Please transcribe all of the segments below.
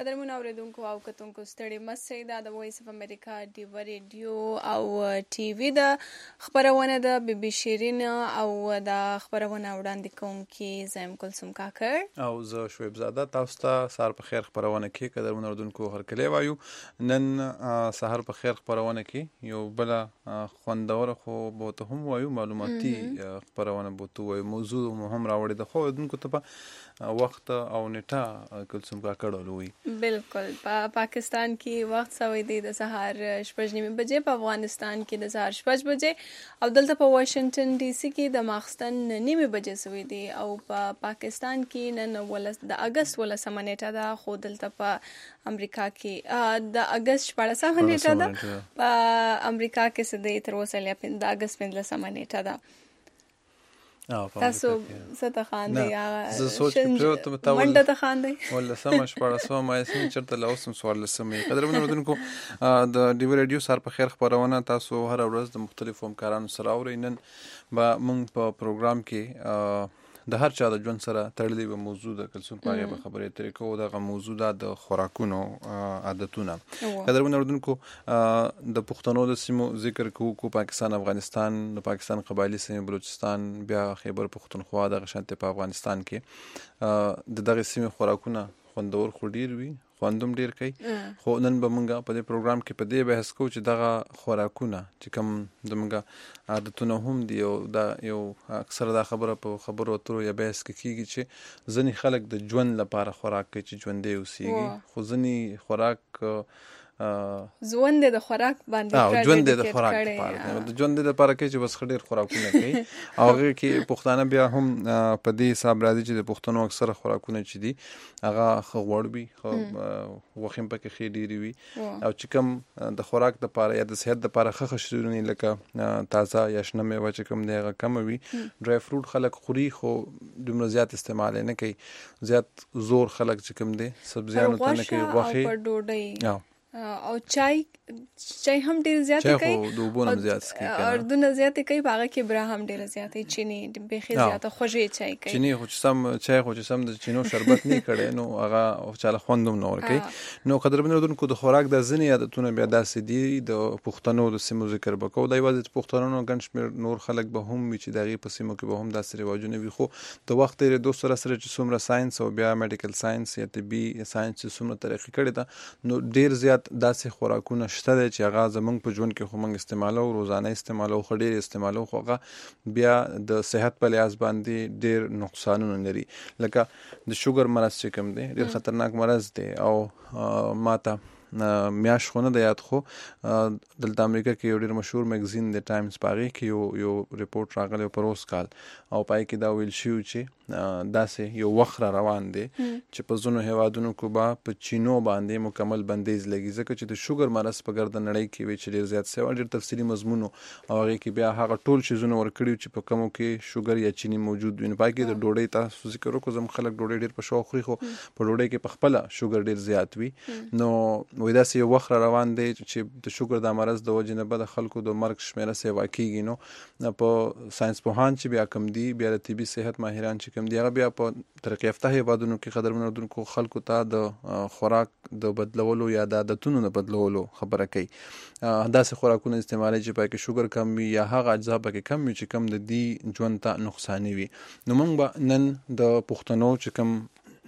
قدرمن اوریدونکو او کتونکو ستړي مسئ دا د وایس اف امریکا ډیو ریډیو او ټي وي د خبرونه د بي بي شیرین او د خبرونه وړاندې کوونکی زم کلثوم کاکر او زه شعیب زاده. تاسو ته سهار په خیر خبرونه کې قدرمن اوریدونکو هرکلی وایو. نن سهار په خیر خبرونه کې یو بل خوندور خو بوته هم وایو معلوماتي خبرونه بوته وایو موضوع هم راوړی د خو اوریدونکو ته په وخت او نیټه کلثوم کاکر ولوي. بالکل پاکستان کې وخت سوی دی د سهار 8:30 بجې، په افغانستان کې د سهار 6 بجې او دلته په واشنگټن ډي سي کې د ماخستن 9 بجې سوی دی او په پاکستان کې نن د اگست 18 نیټه ده، خو دلته په امریکا کې د اگست 14 نیټه ده، په امریکا کې سده تر اوسه د اگست 15 نیټه ده. تاسو څه ته خاندئ؟ زه سوچ کې منډه ته خاندئ ولا سم شپاړسمه مایسین چرته له اوسم 14 قدرمن اوریدونکو د ډیو ریډیو سهار په خیر خبرونه تاسو هر ورځ د مختلفو همکارانو سره اورئ. نن به موږ په پروګرام کې د هر چا د ژوند سره تړلې به موضوع د کلثوم په اړه به خبرې اترې کوو. دغه موضوع د خوراکونو عادتونه. قدرمن اوریدونکو د پښتنو د سیمو ذکر کوو، پاکستان، افغانستان، د پاکستان قبایلی سیمې، بلوچستان، بیا خیبر پښتونخوا، دغه شانتې په افغانستان کې د دغه سیمې خوراکونه خوندور خو ډیر وي، خوندوم ډیر کوي. خو نن به مونږ په دې پروګرام کې په دې بحث کوو چې دغه خوراکونه چې کوم زموږ عادتونه هم دي او دا یو اکثره دا خبره په خبرو اترو یا بحث کې کیږي چې ځینې خلک د ژوند لپاره خوراک کوي چې ژوندی اوسیږي، خو ځینې خوراک ژوند د خوراک باندې ژوند د خوراک لپاره د ژوند لپاره کوي چې بس خډیر خوراکونه کوي. هغه کې پښتانه بیا هم په دې حساب راځي چې د پښتنو اکثره خوراکونه چې دي هغه غوړ وي، وخیم پکې خې ډیری وي او چې کوم د خوراک لپاره یا د صحت لپاره ښه شیرونی لکه تازه یا شنه میوه چې کوم دی هغه کم وي. ډرای فروټ خلک خوري خو دومره زیات استعمال نه کوي. زیات زور خلک چې کوم دی سبزیانو ته نه کوي، غوښه او چای هم ډیر زیات کوي، دوبونه زیات کوي، اردونه زیات کوي، باغه کې بره هم ډیر زیات چینی بخي زیات خوږی چای کوي. چینی خو سم چای خو سم د چینو شربت نه کړي نو هغه چاله خوندوم نه ور کوي. نو قدرمن اوریدونکو د خوراک د ځینې عادتونه بیا داسې دي د پښتنو د سیمو ذکر وکاو. د یوازې پښتنو ګنشمیر نور خلک به هم وي چې دغه په سیمو کې به هم داسې رواجونه وي، خو د وخت ډیر دوه سره چې څومره ساينس او بیا میډیکل ساينس یا طبي ساينس څومره ترقی کړی دا نو ډیر زیات داسې خوراکونه شته دي چې هغه زمونږ په ژوند کې خو موږ استعمالو، روزانه استعمالو، خو ډیر استعمالو، خو هغه بیا د صحت په لحاظ باندې ډیر نقصانونه لري. لکه د شوګر مرض چې کوم دی ډیر خطرناک مرض دی او ماته میاش خونه د یاد خو دلته امریکا کې یو ډیر مشهور میگزین د ټایمز پاغي کې یو ریپورت راغلی پروس کال او پای کې دا ویل شو چې داسې یو وخت روان دی چې په ځینو هیوادونو کې به په چینو باندې مکمل بندیز لګي، ځکه چې د شوګر مرض په ګرد نړۍ کې وی چې ډیر زیات سوي. ډیر تفصیلی مضمون او هغه کې بیا هغه ټول شیزونه ورکړي چې په کومو کې شوګر یا چینی موجود وي. پای کې د ډوډۍ تاسو ذکر وکړو، زم خلک ډوډۍ ډیر په شوق خوري خو په ډوډۍ کې په خپل شوګر ډیر زیات وي. نو وای دا یو وخت روان دی چې د شوګر د مرض د وجې نه به د خلکو د مرګ شمیره سیوا کیږي. نو په ساينس پوهان چې بیا کم دي، بیا د طبي صحت ماهران چې کم دي، هغه بیا په ترقی یافته هیوادونو کې قدرمن اوریدونکو خلکو ته د خوراک د بدلولو یا د عادتونو د بدلولو خبره کوي. داسې خوراکونه استعمالي چې پکې شوګر کم وي یا هغه اجزا پکې کم وي چې کم د دې ژوند ته نقصان وي. نو موږ به نن د پښتنو چې کم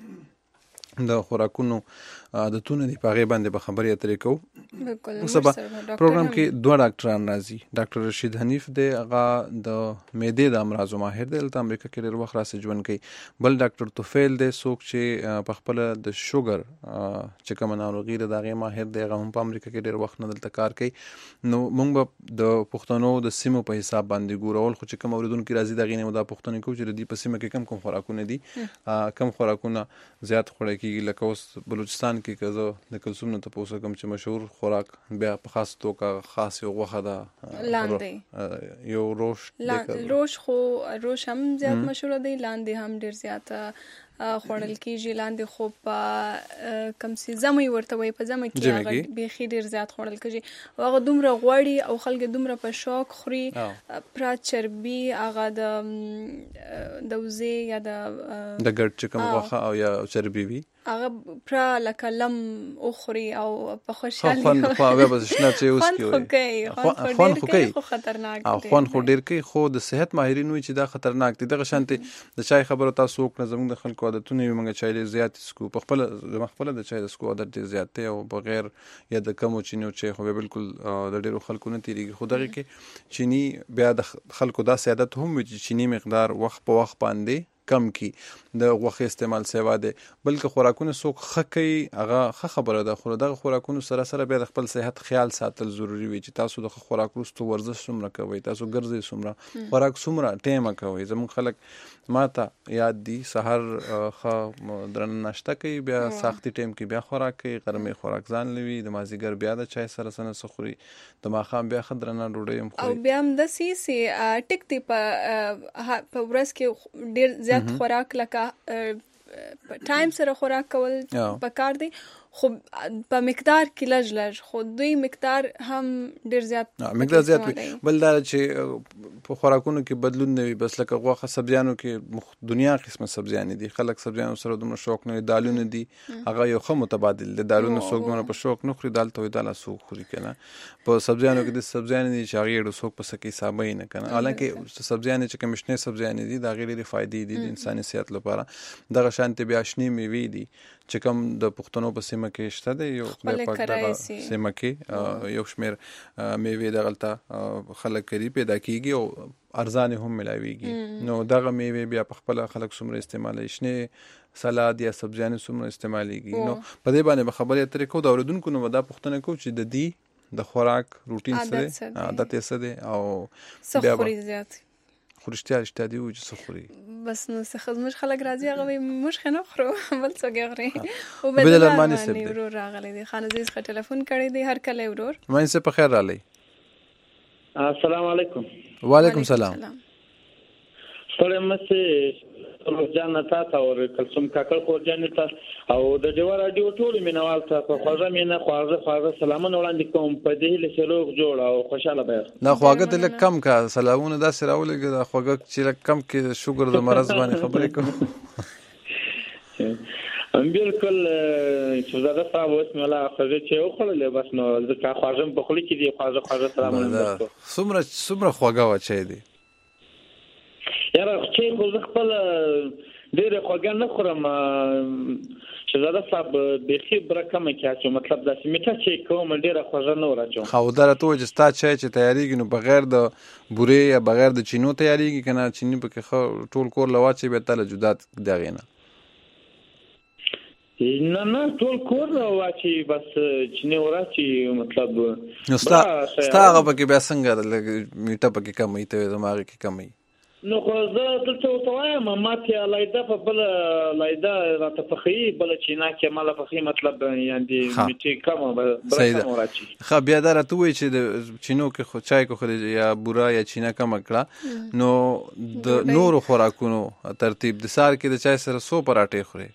د خوراکونو عادتونه دی په غیبه باندې به خبرې اترې کوو. سبا پروګرام کې دوه ډاکټران راځي. ډاکټر رشید حنیف دی، هغه د معدې د امراضو ماهر دی، دلته امریکا کې ډېر وخت راسي ژوند کوي. بل ډاکټر توفیل دی، څوک چې په خپل د شوګر چې کوم ناروغي ده د هغې ماهر دی، هغه هم په امریکا کې ډېر وخت نه دلته کار کوي. نو موږ به د پښتنو د سیمو په حساب باندې ګورول، خو چې کوم اوریدونکي راځي د هغې نه دا پوښتنې کوو چې د دې په سیمه کې کوم خوراکونه دي، کوم خوراکونه زیات خوړل کېږي. لکه اوس بلوچستان کې که زه د کلثوم نه تپوس کوم چې مشهور خوراک بیا په خاص توګه خاص یو غوښه ده لاندې یو روش خو روش هم زیات مشهور دی، لاندې هم ډیر زیات خوړل کېږي. لاندې خو په کم سي زمي ورته وي، په زمي کې هغه بیخي ډیر زیات خوړل کېږي او هغه دومره غوړي او خلک دومره په شوق خوري. پرا چربي هغه د وزې یا د ګډ چې کوم غوښه او یا چربي وي هغه پر لکه لم اخري او په خوشحالي خوند خو بیا به شنه چې اوس خوند خو کوي خوند خو ډېر خطرناک دی خوند خو ډېر کوي خو د صحت ماهرین وایي چې دا خطرناک دي دغه شانتي د چای خبره تاسو وکړه زموږ د خلکو عادتونه یې موږ چای ډېر زیات سکو په خپل د چای د سکو عادت ډېر زیات دی او بغیر یا د کمو چینو چای خو بالکل د ډېرو خلکو نه تیریږي خو دغه کې چینی بیا د خلکو دا عادت هم وي چې چینی مقدار وخت په وخت باندې کم کی د غوښې استعمال سیوا دی بلکې خوراکونه څوک ښه کوي هغه ښه خبره ده خو دغه خوراکونو سره بیا د خپل صحت خیال ساتل ضروری وي چې تاسو د خوراک وروسته ورزش څومره کوئ تاسو ګرځئ څومره خوراک څومره ټیمه کوئ زموږ خلک ماته یاد دي سحر ښه درنه ناشته کوي بیا ساختي ټیم کې بیا خوراک کوي غرمې خوراک ځان لوي د مازدیګر بیا د چای سره څه خوري د ماښام بیا ښه درنه ډوډۍ هم خوري او بیا هم داسې ټیک دی په ورځ کې ډېر زیات خوراک لکه ټایم سره خوراک کول پکار دی خو په مقدار کې لږ خو دوی مقدار هم ډېر زیات وي بل دا چې په خوراکونو کې بدلون نه وي بس لکه غوښه سبزیانو کې دنیا قسمه سبزیان دي خلک سبزیانو سره دومره شوق نه دالونه دي هغه یو ښه متبادل دي دالونه څوک دومره په شوق نه خوري دال ته دال څوک خوري کنه په سبزیانو کې د سبزیان دي چې هغه ډېر څوک په سکه حساب نه کنه حالانکه سبزیان چې کمشنه سبزیان دي دا غیر فائدې دي د انساني صحت لپاره دغه شانتي بیا شنی میوي دي چې کوم د پښتنو په سیمه کې شته دی یو خدای پاک دغه سیمه کې یو شمیر میوې دغلته خلک کری پیدا کیږي او ارزان هم ملاويږي نو دغه میوې بیا په خپل خلک څومره استعمالي شنه سلاد یا سبزیان څومره استعماليږي نو په دې باندې خبرې اترې کو دا اوردونکو نو دا پښتنه کو چې د دې د خوراک روټین سره عادت یې سره او بیا خوري زیات خورشتیا دی او چې سخوري بس نو څه خدمت خلک راځي هغه موږ خنه خورو بل څه غوړي او بدل ارمانی سره دی ورور راغلی دی خان عزیز خ ټلیفون کړی دی هر کله ورور مې سه په خیر را لې السلام علیکم وعلیکم السلام سلام مسه جان تا او کلسوم کاکل خور جان تا او د جوار رادیو ټول مینوال تا په خوږه مینه خواږه سلامونه وړاندې کوم په دې له شروع جوړ او خوشاله به نه خواږه د کم کا سلامونه دا سره ولګي دا خواږه چې کم کې شوګر د مرز باندې خبرې کوم بالکل چې زړه صاحب اوس مله خوږه چې وخړلې بس نو ځکه خواږه په خولي کې دی خواږه سلامونه څومره خواږه واچي دي یاره چې خو خپل ډېر خوږه نه خورم چې زړه صاحب بخي برکمه کې چې مطلب دا سیمټه چې کوم ډېر خوږه نه ورچو خو درته چې ستا چې تیاریږي نو بغیر د بورې یا بغیر د چینو تیاریږي کنه چینی په کې ټول کور لواچي به تل جدات دغې نه ټول کور واچي بس چینه ورچی مطلب نو ستا هغه پکې بیا څنګه میټه پکې کمې ته دماغ کې کمې نو خو زه دلته وتوایم ماته لایدا په بل لایدا راته پخې بل چینا کې مال پخې مطلب یعنی میټي کوم برکم راچی خو بیا دا راته وای چې د چینو کې خو چای کو خو یا بورا یا چینا کم کړه نو د نورو خوراکونو ترتیب د سار کې د چای سره سو پراټې خوري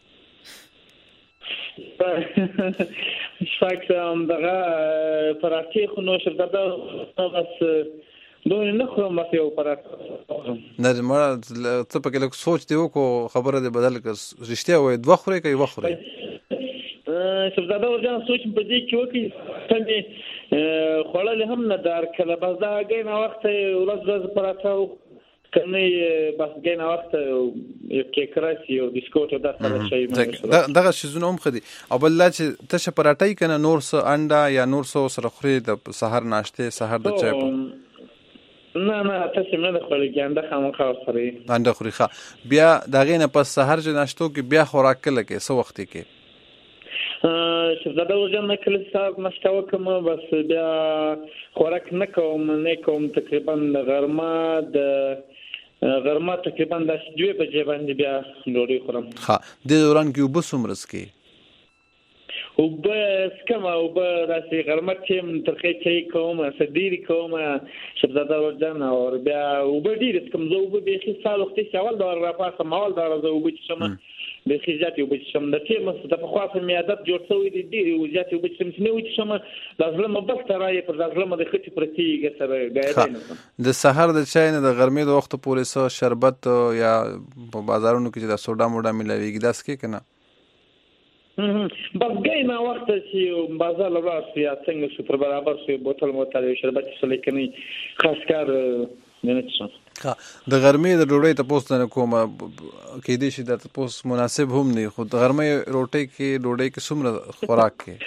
شاکم دغه پراټې خو نو شردا بس دوی نه خورم مته یو پراټه نه مړه ته په کې لږ سوچ دی وکړو خبره دې بدل کړ رښتیا وای دوه خوري کوي وخوري شردا ورجان سوچ په دې کې وکي څنګه خړل هم نه دار کله بس دا غین وخت ورځ پراټه کنه بس غین وخت یو کې کراسي او بسکوټ دا څه شي دغه شیزونه هم خدي او بل چې ته پراټای کنه نور څه انډا یا نور څه سره خوري د سحر ناشته سحر د چای نه تاسو نه خوري ګاندا خامخا خوري ګاندا خوري ښه بیا دغه نه پس سحر چې ناشتو کې بیا خوراک کله کې څه وخت کې چې دا د ورځې کله ساعت ناشته وکم بس بیا خوراک نه کوم تقریبا غرمه تقریبا د 2 بجې باندې بیا ډوډۍ خورم ښه د دوران کې وبسومرس کې او بس کما او راسي غرمه کې ترخه کې کوم صديري کوم شبزاده ورجان او بیا او ډیر کوم زه او به خي سال وخت چې اول دا را پاسه مال دا زه او به چې به خي ذاتي او به چې د تیر مست د خواص میادت جوړ شوی دی ډیر او ذاتي او به چې نه و چې لازم بس ترای پر لازم د خټي پرتیګه سره غایې د سحر د چای نه د غرمې د وخت پورې سو شربت یا په بازارونو کې چې د سوډا موډا ملاويږي داس کې کنه بس ګینا وخت چې بازار لراس یا څنګه شو پر برابر شو بوتل موتل شربت سلیکنی خاص کار نه څه د غرمې د ډوډۍ تاسو نه کومه کې دي چې د تاسو مناسب هم نه خو د غرمې روټۍ کې ډوډۍ کې څومره خوراک کې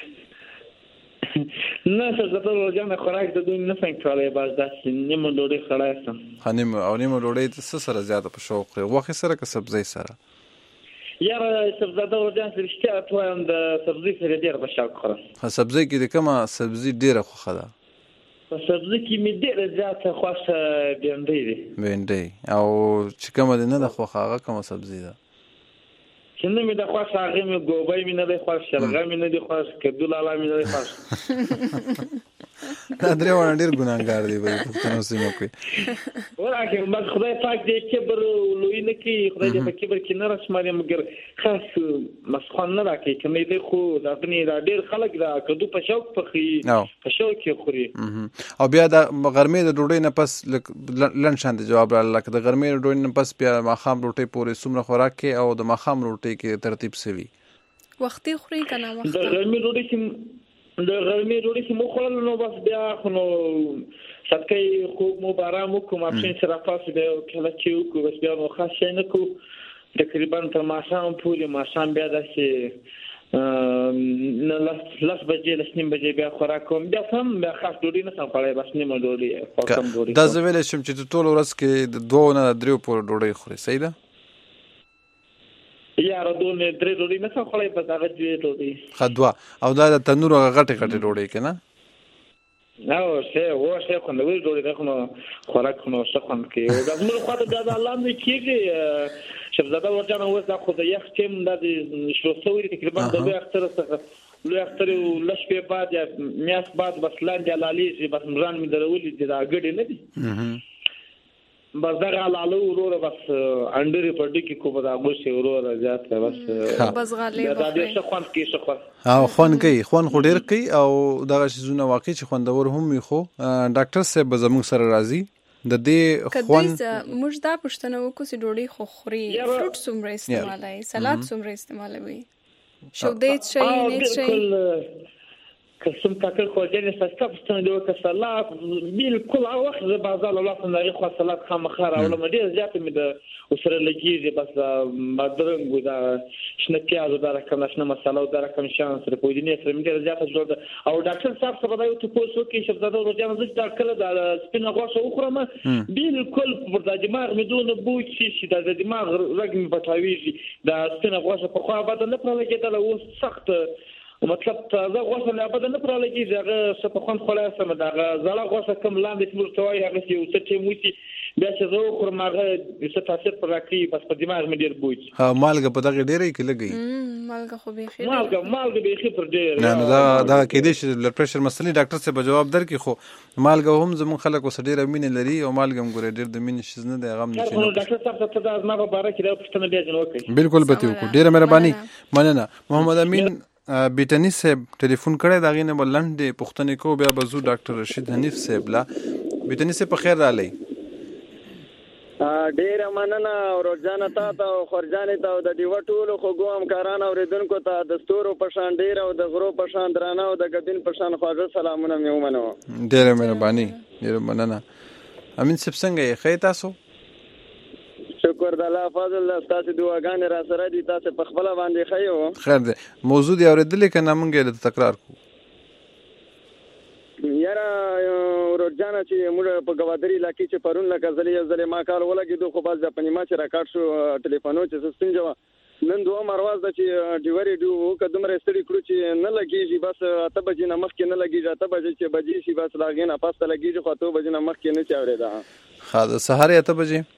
نه څه د ټول ورځې خوراک د دوی نه څنګه کولای باز داسې نیمه ډوډۍ خلاصم خنیم او نیمه ډوډۍ څه سره زیاته په شوق لري وخت سره که سبزی سره یاره سبزی د ورځې سره اشتیا ته د سبزی سره ډیر په شوق خورم سبزی کې د کومه سبزی ډیره خوښه ده په سبزی کې می ډیره زیاته خوښه بینډۍ دي بینډۍ او چې کومه نه د خوښه هغه کومه سبزی ده چې نه مې د خوښه هغه مې ګوبۍ مې نه دی خوښ شلغم مې نه دی خوښ کدو لالا مې نه دی خوښ دا درې وړاندې ډېر ګناهګار دي په پښتنو سیمو کې ورکه بس خدای پاک دې کبر لوی نه کوي خدای دې په کبر کې نه رسماري مګر خاص مسخون نه راکې کومې دې خو دا غني دا ډېر خلک دا کدو په شوق په شوق کې خوري او بیا د غرمې د ډوډۍ نه پس لن شان د جواب راغله د غرمې د ډوډۍ نه پس بیا ماښام روټۍ پورې څومره خوراک کې او د ماښام روټۍ کې ترتیب سوي وختي خوري کنه وخت د غرمې ډوډۍ کې مو خلل نو بس بیا خو نو ساتکې خو مو بارام کوم اپشن سره پاس دی کله چې کو بس بیا نو خاص نه کو تقریبا تر ماښام پورې ماښام بیا داسې نه لاس بجې لسنیم بجې بیا خوراک کوم بیا سم بیا خاص ډوډۍ نه سم خړای بس نیمه ډوډۍ کم ډوډۍ دا زویل شم چې ټول ورځ کې د 2 نه 3 پورې ډوډۍ خوري صحیح ده یاره دونه درې ډوډۍ نه څه خړای په هغه دې ډوډۍ خدوا او دا د تنور غټه غټه ډوډۍ کنه نو څه خو نو ډوډۍ ده خو خوراک نو څه خوند کوي دا موږ خاطر دا لاندې کېږي شبزاده ورجانه وځه خو د یخ ټیم د شو سوري تقریبا د اختر سره لوی اختر لښ په بعد یا میاس بعد بس لاندې لالي بس مران می درولې دا غړي نه دي بس دا غالو وروره بس انډري پړډي کې کومه دا غوښه وروره زیاته بس غالي دا د څه خوند کې څه خوند او خوند کوي خوند خو ډیر کوي او دغه شیزونه واقعي چې خوندور هم وي خو ډاکټر صاحب زموږ سره راځي د دې خوند موږ دا پښتنه وکړو چې ډوډۍ خو خوري فروټ څومره استعمالوي سلاد څومره استعمالوي شودې شي نه شي قسم تاکل خوجنی سستفستان دو که سلات بالکل وقت بازار الله ناری خو سلات خامخار او لمدي زیات می د وسره لګیږي بس مدرنګ دا شنه پیاز دا رقم نشنه مساله دا رقم شان سره پوجینی سره می زیات جوړ او ډاکټر صاحب سره دا یو تاسو کې شپږ ورځې مزه دا کله دا سپینه غوښه وخورم بالکل پر د دماغ می دون بوچ شي دا د دماغ رګم پټاویږي دا سپینه غوښه په خوا باندې نه پر لګیدل او سخت مطلب تازه غوښه لا بده نه پر لګي هغه څه په خوند خلاص سم دا زړه غوښه کم لاندې تمر توای هغه یو څه چې موتی بیا چې زه خورم هغه څه تاثیر پر راکړي بس په دماغ مې ډیر بوج ها مالګه په دغه ډیره کې لګي مالګه خو به خیر مالګه به خیر پر ډیر نه دا کې دي چې بلډ پريشر مسلې ډاکټر څه په جواب درکې خو مالګه هم زمون خلک وسه ډیره مين لري او مالګه هم ګوره ډیر د مين شیز نه دی غم نشي نو ډاکټر صاحب ته دا ازما په باره کې دا پښتنه بیا جن وکړي بالکل به تیو ډیره مهرباني مننه محمد امین بیٹنی صاحب ټلیفون کړی دا غینه بلند پښتنې کو بیا بزو ډاکټر رشید حنیف صاحب لا بیٹنی صاحب په خیر را لې ډیر مننه روزانه تا خورجانې ته د دیو ټولو خو ګوم کاران اوریدونکو ته د ستورو په شان ډیر او د غرو په شان درانه او د ګدین په شان خواږه سلامونه مې ومنو ډیر مهرباني ډیر مننه امین صاحب څنګه یې خیر تاسو شکر د الله فضل الله تاسو دعاګانې را سره دي تاسو په خپل باندې خیو خیر دی موضوع دی اوریدلې کنه مونږه له تکرار کو یاره ورجانه چې موږ په گوادری علاقې چې پرون لکه زلې ما کال ولګېدو خو باز د پنیما چې راکټ شو ټلیفونو چې ستنجو نن دوه مرواز د چې ډیوري ډو کدمره ستړي کړو چې نه لګیږي بس اته بجې نه مخکې نه لګیږي اته بجې چې بجې شي بس لاګینه پاسته لګیږي خو اته بجې نه مخکې نه چاورېده خاله سحر اته بجې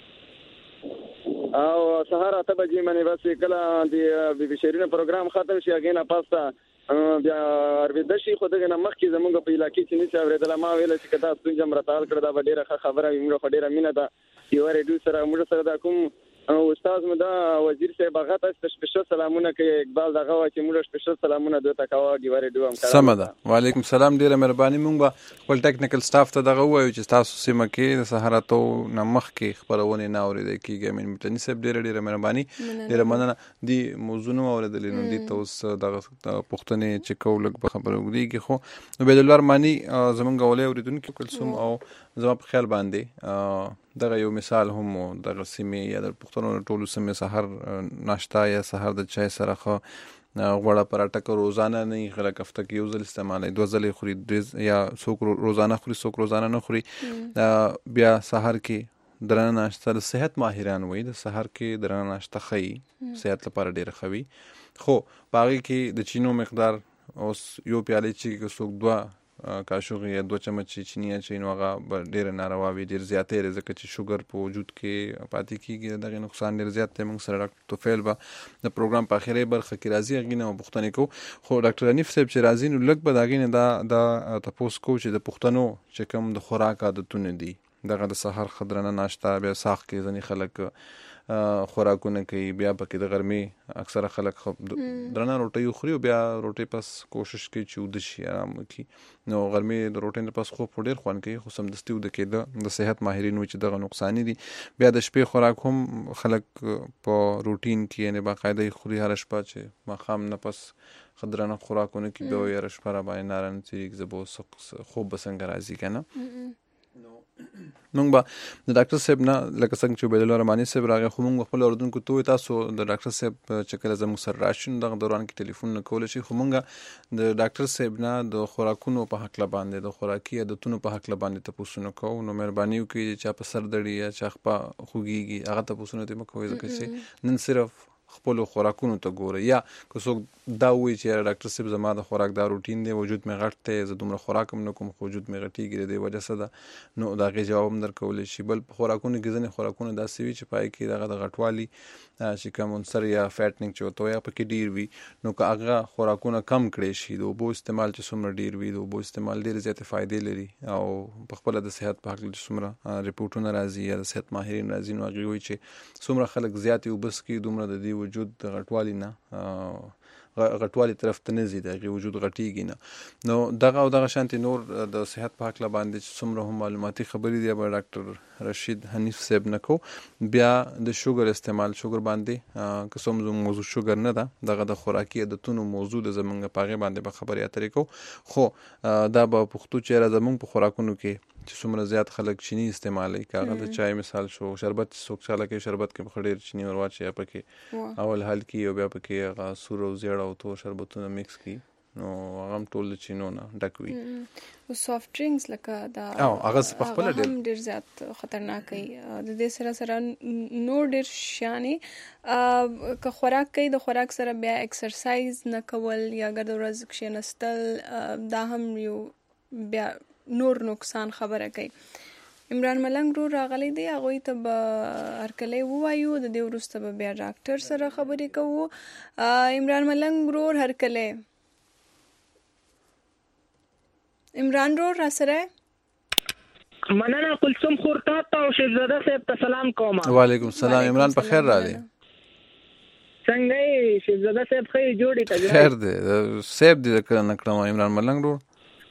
او سحر اته بجې منی بس کله د بي بي شيرینه پروګرام ختم شي اګینه پاسته بیا ارویده شي خو دغه مخکې زمونږ په علاقې چې نه چاورېدل ما ویل چې کدا ستونجم راتال کړه دا ډیره خبره موږ ډیره مینه ده یو ریډیو سره موږ سره دا کوم استاد مو دا وزیر صاحب هغه ته سپیشل سلامونه کوي اقبال دغه وا چې موږ سپیشل سلامونه دوی ته کوو ډیواره دوه هم سم ده. وعلیکم سلام، ډیره مهرباني. موږ به خپل ټیکنیکل سټاف ته دغه وایو چې تاسو سیمه کې د سهار اتو نه مخکې خبرونه نه اورېدل کیږي. امین متنی صاحب ډیره مهرباني، ډیره مننه. دی موضوع نو اورېدل نو دی تاسو دغه پښتنې چې کولک به خبرو وګړي خو عبید الله رحماني زمونږ ولې اوریدونکو کلثوم او زما په خیال باندې دغه یو مثال هم دغه سیمې یا د پښتنو ټولو سیمې سحر ناشته یا سحر د چای سره خو غوړه پراټه که روزانه نه خلک هفته کې یو ځل استعمالوي، 2 ځلې خوري، یا څوک روزانه خوري څوک روزانه نه خوري. بیا سحر کې درنه ناشته د صحت ماهران وایي د سحر کې درنه ناشته ښه صحت لپاره ډېره ښه وي. خو په هغې کې د چینو مقدار اوس یو پیالې چې که څوک 2 کاشوغې یا 2 چمچې چینی اچوي نو هغه به ډېره ناروا وي، ډېر زیاتی دی ځکه چې شوګر په وجود کې پاتې کېږي. دغې نقصان ډېر زیات دی. موږ سره ډاکټر توفیل به د پروګرام په اخري برخه کې راځي، هغې نه به پوښتنې کوو. خو ډاکټر حنیف صاحب چې راځي نو لږ به د هغې نه دا تپوس کوو چې د پښتنو چې کوم د خوراک عادتونه دي، دغه د سحر ښه درنه ناشته، بیا ساخ کې ځینې خلک خوراکونه کوي، بیا پکې د غرمې اکثره خلک درنه روټۍ خوري او بیا روټۍ پس کوشش کوي چې وده شي، ارام وکړي. نو غرمې د روټۍ نه پس خوب خو ډېر خوند کوي، خو سمدستي وده کېده د صحت ماهرین وایي چې دغه نقصاني دي. بیا د شپې خوراک هم خلک په روټین کې یعنې باقاعده یې خوري هره شپه چې ماښام نه پس ښه درنه خوراکونه کوي، بیا وایي هره شپه راباندې نارنه تېرېږي، زه به خوب به څنګه راځي که نه. موږ به د ډاکټر صاحب نه لکه څنګه چې عبید الله رحماني صاحب راغی، خو موږ خپل اورېدونکو ته وایو تاسو د ډاکټر صاحب چې کله زموږ سره راشي نو دغه دوران کې ټلیفونونه کولی شي. خو موږ د ډاکټر صاحب نه د خوراکونو په هکله باندې، د خوراکي عادتونو په هکله باندې تپوسونه کوو. نو مهرباني وکړئ چې چا په سر دړي یا چا خپه خوږېږي هغه تپوسونه ترې مه کوئ، ځکه چې نن صرف خپلو خوراکونو ته ګوره. یا که څوک دا وایي چې ډاکټر صاحب زما د خوراک دا روټین دی، وجود مې غټ دی، زه دومره خوراک هم نه کوم خو وجود مې غټېږي، د دې وجه څه ده، نو د هغې جواب هم درکولی شي. بل په خوراکونو کې ځینې خوراکونه داسې وي چې پای کې دغه د غټوالي چې کوم عنصر یا فیټنګ چې ورته وایي هغه پکې ډېر وي. نو که هغه خوراکونه کم کړی شي، د اوبو استعمال چې څومره ډېر وي، د اوبو استعمال ډېرې زیاتې فایدې لري، او په خپله د صحت په هکله چې څومره رپورټونه راځي یا د صحت ماهرین راځي نو هغوی وایي چې څومره خلک زیاتې اوبه څښي دومره د دې وجود د غټوالي نه غټوالي طرف ته نه ځي، د هغې وجود غټېږي نه. نو دغه او دغه شانتې نور د صحت په هکله باندې چې څومره هم معلوماتي خبرې دي به ډاکټر رشید حنیف صاحب نه کو. بیا د شوګر استعمال، شوګر باندې که څوم موضوع شوګر نه ده، دغه د خوراکي عادتونو موضوع د زمونږ په هغې باندې به خبرې اترې کوو. خو دا به پښتو چېرې زمونږ په خوراکونو کې چې څومره زیات خلک چینی استعمالوي، که هغه د چای مثال شو، شربت څوک چاله کوي، شربت کې به ډېر چینی ور واچوي، پکې اول حل کړي او بیا پکې هغه سور او زیړ او تور شربتونه میکس کړي، نو هغه هم ټول د چینو نه ډک وي. او سافټ ډرینکس لکه دا هغه په خپله ډېر زیات خطرناک وي. د دې سره نور ډېر شیانې که خوراک کوي، د خوراک سره بیا ایکسرسایز نه کول یا ګرد ورځ کښېنستل، دا هم یو بیا نور نقصان خبره کوي. عمران ملنګ ورور راغلی دی، هغوی ته به هرکلی ووایو، د دې وروسته به بیا ډاکټر سره خبرې کوو. عمران ملنګ ورور هرکلی. عمران ورور را سره مننه کلثوم خور تا ته او شیخزاده صاحب ته سلام کوم. وعلیکم سلام. عمران په خیر راغلی. څنګه یې شیخزاده صاحب ښه جوړې ته خیر دی صاحب دې کړه نه کړم عمران ملنګ ورور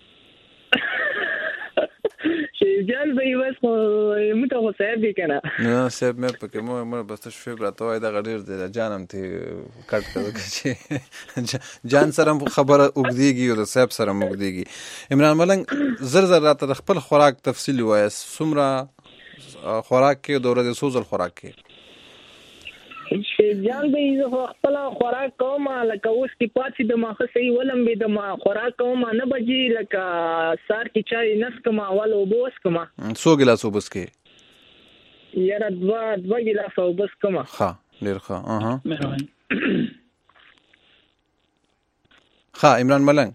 جان به یې بس خو موږ ته خو صاحب دی که نه نه صاحب مې پکې مو بس ته شفیق راته وایي دغه ډېر دی جان هم ترې کټ کړه چې جان سره هم خبره اوږدېږي او د صاحب سره هم اوږدېږي. عمران ملنګ زر زر راته د خپل خوراک تفصیل ووایه، څومره خوراک کې د ورځې څو ځل خوراک کې؟ جان به زه خپل خوراک کوم لکه اوس کې پاتې د ماخه صحیح ولمبېدم خوراک کوم 9 بجې لکه سهار کې چای نه څښم اول اوبه وڅښم. څو ګیلاس اوبه څښې؟ یاره 2 ګیلاسه اوبه څښم. ښه ډېر ښه. ښه عمران ملنګ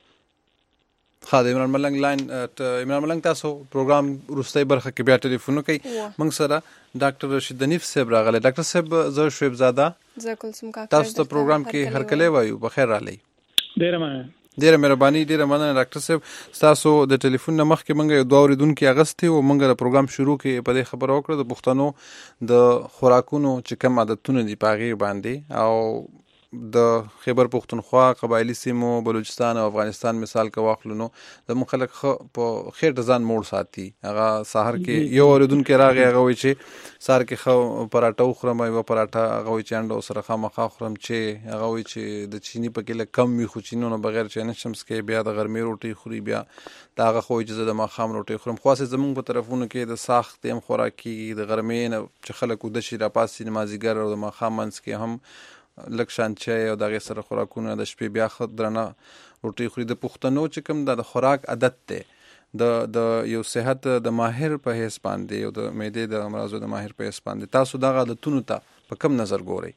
د عمران ملنګ لاین عمران ملنګ تاسو پروګرام وروستۍ برخه کې بیا ټلیفون وکړئ. موږ سره ډاکټر رشید حنیف صاحب راغلی. ډاکټر صاحب زه شعیب زاده تاسو ته پروګرام کې هرکلی وایو، بخیر راغلی. ډېره مننه. ډیره مهرباني، ډیره مننه ډاکټر صاحب. تاسو د ټلیفون نه مخکې مونږ یو دوه اوریدونکو اغستې او مونږ د پروګرام شروع کې په دې خبره وکړه د پښتنو د خوراکونو چې کوم عادتونه دي په هغې باندې، او د خیبر پښتونخوا قبایلی سیمو بلوچستان او افغانستان مثال که واخلو نو زموږ خلک په خېټه ځان موړ ساتي. هغه سهار کې یو اوریدونکی راغی، هغه وایي چې سهار کې ښه پراټه وخورم، یوه پراټه هغه وایي چې انډه سره خامخا خورم، چې هغه وایي چې د چیني پکې لږ کم وي، خو چینو نه بغیر چې نشم څکلی. بیا د غرمې روټۍ خوري، بیا د هغه خو وایي چې زه د ماښام روټۍ خورم. خو هسې زموږ په طرفونو کې د ساخت هم خوراک کېږي، د غرمې نه چې خلک اوده شي راپاڅي مازدیګر او د ماښام منځ کې هم لږ شان چای او د هغې سره خوراکونه، د شپې بیا ښه درنه روټۍ خوري. د پښتنو چې کوم د خوراک عادت دی د یو صحت د ماهر په حیث باندې او د معدې د امراضو د ماهر په حیث باندې، تاسو دغه عادتونو ته په کوم نظر ګورئ؟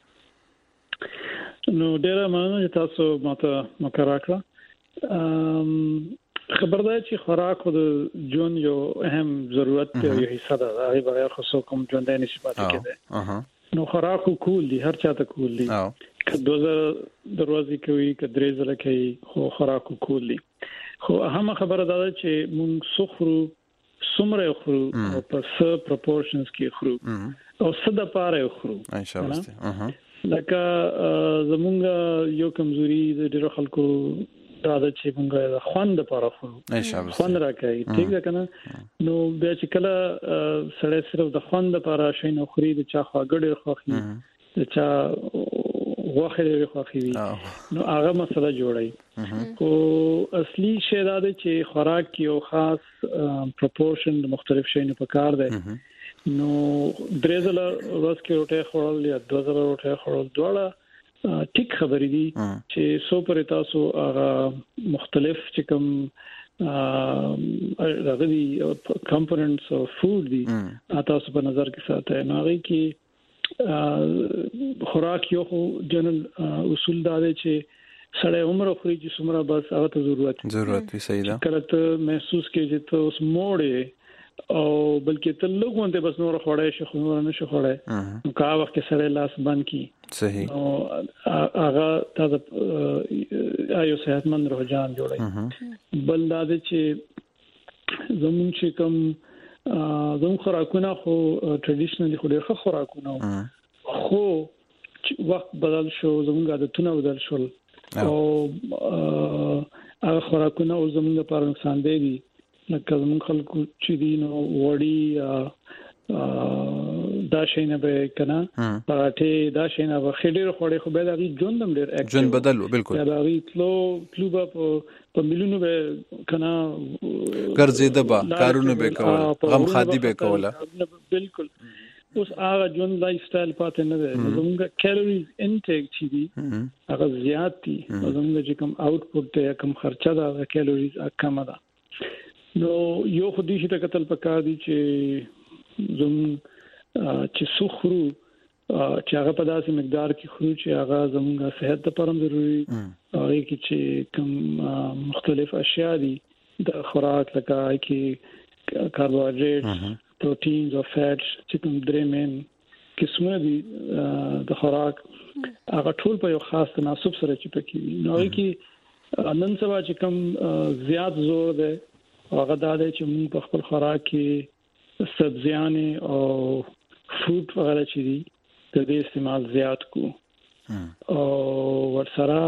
نو ډېره مننه چې تاسو ماته موقع راکړه. خبر ده چې خوراک د ژوند یو اهم ضرورت دی، یو حصہ ده، هغې بغیر خو څوک هم ژوندی نشي پاتې کېدی. نو خوراک کول دي، هر چاته کول دي، که 2000 دروازې کوي که 3 ځله کوي، خو خوراک کول دي. خو اهمه خبره دا ده چې مونږ څومره څومره خورو او په څه پروپورشنز کې خورو او څه د پاره خورو. لکه زمونږ یو کمزوري د ډیرو خلکو دا ده چې مونږ د خوند لپاره خورو، خوند راکوي، ټیک ده کنه. نو بیا چې کله سړی صرف د خوند لپاره شي نه خوري، د چا خواږه ډېر خوښي، د چا غوښه ډېر خوښي وي، نو هغه مسله جوړي. خو اصلي شی دا ده چې خوراک کې یو خاص پروپورشن د مختلف شیانو په کار دی. نو 3 ځله ورځ کې روټۍ خوړل یا 2 ځله روټۍ خوړل دواړه ټیک خبرې دي چې سو پر تاسو هغه مختلف چې کوم هغه دي کمپوننټس او فود دي تاسو په نظر کې ساتئ. نو هغه کې خوراک یو جنرال اصول دا دی چې سړی عمر خوري چې څومره بس هغه ته ضرورت وي. صحیح ده. کله ته محسوس کې چې ته اوس موړې او بلکې ته لږونته بس نور خوړای شي، خو نور نه شي خوړای، نو کا وخت کې سره لاس بند کی. صحیح. او هغه تاسو ایو صحتمند روزان جوړي. بل دا چې زمون چې کوم زمون خوراکونه خو ټریډیشنلی خو ډېر خوراکونه، خو وخت بدل شو، زمون عادتونه بدل شول او هغه خوراکونه او زمون لپاره نقصان دی. لکه زمون خلکو چې دي نو وړي دا شي نه به کنه پراټه دا شي نه به خډیر خوړې، خو به دا ژوند هم ډېر اکټیو بدلو. بالکل دا وی کلوب په مليونو به کنه ګرځیده با کارونه به کول، غم خادي به کوله. بالکل. اوس هغه ژوند لایف سټایل پاتې نه دی. زموږ کیلوریز انټیک چې دي هغه زیات دي، زموږ چې کوم آوټپوټ ته کم خرچه ده، هغه کیلوریز کم ده. نو یو خو دې چې قتل پکار دي چې زم چې سخرو چې هغه په داسې مقدار کې خورو چې هغه زموږ صحت لپاره ضروري، هغه کې چې کوم مختلف اشیاء دي د خوراک لکه کې کاربوهایډریټ، پروتینز او فیټس چې کوم درې مین قسمه دي د خوراک، هغه ټول په یو خاص تناسب سره چې پکې. نو هغه کې نن سبا چې کوم زیات زور ده هغه دا دی چې موږ په خپل خوراک کې سبزیانې او فروټ وغیرہ چې دي د دې استعمال زیات کو، او ورسره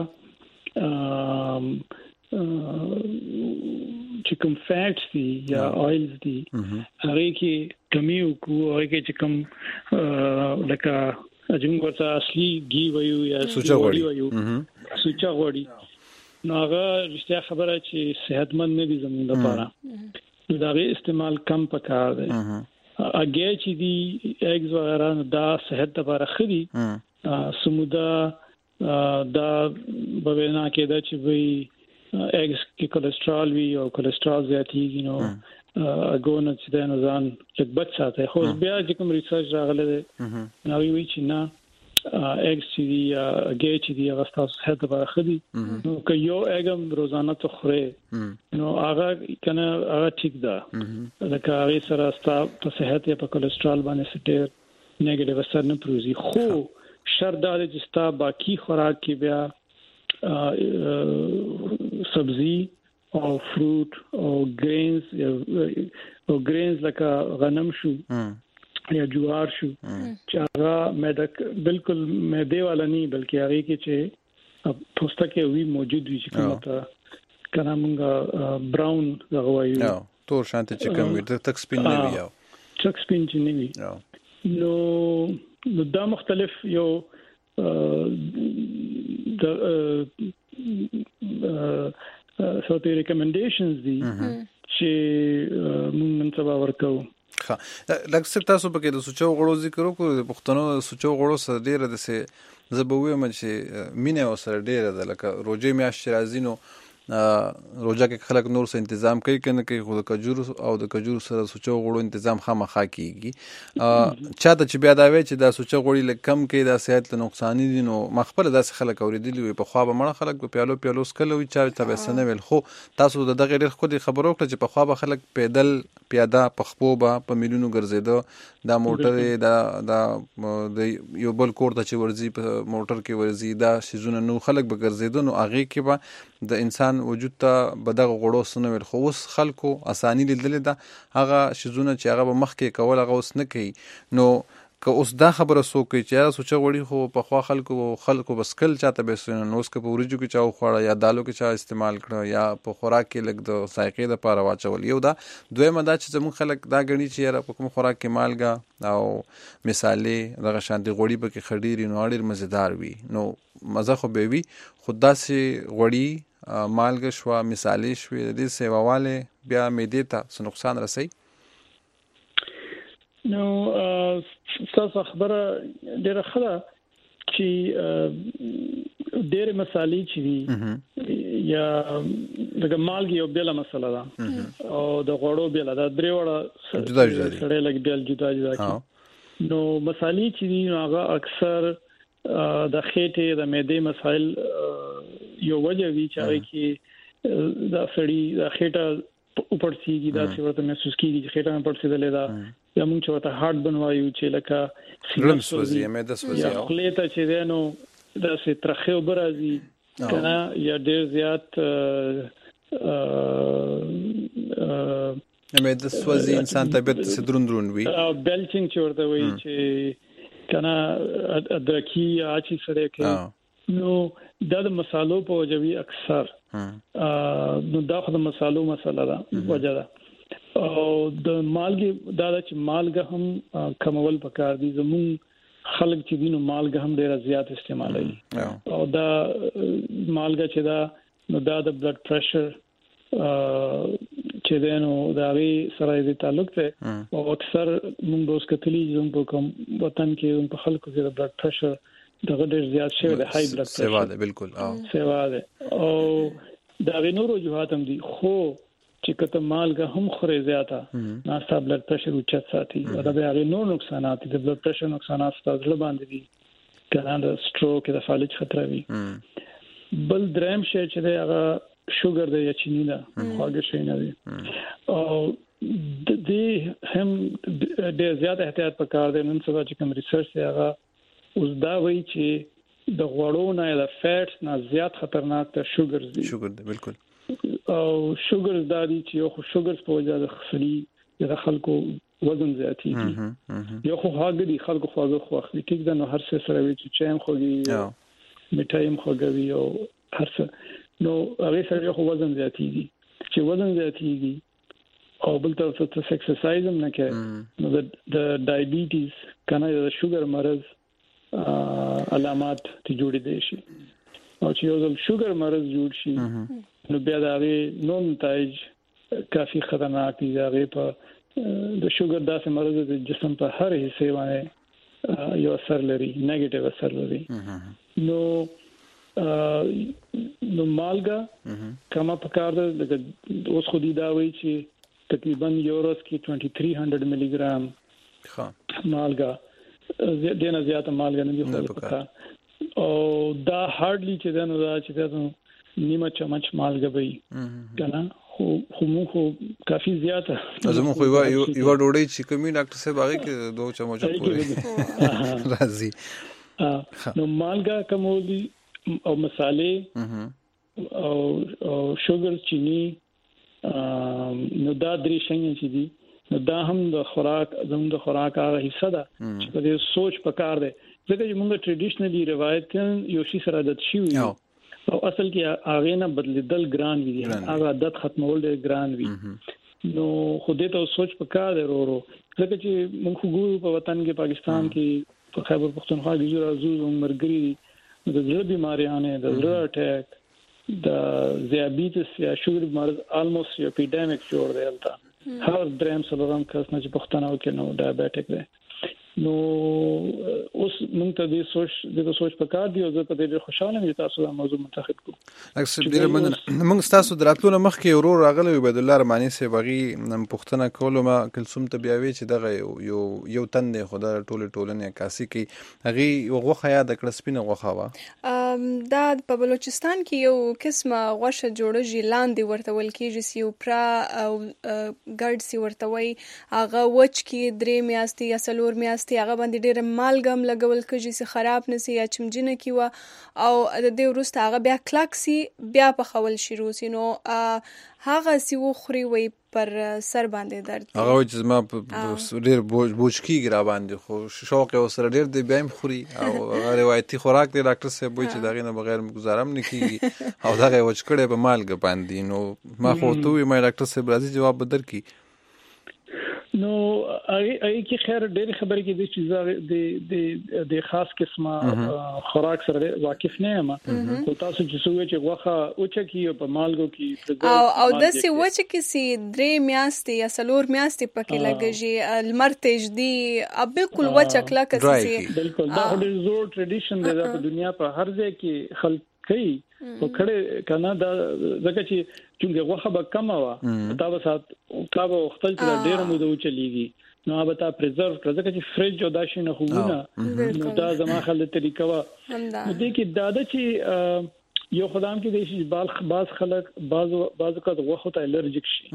چې کوم فیټس دي یا آیلز دي هغه کې کمی وکړو. هغه کې چې کوم لکه اجمه ورته اصلي گی وایو یا سوچا غوړي، نو هغه رښتیا خبره چې صحتمند نه دي زموږ لپاره، نو دا غي استعمال کم پکار دی. اگه چې دی ایگز وغیرہ دا صحت لپاره خدي، سمودا دا بوینا کې دا چې وی ایگز کې کولیسټرول وی او کولیسټرول زیاتیږي، نو اګونه چې دا نه ځان چې بچ ساتي. خو بیا چې کوم ریسرچ راغله نو وی چې نه ایگز چې دی اگه چې دی هغه تاسو صحت لپاره خدي، نو که یو اگم روزانه ته خوره نو هغه کنه هغه ټیک ده، لکه هغه سره ستاسو په صحت یا په کولیسټرول باندې سټیر نیگیټیو اثر نه پروزي. خو شرط دا چې تاسو باقی خوراک کې بیا سبزی او فروټ او ګرینز لکه غنم شو یا جوار شو چې هغه بالکل معده والا نه بلکې هغه کې چې پوستکي وی موجود وي چې کومه ته کنه مونږه براون غوایو تور شانته چې کوم وي تک سپین نه وي او تک سپین چې نه وي نو دا مختلف یو سوتي ریکمنډیشنز دي چې مونږ نن سبا ورکو. لکه څه تاسو پکې د سوچو غړو ذکر وکړو د پښتنو سوچو غړو سره ډیره د سه زبوي چې مینه وسره ډیره ده لکه روزه میاشت راځي نو روزه کې خلک نور څه تنظیم کوي کنه کې خو د کجورو او د کجورو سره سوچو غړو تنظیم خامخا کیږي چاته چې بیا دا وی چې دا سوچو غړي لکم کې دا صحت له نقصان دي نو مخبل داس خلک اوریدلی وي په خوا به مړه خلک په پیالو سکلوي چا ته بسنه ویل خو تاسو د دغه ډیر خو خبرو کړ چې په خوا به خلک پیدل پیاده پخپو به په میلیونو ګرځیدو دا موټر دا یو بل کور ته چې ورزي په موټر کې ورزي دا شیزونه نو خلک به ګرځیدو نو هغه کې به د انسان وجود ته بدغه غړو سونه ویل خو اوس خلکو اساني لیدل دا هغه شیزونه چې هغه مخ کې کول هغه اوس نه کوي نو که اوس دا خبره سو کوي چې سوچ غوړي خو په خوا خلکو بسکل چاته به نو اوس که په ورجو کې چاو خوړه یا دالو کې چا استعمال کړه یا په خوراک کې لګ د سایقې د پاره واچول یو دا دویمه دا چې زموږ خلک دا غني چې په کوم خوراک کې مالګه او مثالې دغه شانتي غوړي به کې خډيري نو اړیر مزیدار وي نو مزه خو به وي خدا سي غوړي مالګه شو مثالې شوې د دې سیواواله بیا معده ته نقصان رسي. نو تاسو خبره ډیره ښه چې ډېر مسالې چې دي یا د مالګي یو بل مسله ده او د غوړو بل ده درې وړه سره لګ بل جدا کی نو مسالې چې دي هغه اکثر د خېټې د معدې مسائل یو وجه وی چې هغه کې د سړی د خېټه اوپرسیږي دا چې ورته محسوس کیږي چې خېټه اوپرسیدلې ده یا موږ چې ورته هارت بنوایو چې لکه سینم سوزي معده سوزي یا خلیته چې دینو د سي ترخه وبرازي کنه یا ډېر زیات معده سوزي انسان طبيعت سره دروندرون وي بلچینګ چې ورته وایي چې کنه ادرکی اچي سره کې نو دا د مصالو په وجوي اکثر نو دا خو د مصالو مسله ده وجه ده او د مالګي دا چې مالګه هم کمول پکار دي زمون خلک چې دینو مالګه هم ډیره زیات استعمالوي او دا مالګه چې دا نو دا د بلډ پريشر چې دینو دا وی سره دې تعلق ته او اکثر موږ اوس کتلی زموږ په کوم وطن کې په خلکو کې د بلډ پريشر دغه ډیر زیات شوی د های بلډ پريشر سیوا ده بالکل سیوا ده او دا غنورو جوهات هم دي خو چې کته مالګه هم خوري زیاته ناستا بلډ پريشر اوچت ساتي او دا به نور نقصانات دي بلډ پريشر نقصانات ستاسو باندې دي کنه د سټروک د فالج خطر وي بل دریم شي چې هغه شوګر دی یا چینی ده خواږه شي نه دي او د دې هم ډیر زیات احتیاط پکار دی نن سبا چې کوم ریسرچ دی هغه اوس دا وایي چې د غوړو نه د فیټس نه زیات خطرناک ته شوګر دی بالکل او شوګرز د دې چې یو شوګرز په وجه د خسري د خلکو وزن زیاتېږي یو خو هغه دي خلکو خواږه خوخلي ټیک ده نو هر څه سره وي چې چایم خوږي میټایم خوږوي او هر څه نو هغه سره یو وزن زیاتېږي چې وزن زیاتېږي او بل تر څه ایکسرسایز هم نه کوي نو د ډایبټیز کنه د شوګر مرض علامات ته جوړې دي شي او چې یو ځل شوګر مرض جوړ شي نو بیا دا نو نتایج کافي خطرناک دي دا په د شوګر داسې مرض د جسم په هر حصے باندې یو اثر لري نیگیټیو اثر لري نو مالګه کما پکار ده اوس خو دي دا وایي چې تقریبا یورس کې 2300 ملي ګرام مالګه دینه زیاته مالګه نه دی پکار او دا هارډلی چې دا چې دا نیمه چمچ مالګه وي کنه خو مو کافي زیاته زمو خو یو ډوډۍ چې کومي ډاکټر صاحب هغه کې 2 چمچ پورې راځي نو مالګه کومولي او مصالې او شوګر چینی نو دا درې شیان چې دي نو دا هم د خوراک زموږ د خوراک هغه حصہ ده چې په دې سوچ پکار ده ځکه چې موږ ټریډیشنلی روایت یو شی سره عادت شي او اصل کې هغه نه بدلیدل ګران وي هغه عادت ختمول ډېر ګران وي نو خو دې ته سوچ پکار ده ورو ځکه چې موږ ګورو په وطن کې پاکستان کې په خیبر پختونخوا کې جوړ ازو مرګري د زړه بیماریانه د زړه اٹیک د ډایبټیس یا شوګر مرض الموست یو اپیډیمیک جوړ دی البته هر دریم سلام کس نه چې پښتنه وکړي نو ډایبټیک دی نو اوس موږ ته د سوچ پکار دی او زه په دې خوشاله یم چې تاسو دا موضوع منتخب کړو اکثر ډیر موږ تاسو دراتلو مخکې ورور راغلی عبد الله رحماني سي بغي پښتنه کولو ما کلثوم ته بیاوي چې دغه یو تن دی خدای ټولنه عکاسي کوي هغه وغه یا د کلسپینه وغه وا دا په بلوچستان کې یو قسمه غوښه جوړه لاندې ورته ول کېږي سیوپرا او ګرد سی ورته وي هغه وچ کې 3 میاشتې یا 4 میاشتې هغه باندې ډېر مالګم لګول کېږي چې خراب نسی یا چمجنه کیوه او د دې وروسته هغه بیا کلاکسي بیا په خول شروع سي نو هغه سی وخوري وي پر سر باندې درد هغه چې ما ډېر بوجکی ګرا باندې خو شوق او سره ډېر دی بیا خوري او روایتي خوراک دی ډاکټر صاحب وایي چې دغه نه بغیر گزارم نه کیږي او دغه وچکړې په مالګ باندې نو ما خو ته وی ما ډاکټر صاحب راځي جواب بدر کی نو ای کی خیر ډېر خبرې کې د چیزه د خاص قسمه خوراک سره واقف نه یم خو تاسو چې سوې چې غوخه اوچه کی په مالګو کې او د سی وچه کې سي 3 میاشتې یا 4 میاشتې پکې لګږي المرتج دی بالکل وچه کلا کسي بالکل دا ډېر زوړ ټریډیشن دی په دنیا په هر ځای کې خلک کوي او کړه کنه دا ځکه چې غوښه به کم وا تا به سات تا به وختل چې ډېر موده چلیږي نو به تا پریزرو کړه ځکه چې فریج او داشي نه خوونه نو دا زما خل طریقه وا دې کې دادا چې یو خدام کې د شي باز خلک باز کا غوښه ته الرجیک شي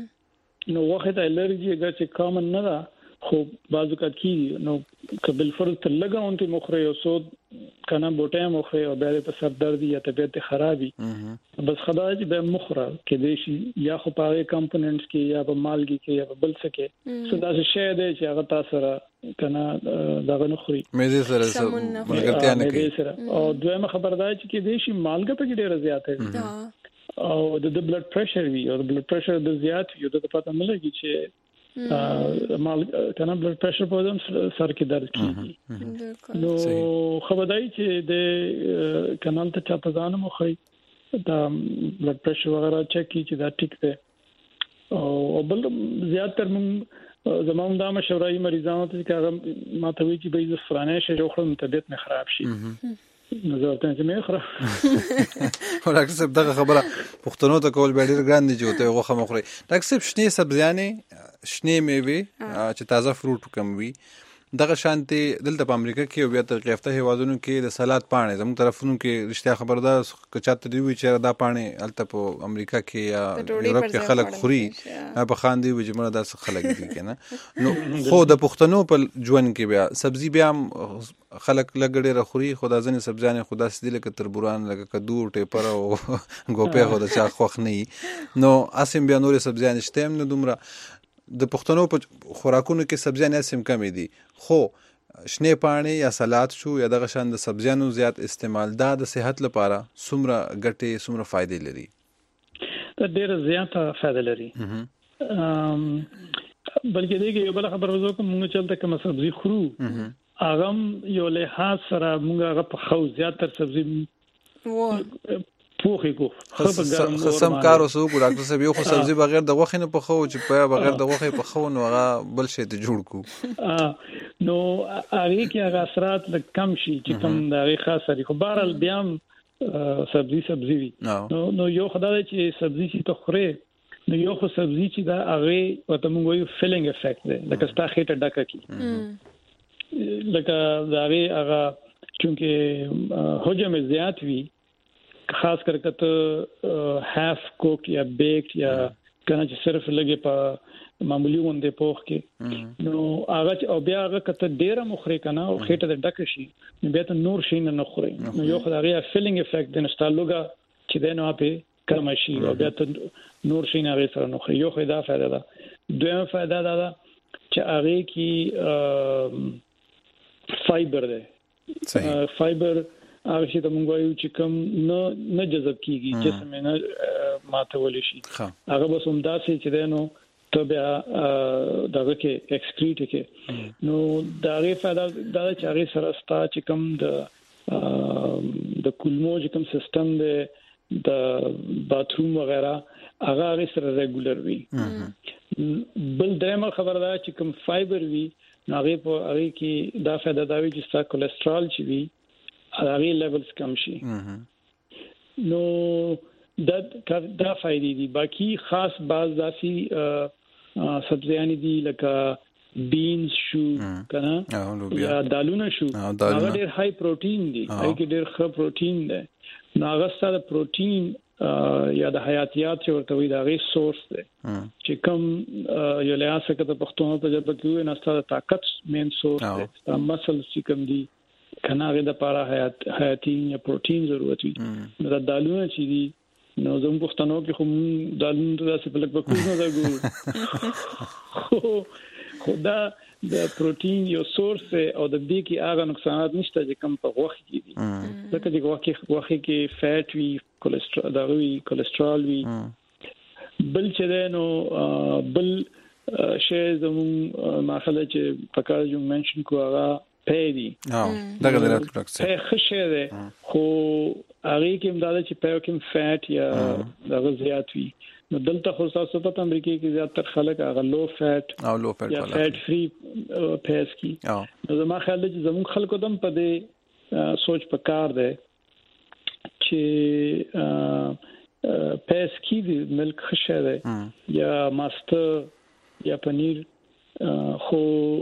نو غوښه ته الرجی اگر چې کامن نه ده خو بازو کا کی نو قبل فرض ته لګاونته مخره او سود کنه بوټه مخره او بیا په سر درد یا طبيعت خرابي بس خدای دې به مخره کې دې شي یا خو پاره کمپوننټس کې یا په مالګي کې یا په بل څه کې سودا شي دې چې هغه تاسو سره کنه دغه نخري مې سره ملګرتیا نه کوي او دویمه خبردار چې دې شي مالګه په ډیره زیاته وي او د بلډ پريشر وي او د بلډ پريشر د زیات وي د پته نه لګي چې مال کنه بلډ پريشر په دم سر کې درد کیږي نو خبرداري چې د کانال ته چاته ځان مو خي دا بلډ پريشر وغیرہ چک کی چې دا ټیک ده او بل زیات تر زموږ د مشورې مریضانو ته چې ماته وی چې به زفرانه شي او خپل طبيعت نه خراب شي نظر ته چې مې خره ډاکټر صاحب دغه خبره پښتنو ته کول به ډیر ګران دي چې ته غوښه مخوري ډاکټر صاحب شنه سبزیانه شنه میوه چې تازه فروټ کم وي دغه شانتي دلته په امریکا کې او بیا تر قیفته هیوادونو کې د سلاد پانه زموږ طرفونو کې رښتیا خبردار کچاته دی وی چې دا پانه الته په امریکا کې یا یورپ کې خلک خوري په خاندي وي چې مړه داس خلک دي کنه نو خو د پښتنو په ژوند کې بیا سبزی بیا خلک لګړې رخوري خدا ځنې سبزیانه خدا سدي لکه تربوران لکه کدو ټیپر او ګوپه خدا چا خوخ نه نو اسیم بیا نور سبزیانه شته نه دومره د پښتنو په خوراکونو کې سبزیانه سم کم دي خو شنه پانی یا سلاد شو یا دغه شان د سبزیانو زیات استعمال د صحت لپاره څومره ګټه څومره فائدې لري دا ډېر زیاته فائدې لري بلکې دغه یو بل خبر وځو کوم موږ چلته کوم سبزی خورو اغم یو له سره موږ هغه په خو زیات تر سبزی پوخي کو خصم کارو سو کو ډاکټر صاحب یو خو سبزی بغیر د غوښې نه پخو چې په بغیر د غوښې پخو نو هغه بل شی ته جوړ کو نو هغه کې هغه اثرات لږ کم شي چې کوم د هغه خاصه دي خو بهرال بیا سبزی وي نو یو خدای چې سبزی چې ته خورې نو یو خو سبزی چې دا هغه وته موږ یو فیلینګ افیکټ دی لکه ستا خېټه ډکه کی لکه دا هغه چونکه حجم زیات وي خاص کر کته هاف کوک یا بیکډ یا کنه چې صرف لګي په معمولی وندې پوخ کې نو هغه او بیا هغه کته ډیره مخري کنه او خېټه د ډک شي بیا ته نور شي نه خوري نو یو خدای فیلینګ افیکټ د نستالوګه چې د نو په کم شي او بیا ته نور شي نه سره نو یو خدا فائدہ ده. دویم فائدہ ده چې هغه کې فایبر ده. فایبر هغه چې موږ وایو چې کم نه جذب کیږي جسم نه ماتول شي هغه بس همدا چې ده نو ته بیا دغه کې ایکسکریټ کې نو دغه فائدہ دا چې هغه سره ستا چې کم د کولمو چې کم سیستم ده د باتروم وغیرہ هغه سره ریګولر وي. بل درېمه خبره ده چې کوم فایبر وي هغه په هغه کې دا فائدہ دا وي چې ستا کولیسټرول چې وي هغه لیولز کم شي. نو دا فائدې دي. باقي خاص بعض داسي سبزیان دي لکه بینز شو کنه یا دالونه شو هغه ډېر های پروتین دي هغه کې ډېر ښه پروتین ده. نو هغه ستاسو پروتین یا د حیاتیات چې ورته وي دا غي سورس ده چې کوم یو لاسه کته پښتون په ځبه کې نه ستاسو طاقت مین سورس ده. دا مسلز چې کوم دي کناغه د لپاره حیاتي یا پروتین ضرورت وي. نو دا دالونه چې دي نو زموږ پښتنو کې خو دالونه داسې په لګ بکوز نه ګورو خدا د پروتین یو سورس او د دې کې هغه نقصانات نشته چې کوم په غوښه کې دي. ځکه چې غوښه کې فیټ وي کولیسټرول دا وی کولیسټرول وی بل چې نو بل شی زموږ ماخله چې پکاره جو منشن کو هغه پیدي دغه درات پلاکسه خشه ده خو هغه کې امداد چې په کوم فیټ یا دغه زیات وي. نو دلته خو تاسو په امریکا کې زیاتره خلک هغه لو فیټ او لو فیټ یا فیټ فری پیس کی. نو زما خیال دی چې زموږ خلکو دم په دې سوچ پکار ده چې پیس کی دی ملک خشه ده یا ماستر یا پنیر خو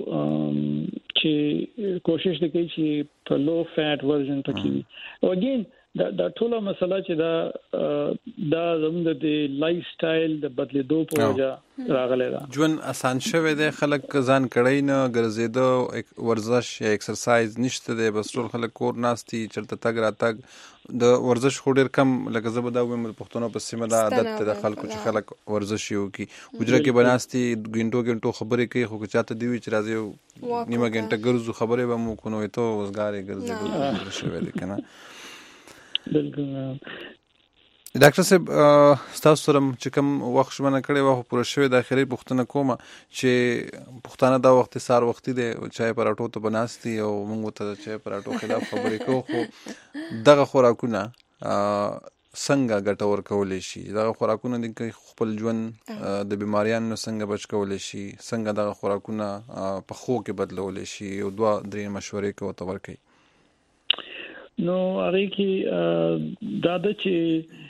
چې کوشش وکړي چې په لو فیټ ورژن پکې وي. او اگین دا ټوله مسله چې دا زموږ د لایف سټایل د بدلیدو په وجه راغلی ده. ژوند آسان شوی دی خلک ځان کړی نه ګرځېدو ورزش یا ایکسرسایز نشته دی بس ټول خلک کور ناستي چرته تګ راتګ د ورزش خو ډېر کم لکه زه به دا وایم پښتنو په سیمه دا عادت دی د خلکو چې خلک ورزش یې وکړي حجره کې به ناستي ګنټو خبرې کوي خو که چاته دی وي چې راځي نیمه ګنټه ګرځو خبرې به مو کو نو ته وزګارې ګرځېدو شوی دی که نه. بالکل ډاکټر صاحب ستاسو سره چې کوم وخت ژمنه کړې وه پوره شوې د اخري پوښتنه کومه چې پښتانه دا وخت سار وختي دی چای پراټو ته بناستي او موږ ته د چای پراټو خلاف خبرې کوو خو دغه خوراکونه څنګه ګټور کولی شي دغه خوراکونه د خپل ژوند د بیماریانو څنګه بچ کولی شي څنګه دغه خوراکونه په خو کې بدلولی شي او 2-3 مشورې کوي ته ورکوي. نو هغه کې دا د چې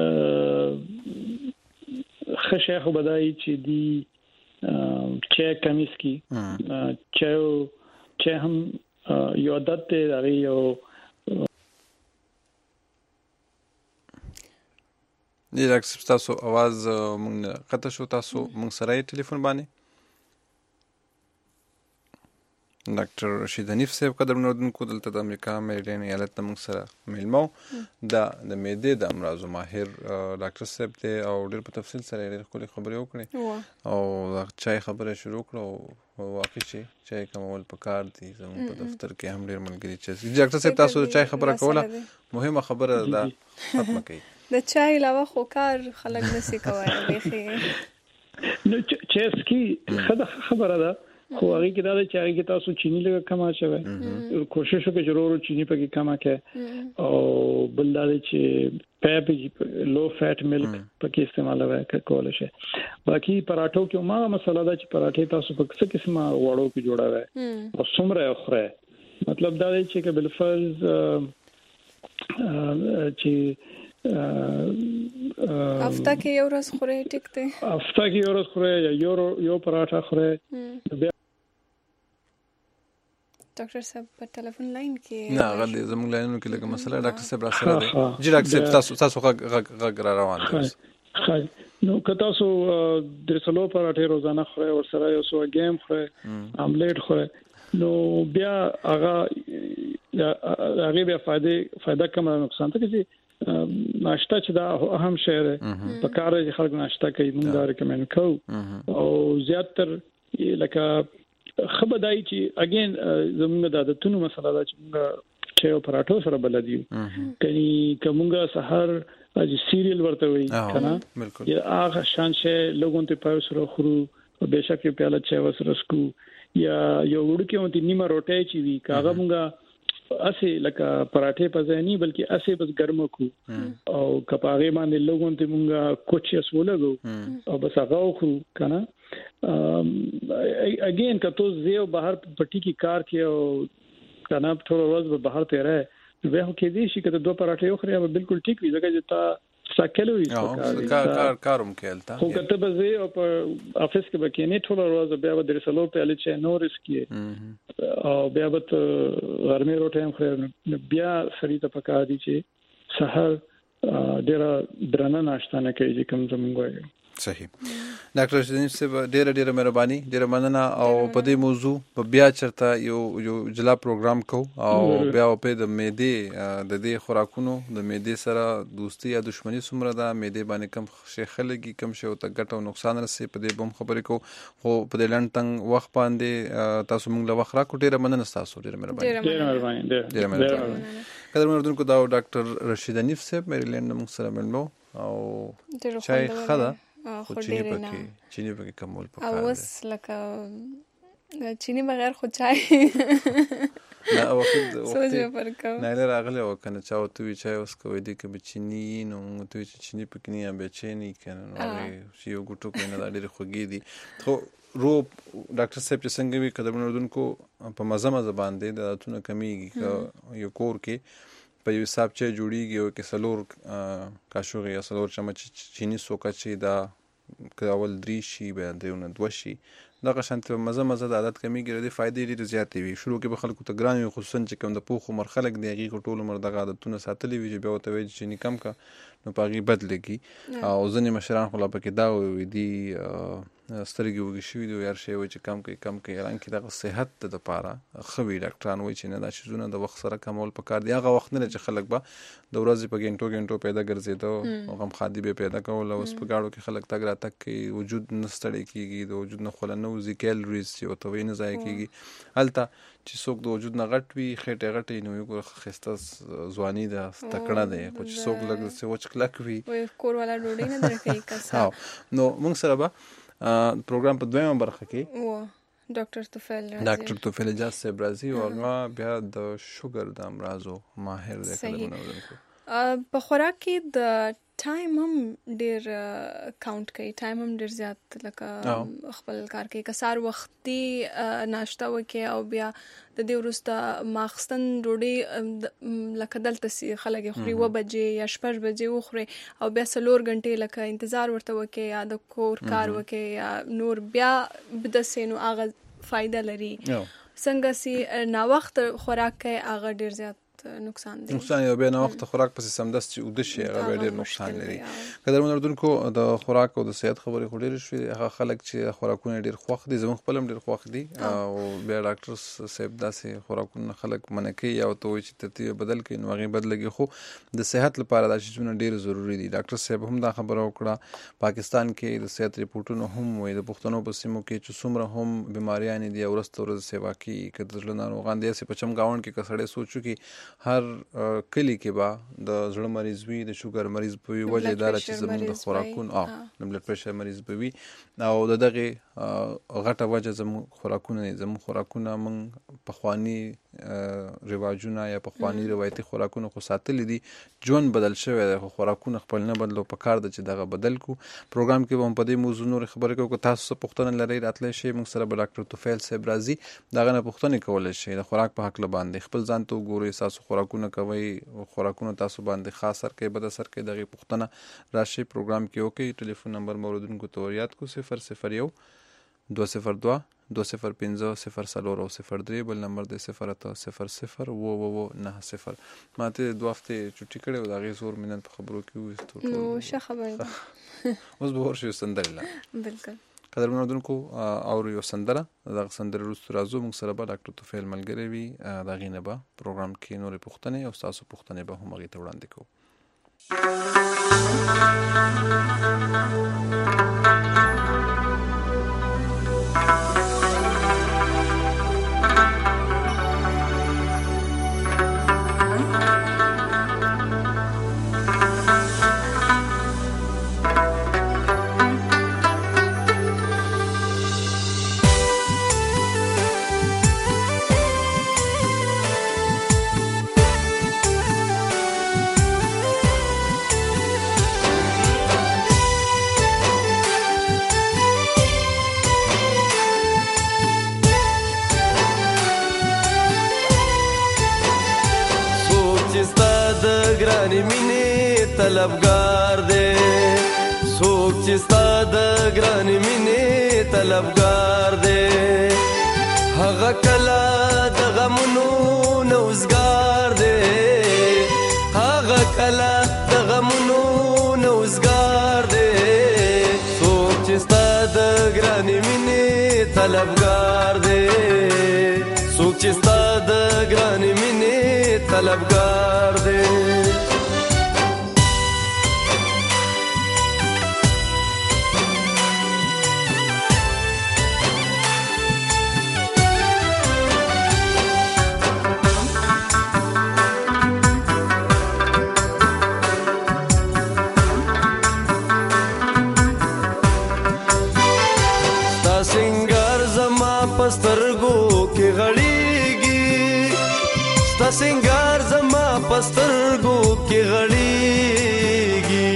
خشه خو بدای چې دی چای کمیس کی چای هم یو عادت دی هغه یو دی ډاکټر تاسو आवाज مونږ قطع شو تاسو مونږ سره ټلیفون باندې ډاکټر رشید حنیف صاحب قدرمنو اوریدونکو دلته د امریکا میریلینډ ایالت نه موږ سره میلمو د معدې د امراضو ماهر ډاکټر صاحب دی او ډېر په تفصیل سره ډېر ښکلې خبرې وکړې او چای خبره شروع کړه او واقعي چې چای کمول پکار دي زموږ په دفتر کې هم ډېر ملګري چې ډاکټر صاحب تاسو د چای خبره کوله مهمه خبره ده ختمه کړئ د چای علاوه خو کار خلک نشي کولی بیخي نو چایسکي خبره ده خو هغه کې دا چې هغه کې تاسو چینی لږه کم اچوي کوشش وکړئ چې ورو چینی پکې کم کړئ او بل دا چې پیپ لو فیټ ملک پکې استعمالوي کولای شي. باقي پراټو کې ما مسله دا چې پراټې تاسو په څه قسمه وړو کې جوړاوي او څومره خوره مطلب دا دی چې بل فرض چې هفته کې یو ورځ خوري ټیک دی هفته کې یو ورځ خوري یا یو پراټا خوري. ډاکټر صاحب په ټلیفون لاین کې نه غلي زموږ لاینونو کې لکه مسله ډاکټر صاحب را سره دی جی ډاکټر صاحب تاسو غږ را روان دي نو که تاسو د سلو پراټې روزانه خورئ او سره یو څو گیم خورئ آملیټ خورئ نو بیا هغه بیا فائدہ کم نقصان ته چې ناشته چې دا اهم شی دی په کار کې خلک ناشته کوي موږ دا ریکمند کوو او زیاتره لکه خبردای چې اگین زموږ د عادتونو مسله ده چې موږ چې او پراټو سره بلدیو کني کومه سحر چې سیریل ورته وي کنه بالکل یا هغه شان شی لوګون ته پاو سره خورو بهشکه پیاله چای وسره سکو یا یو وړکه اونته نیمه روټي چې وی کاغه موږ اسه لکه پراټه پځنی بلکې اسه بس ګرمو کو او کپاغه باندې لوګون ته موږ کوچ اسولګو او بس هغه خو کنه اگین کته زیو بهر پټی کی کار کې او کنه ټول ورځ به بهر ته راه به هو کې دي چې کته دوه پراټه یو خوري بالکل ټیک وي ځکه چې تا ساکلوي کاروم کېلتا خو کته به زی او په افیس کې به کې نه ټول ورځ بیا به درسلو په اله چې نو ریسک او بیا به غرمه روټه هم خوري بیا سړی ته پکا دي چې سحر ډېر درنه ناشته نه کوي چې کوم زمونږ وایي صحیح ډاکټر رشید نیم صاحب ډېر مهرباني ډېر مننه او په دې موضوع په بیا چرته یو جلا پروګرام کو او بیا په د معدې د دې خوراکونو د معدې سره دوستي یا دښمنی څومره ده معدې باندې کم شي خلګي کم شي او ته ګټه او نقصان رسي په دې بم خبرې کو خو په دې لنډ وخت باندې تاسو موږ له وخت را کو ډېر مننه تاسو ډېر مهرباني قدر مردونکو دا ډاکټر رشید نیم صاحب میریلند موږ سره ملنو او چای خدا خو چینی پکې کمول پکاره او وس لکه چینی بغیر خو چای نه وخت سوچ پرکاو نه راغله وکنه چاو تو چای اوس کوي دي کې بچینی نو تو چینی پکې نه به چینی کنه نو یو ګټو کوي نه دا ډېر خوږی دي خو رو ډاکټر صاحب چې څنګه وی قدم نوردونکو په مزه باندې د عادتونو کمیږي یو کور کې په یو حساب چې جوړیږي او کې سلور کاشوغي یا سلور چمچ چینی سوکا چې دا کاول درې شي به دیونه دوه شي دا قشنت مزه د عادت کمیږي د فائدې ډېر زیاتې وي شروع کې به خلکو ته ګران وي خصوصا چې کوم د پوخ عمر خلک دی هغه ټول عمر د عادتونو ساتلې وي چې به وته وي چې نکم کا نو پاغي بدلږي او ځنې مشران خو لا پکې دا وي دي سترګې وږي شوي دي یار شی وي چې کم کوي اعلان کې د صحت د لپاره خوي ډاکټران وایي چې نه دا شیزونه د وخت سره کمول پکار دی هغه وخت نه چې خلک به د ورځې په ګنټو پیدا ګرځېدو او غم خادي به پیدا کول او اوس په گاړو کې خلک تګ راتګ کوي وجود نستړی کیږي د وجود نه خل نه وزي کیلریز چې او توې نه ځای کیږي الته چې څوک د وجود نه غټ وي خېټه غټې نو یو خسته ځواني ده تکړه ده خو چې څوک لګ څه وچ کلک وي کور والا ډوډۍ نه درکې کسا نو موږ سره به پروګرام په دویمه برخه کې ډاکټر توفیل اجاز صاحب راځي او هغه بیا د شوګر د امراضو ماهر دی په خوراک کې د ټایم هم ډیر کاونټ کوي ټایم هم ډیر زیات لکه خپل کار کوي کسار وختي ناشته وکي او بیا د دې وروسته ماخستن ډوډۍ لکه دلته خلک خوري و بجې یا شپږ بجې وخوري او بیا څلور غنټې لکه انتظار ورته وکي یا د کور کار وکي یا نور بیا د سينو هغه فائدہ لري څنګه سي نا وخت خوراک کوي هغه ډیر زیات نقصان یو به نه وخت خوراک پس سمدست چې ود شي هغه ډېر نقصان لري قدر مندونکو د خوراک او د صحت خبرې خوري شوي هغه خلک چې خوراکونه ډېر خوښ دي زموږ خپل ډېر خوښ دي او بیا ډاکټر صاحب داسې خوراکونه خلک منکي او ته چې ترتیب بدل کړي نو هغه بدلږي خو د صحت لپاره دا شیونه ډېر ضروری دي ډاکټر صاحب هم دا خبره وکړه پاکستان کې د صحت ریپورتونو هم وي د پښتنو په سیمو کې چې څومره هم بیماریاں دي او ورځ سیوا کوي کله ناروغان دي چې پچم گاوند کې کسړې سوچو کې هر کلی کې با د زړه مریض وي د شوګر مریض په وجه دار چې زموږ د خوراکونو د بلډ پريشر مریض به وي او دغه غټه وجه زموږ خوراکونه من پخوانی رواجونه یا پخوانی روایتي خوراکونه خو ساتل دي جون بدل شوی دی خو خوراکونه خپل نه بدلو په کار د چې دغه بدل کو پروګرام کې هم په دې موضوع نور خبرې کوو تاسو پښتنه لري راتلې شي موږ سره ډاکټر توفیل صاحب راځي دغه نه پښتنه کول شي د خوراک په حق باندې خپل ځان ته ګوري تاسو خوراکونه کوي خوراکونه تاسو باندې خاص سر کې بد اثر کې دغه پښتنه راشي پروګرام کې اوکي ټلیفون نمبر موردونکو ته یاد کو 001 202 205 0 03 بل نمبر دی 080 0090 ماته 2 هفته چټی کړو دا غي زور منن په خبرو کې نو ښه خبره اوس به ورشي سندرلا بالکل قدر منودونکو او یو سندره دا سندره روستو راځو موږ سره به ډاکټر توفیل ملګری وي دا غینه به پروګرام کې نور پښتنه او تاسو پښتنه به هم غي ته وړاندې کوو طلبگار دے سوک چستا د ګران مینې طلبگار دے هغه کلا د غمونو نوزګار دے هغه کلا د غمونو نوزګار دے سوک چستا د ګران مینې طلبگار دے سوک چستا د ګران مینې طلبگار دے پسترګو کې غړېږي ستا سنگار زما پسترګو کې غړېږي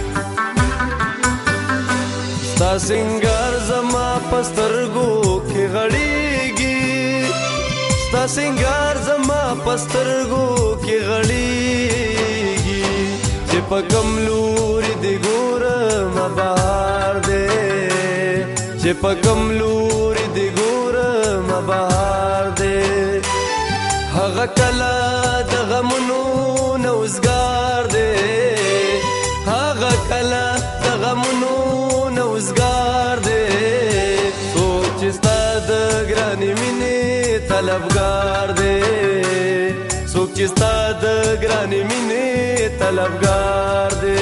ستا سنگار زما پسترګو کې غړېږي ستا سنگار زما پسترګو کې غړېږي چې په کوم لوري دې ګورم بهار دې چې په کوم لوري دې بهار دے هغه کلا د غمونو نوزګار دے هغه کلا د غمونو نوزګار دے سوچ ستا د ګران مینې طلبگار دے سوچ ستا د ګران مینې طلبگار دے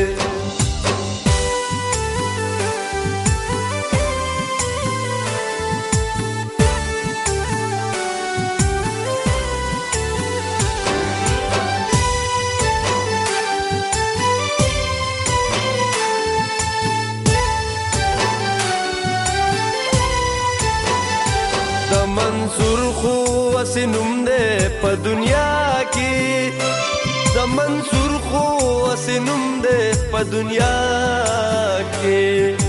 منصور خو اسنوم دے په دنیا کې د منصور خو اسنوم دے په دنیا کې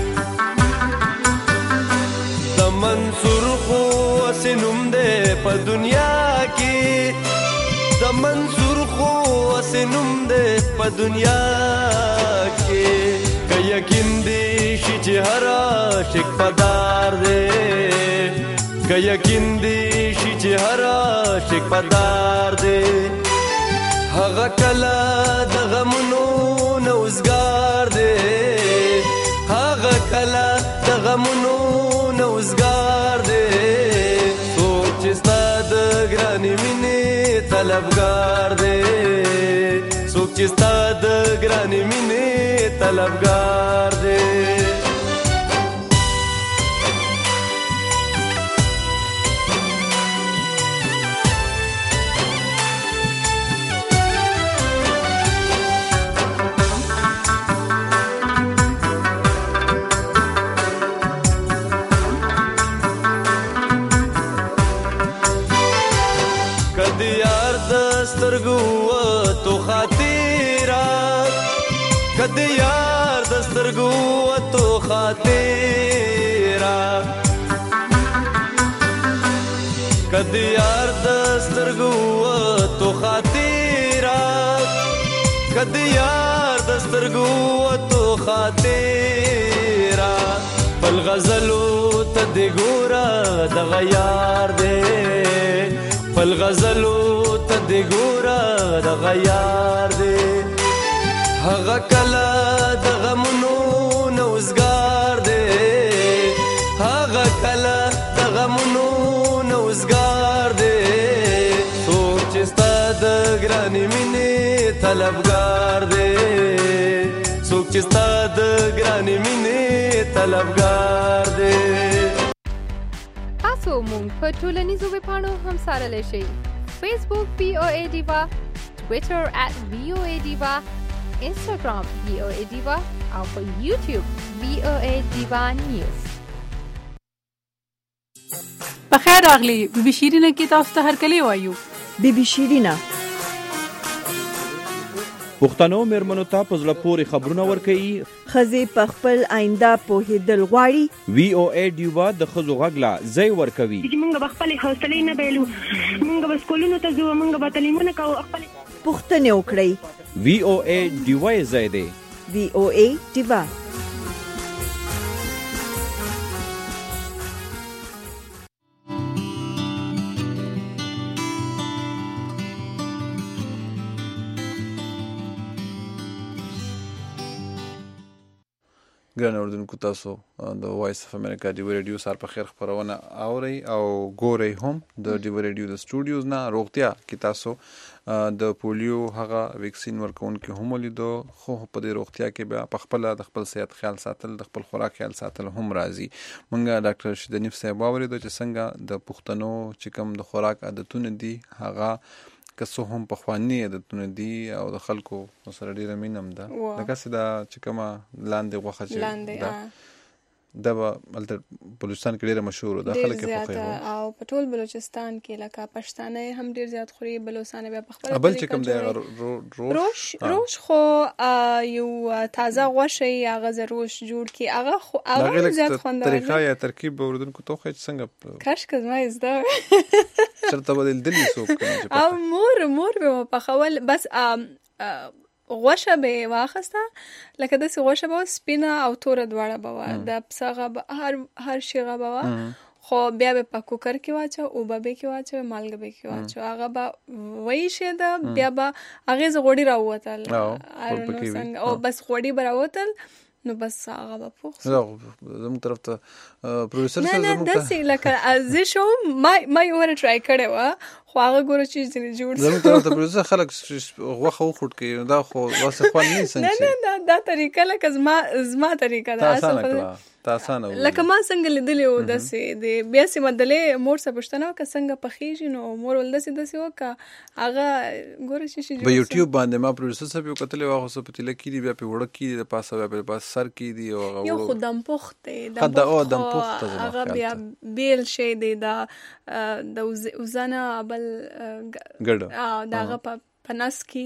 د منصور خو اسنوم دے په دنیا کې د منصور خو اسنوم دے په دنیا کې که یقین دی شي چې هر عاشق پدار دے که یقین دی شي چې هر عاشق پدار دی هغه کلا د غمونو نوزګار دی هغه کلا د غمونو نوزګار دی سوچ ستا د ګران مینې طلبگار دی سوچ ستا د ګران مینې طلبگار دی سترګو خاطره کدی یار د سترګو تو خاطره کدی یار د سترګو تو خاطره کدی یار د سترګو تو خاطره بل غزلو ته دی ګورا د غیار دی بل غزلو ته دی ګورا د غیار دی هغه کلا د غمونو نوزګار دی هغه کلا د غمونو نوزګار دی سوچ ستا د ګران مینې طلبگار دی چې ستا د ګرانې مینې طلبګار دی. تاسو مونږ په ټولنیزو ویبپاڼو هم څارلی شئ. فیسبوک VOA Diva, ټویټر @VOA Diva, انسټاګرام VOA Diva او په یوټیوب VOA Diva News. بخیر راغلی. بی شیرینه کې تاسو ته هرکلی وایو. بی شیرینه پښتنو میرمنو ته په زړه پورې خبرونه ورکوي. ښځې په خپل آینده پوهېدل غواړي. VOA ډیوا د ښځو غږ لا ځای ورکوي. موږ به خپلې حوصلې نه بایلو، موږ به سکولونو ته ځو، موږ به تعلیمونه کوو، خپلې پوښتنې وکړئ. VOA ډیوا یې ځای دی. VOA ډیوا. ګران اوریدونکو، تاسو د وایس اف امریکا ډیو ریډیو سار په خیر خبرونه اورئ او ګورئ هم د ډیو ریډیو د سټوډیوز نه. روغتیا کې تاسو د پولیو هغه ویکسین ورکوونکي هم ولیدو، خو په دې روغتیا کې بیا په خپل د خپل صحت خیال ساتل، د خپل خوراک خیال ساتل هم راځي. مونږ ډاکټر رشید حنیف صاحب واوریدو چې څنګه د پښتنو چې کوم د خوراک عادتونه دي هغه که څه هم پخواني عادتونه دي او د خلکو سره ډېره مینه هم ده. لکه څه دا چې کومه لاندې غوښه چې ده دا به هلته بلوچستان کې ډېره مشهور ده، خلک یې خوښوي. او په ټول بلوچستان کې لکه پښتانه هم ډېر زیات خوري، بلوچستان بیا په خپل بل چې کوم دی روش خو یو تازه غوښه یې هغه زه روش جوړ کړي، هغه زیات خوندور طریقه یا ترکیب به اردوونکو ته وښایي چې څنګه کاش که زما یې زده چېرته به دلدلي څوک او مور به مو پخول. بس غوښه به یې واخسته، لکه داسې غوښه به سپینه او توره دواړه به وه، د پسه به هر شیغه به وه، خو بیا به په کوکر کې واچو، اوبه به کې واچو، مالګه به کې واچو، هغه به وایشېده، بیا به هغې زه غوړي راووتل او بس غوړي به راووتل، نو بس هغه به پوخ زموږ طرف ته پروډوسر نه داسې لکه زه شوم ما یې وره ټرای کړې وه، خو هغه ګوره چې ځینې جوړ زموږ طرف ته پروډوسر خلک غوښه وخوټ کوي، دا خو واسه خوند نه څنګه نه دا طریقه لکه زما طریقه ده تاسانه لکه ما څنګه لیدلې و داسې د بیا سې مدلې مور څه پوښتنه وکړه څنګه پخېږي، نو مور ول داسې وکړه هغه ګوره چې په یوټیوب باندې ما پروډوسر صاحب یو کتلې وه، خو څه په تیله کې دي، بیا پې وړه کې دي، د پاسه بیا په پاس سر کې دي، یو خو دمپخت دی، هغه بیا بیل شی دی د وزنه بل ګډه د هغه په نس کې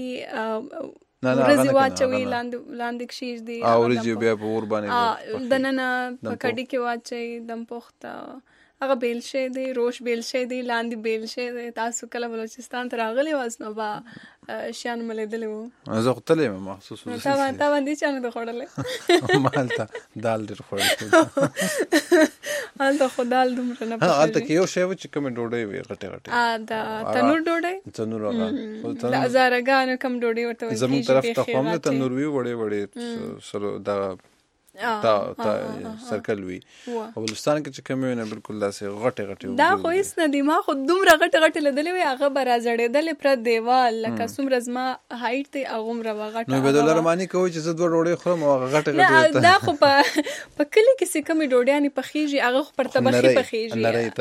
ورځې واچوي، لاندې کښېږدي دي او ورځې بیا په اور باندې دننه په کډي کې واچوي دمپخت. هغه بیل شی دی، روش بیل شی دی، لاندې بیل شی دی. تاسو کله بلوچستان ته راغلي واست نو به شیان مې لیدلي وو. زه خو تللی یم مخصوص تا باندې چا نه دی خوړلی؟ ما هلته دال ډېر خوړلی هلته خو دال دومره نه پخېږي. هلته کې یو شی و چې کومې ډوډۍ وې غټې د تنور ډوډۍ، د هزارګانو کم ډوډۍ ورته ویل کېږي. زموږ طرف ته خو هم د تنور وي وړې وړې سره دغه سرکل وي، او بلوچستان کې چې کومې وي نه بالکل داسې غټې دا خو هېڅ نه دي. ما خو دومره غټې لیدلې وې، هغه به راځړېدلې پر دیوال لکه څومره زما هایټ دی هغومره به غټه. نو به د لرماني کوي چې زه دوه ډوډۍ خورم او هغه غټې دا خو په کلي کې چې کومې ډوډیانې پخېږي هغه خو پر طبخي پخېږي،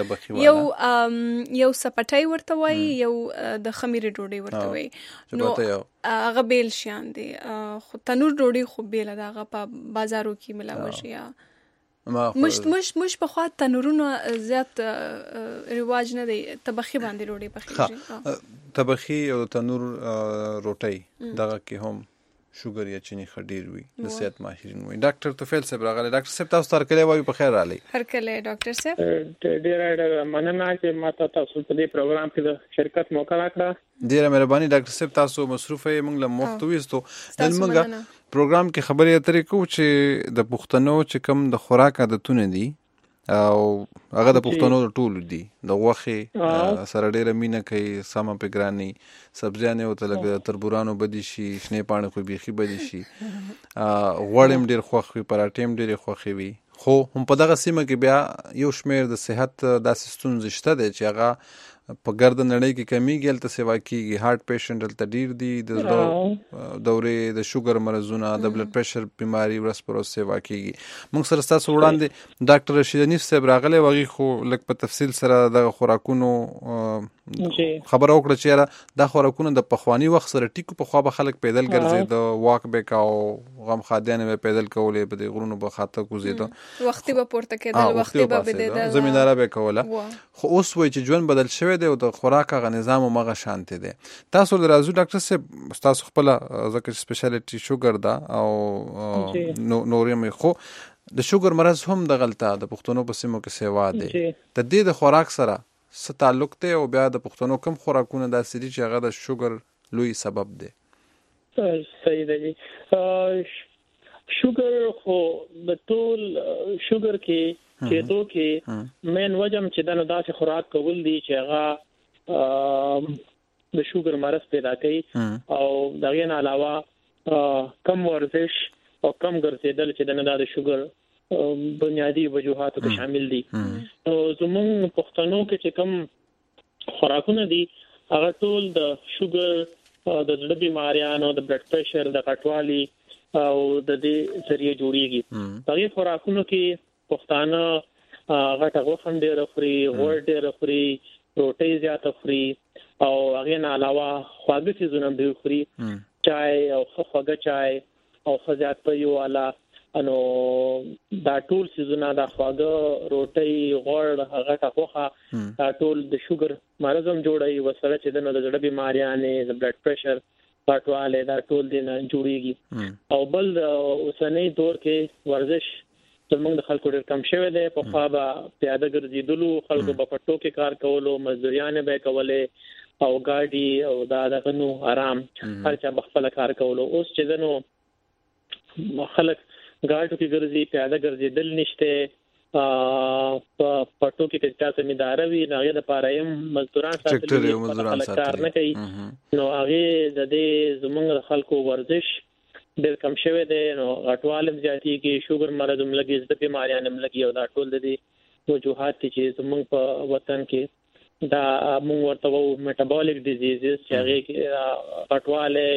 یو سپټی ورته وایي، یو د خمیرې ډوډۍ ورته وایي، نو هغه بیل شیان دي. خو تنور ډوډۍ خو بیله ده، هغه په بازارو کې ملاوه شي. موږ پخوا تنورونه زیات رواج نه دی، تبخي باندې ډوډۍ پخېږي. تبخي او تنور روټۍ دغه کې هم شوګر یا چینی ښه ډېر وي، د صحت ماهرین وایي. ډاکټر توفیل صاحب راغلی. ډاکټر صاحب تاسو ته هرکلی وایو، په خیر راغلی. هرکلی ډاکټر صاحب. ډېره مننه چې ما ته تاسو په دې پروګرام کې د شرکت موقع راکړه. ډېره مهرباني ډاکټر صاحب، تاسو مصروفه یې، موږ له وخت وویستو. نن موږ پروګرام کې خبرې اترې کوو چې د پښتنو چې کوم د خوراک عادتونه دي او هغه د پښتنو د ټولو دي، د غوښې سره ډېره مینه کوي، سمه پې ګرانې سبزیانې ورته لکه تربورانو بدي شي، شنې پاڼې خو بیخي بدي شي، غوړ هم ډېر خوښ وي، پراټې هم ډېرې خوښې وي. خو هم په دغه سیمه کې بیا یو شمېر د صحت داسې ستونزې شته دی چې هغه په ګرد نړۍ کې کمیږي هلته سیوا کیږي. هارت پیشنټ هلته ډیر دي، د زړه دورې، د شوګر مرزونه، د بلډ پریشر بیماری ورځ پر ورځ سیوا کیږي. موږ سره ستاسو وړاندې ډاکټر رشید حنیف صاحب راغلی و، هغې خو لږ په تفصیل سره د خوراکونو خبره وکړه چې یاره دا خوراکونه د پخواني وخت سره ټیکو. پخوا به خلک پیدل ګرځېده، واک به کاوه، غم خادیانې به پیدل کولې، په دې غرونو به خاطه کوزېده، وختي به پورته کېدل، وختي به بدېدل، زمینداره به کوله. خو اوس وایي چې ژوند بدل شوی دی او د خوراک هغه نظام همغه شانتې دی. تاسو د راځو ډاکټر صاحب، ستاسو خپله ځکه چې سپیشالیټي شوګر ده او نورې مې، خو د شوګر مرض هم دغلته د پښتنو په سیمو کې سیوا دی. د دې د خوراک سره څه تعلق دی او بیا د پښتنو کوم خوراکونه داسې دي چې هغه د شوګر لوی سبب دی؟ صحیح دی. شوګر خو د ټول شوګر کې کېدو کې مین وجم چې د نو داسې خوراک کول دي چې هغه د شوګر مرض پیدا کوي، او دغه نه علاوه کم ورزش او کم ګرځېدل چې د نه د شوګر بنیادی وجوهاتو کې شامل دي. نو زموږ پښتنو کې چې کم خوراکونه دي هغه ټول د شوګر، د زړه بیماریانو، د بلډ پریشر، د غټوالي او د دې ذریعہ جوړیږي. دغه خوراکونو کې پښتانه غټه غوښه ډېره خوري، غوړ ډېره خوري، روټۍ زیاته خوري، او هغه نه علاوه خواږه څیزونه ډېر خوري، چای او خوږه چای او خزيات په یو والا. انو دا ټول څیزونه، دا خواږه، روټۍ، غوړ، غټه غوښه، دا ټول د شوګر مرض هم جوړوي، وسره چې د زړه بیماریانې، د بلډ پریشر، غټواله، دا ټول د نه جوړیږي. او بل اوسنۍ دور کې ورزش زموږ د خلکو ډېر کم شوی دی. په خوا به پیاده ګرځېدلو، خلکو به په ټوکې کار کولو، مزدوریانې به کولې، او ګاډي او دا دغه نو آرام، هر چا به خپل کار کولو. اوس چې د نو خلک ګاډو کې ګرځي، پیاده ګرځېدل نشته، په ټوکې کې تاسو میداره وي، هغه د پاره هم مزدوران ساتل کار نه کوي. نو هغه د دې زموږ خلکو ورزش ډېر کم شوی دی. نو غټوالم زیاتېږي، شوګر مرض هم لګي، د بیماریانو هم لګي، او دا ټول د دې وجوهات چې زموږ په وطن کې دا موږ ورته وو میټابولیک ډیزیزز، چې هغه کې غټواله،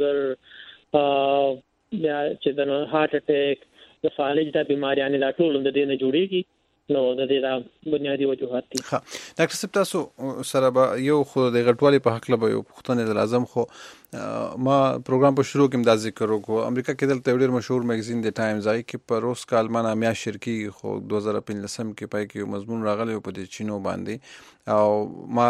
شوګر، بیا چې د هارت اٹیک، د فالج، د بیماریانو دا ټول د دې نه جوړیږي. نو د دې دا بنیادی وجوهات دي. ها ډاکټر صاحب، تاسو سره به یو خو د غټوالي په حق له یو پښتنه لازم، خو ما پروګرام په شروع کې هم دا ذکر وکړو، امریکا کې دلته ډېر مشهور میگزین دی ټایمز، هغه کې په روز کال معنا میا شرکی خو 2015 کې پای کې یو مضمون راغلی په دې چینو باندې، او ما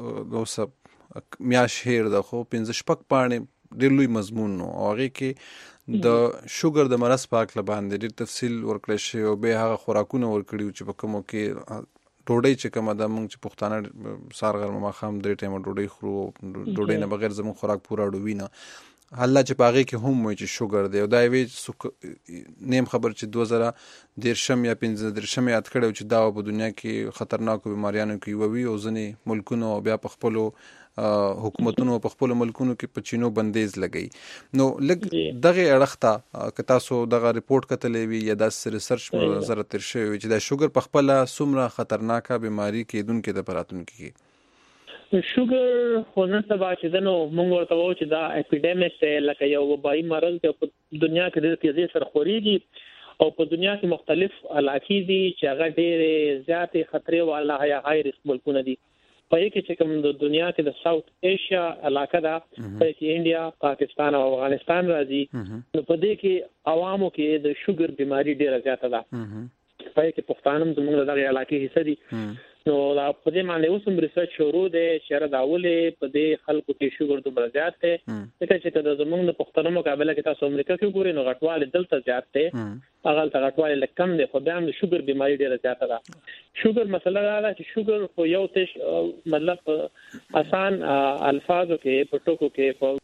اوس میا شهر د خو 15 شپږ پاڼې ډېر لوی مضمون نو، او هغه کې د شوګر د مرض په اړه باندې ډېر تفصیل ورکړی شوی، او به هغه خوراکونه ورکړي چې په کومو کې ډوډۍ چې کومه ده، موږ چې پښتانه سهار غرمه ماښام 3 ټایمه ډوډۍ خورو، ډوډۍ نه بغیر زموږ خوراک پوره اړوي نه. حالا چې په هغې کې هم وایي چې شوګر دی، او دا یوې نیم خبر چې 2013 یا 15 یاد کړی چې دا په دنیا کې خطرناکو بیماریانو کې یوه وي، او ځینې ملکونو بیا په خپلو حکومتونو په خپل ملکونو کې په چینو بندیز لګي. نو لږ دغه اړخته که تاسو دغه ریپورت کتلې وي یا داسې ریسرچ زره تیر شوی وي چې دا شوګر په خپله څومره خطرناکه بیماري کېدونکې ده په راتلونکي کې؟ شوګر خو نن سبا چې نو موږ ورته وایو چې دا اپیډیمیک دی، لکه یو وبایي مرض دی، په دنیا کې ډېر تیزۍ سره خورېږي، او په دنیا کې مختلف علاقې دي چې هغه ډېرې زیاتې خطرې والا یا های ریسک ملکونه دي. په یوه کې چې کوم د دنیا کې د ساوث ایشیا علاقه ده، په کې انډیا، پاکستان او افغانستان راځي، نو په دې کې عوامو کې د شوګر بیماری ډیره زیاته ده. په کې پښتانه هم زموږ دغه علاقې حصہ دي. نو دا په دې باندې اوس هم ریسرچ شروع دی چې راولې په دې خلکو کې شوګر دومره زیات دی، ځکه چې د زموږ د پښتنو مقابله کې تاسو امریکا کې ګورئ نو غټواله دلته زیات دی، هغه ته غټواله لږ کم دی، خو بیا هم د شوګر بیماری ډیره زیاته ده. شوګر مسله دا ده چې شوګر خو یو تش مطلب آسان الفاظو کې په ټکو کې په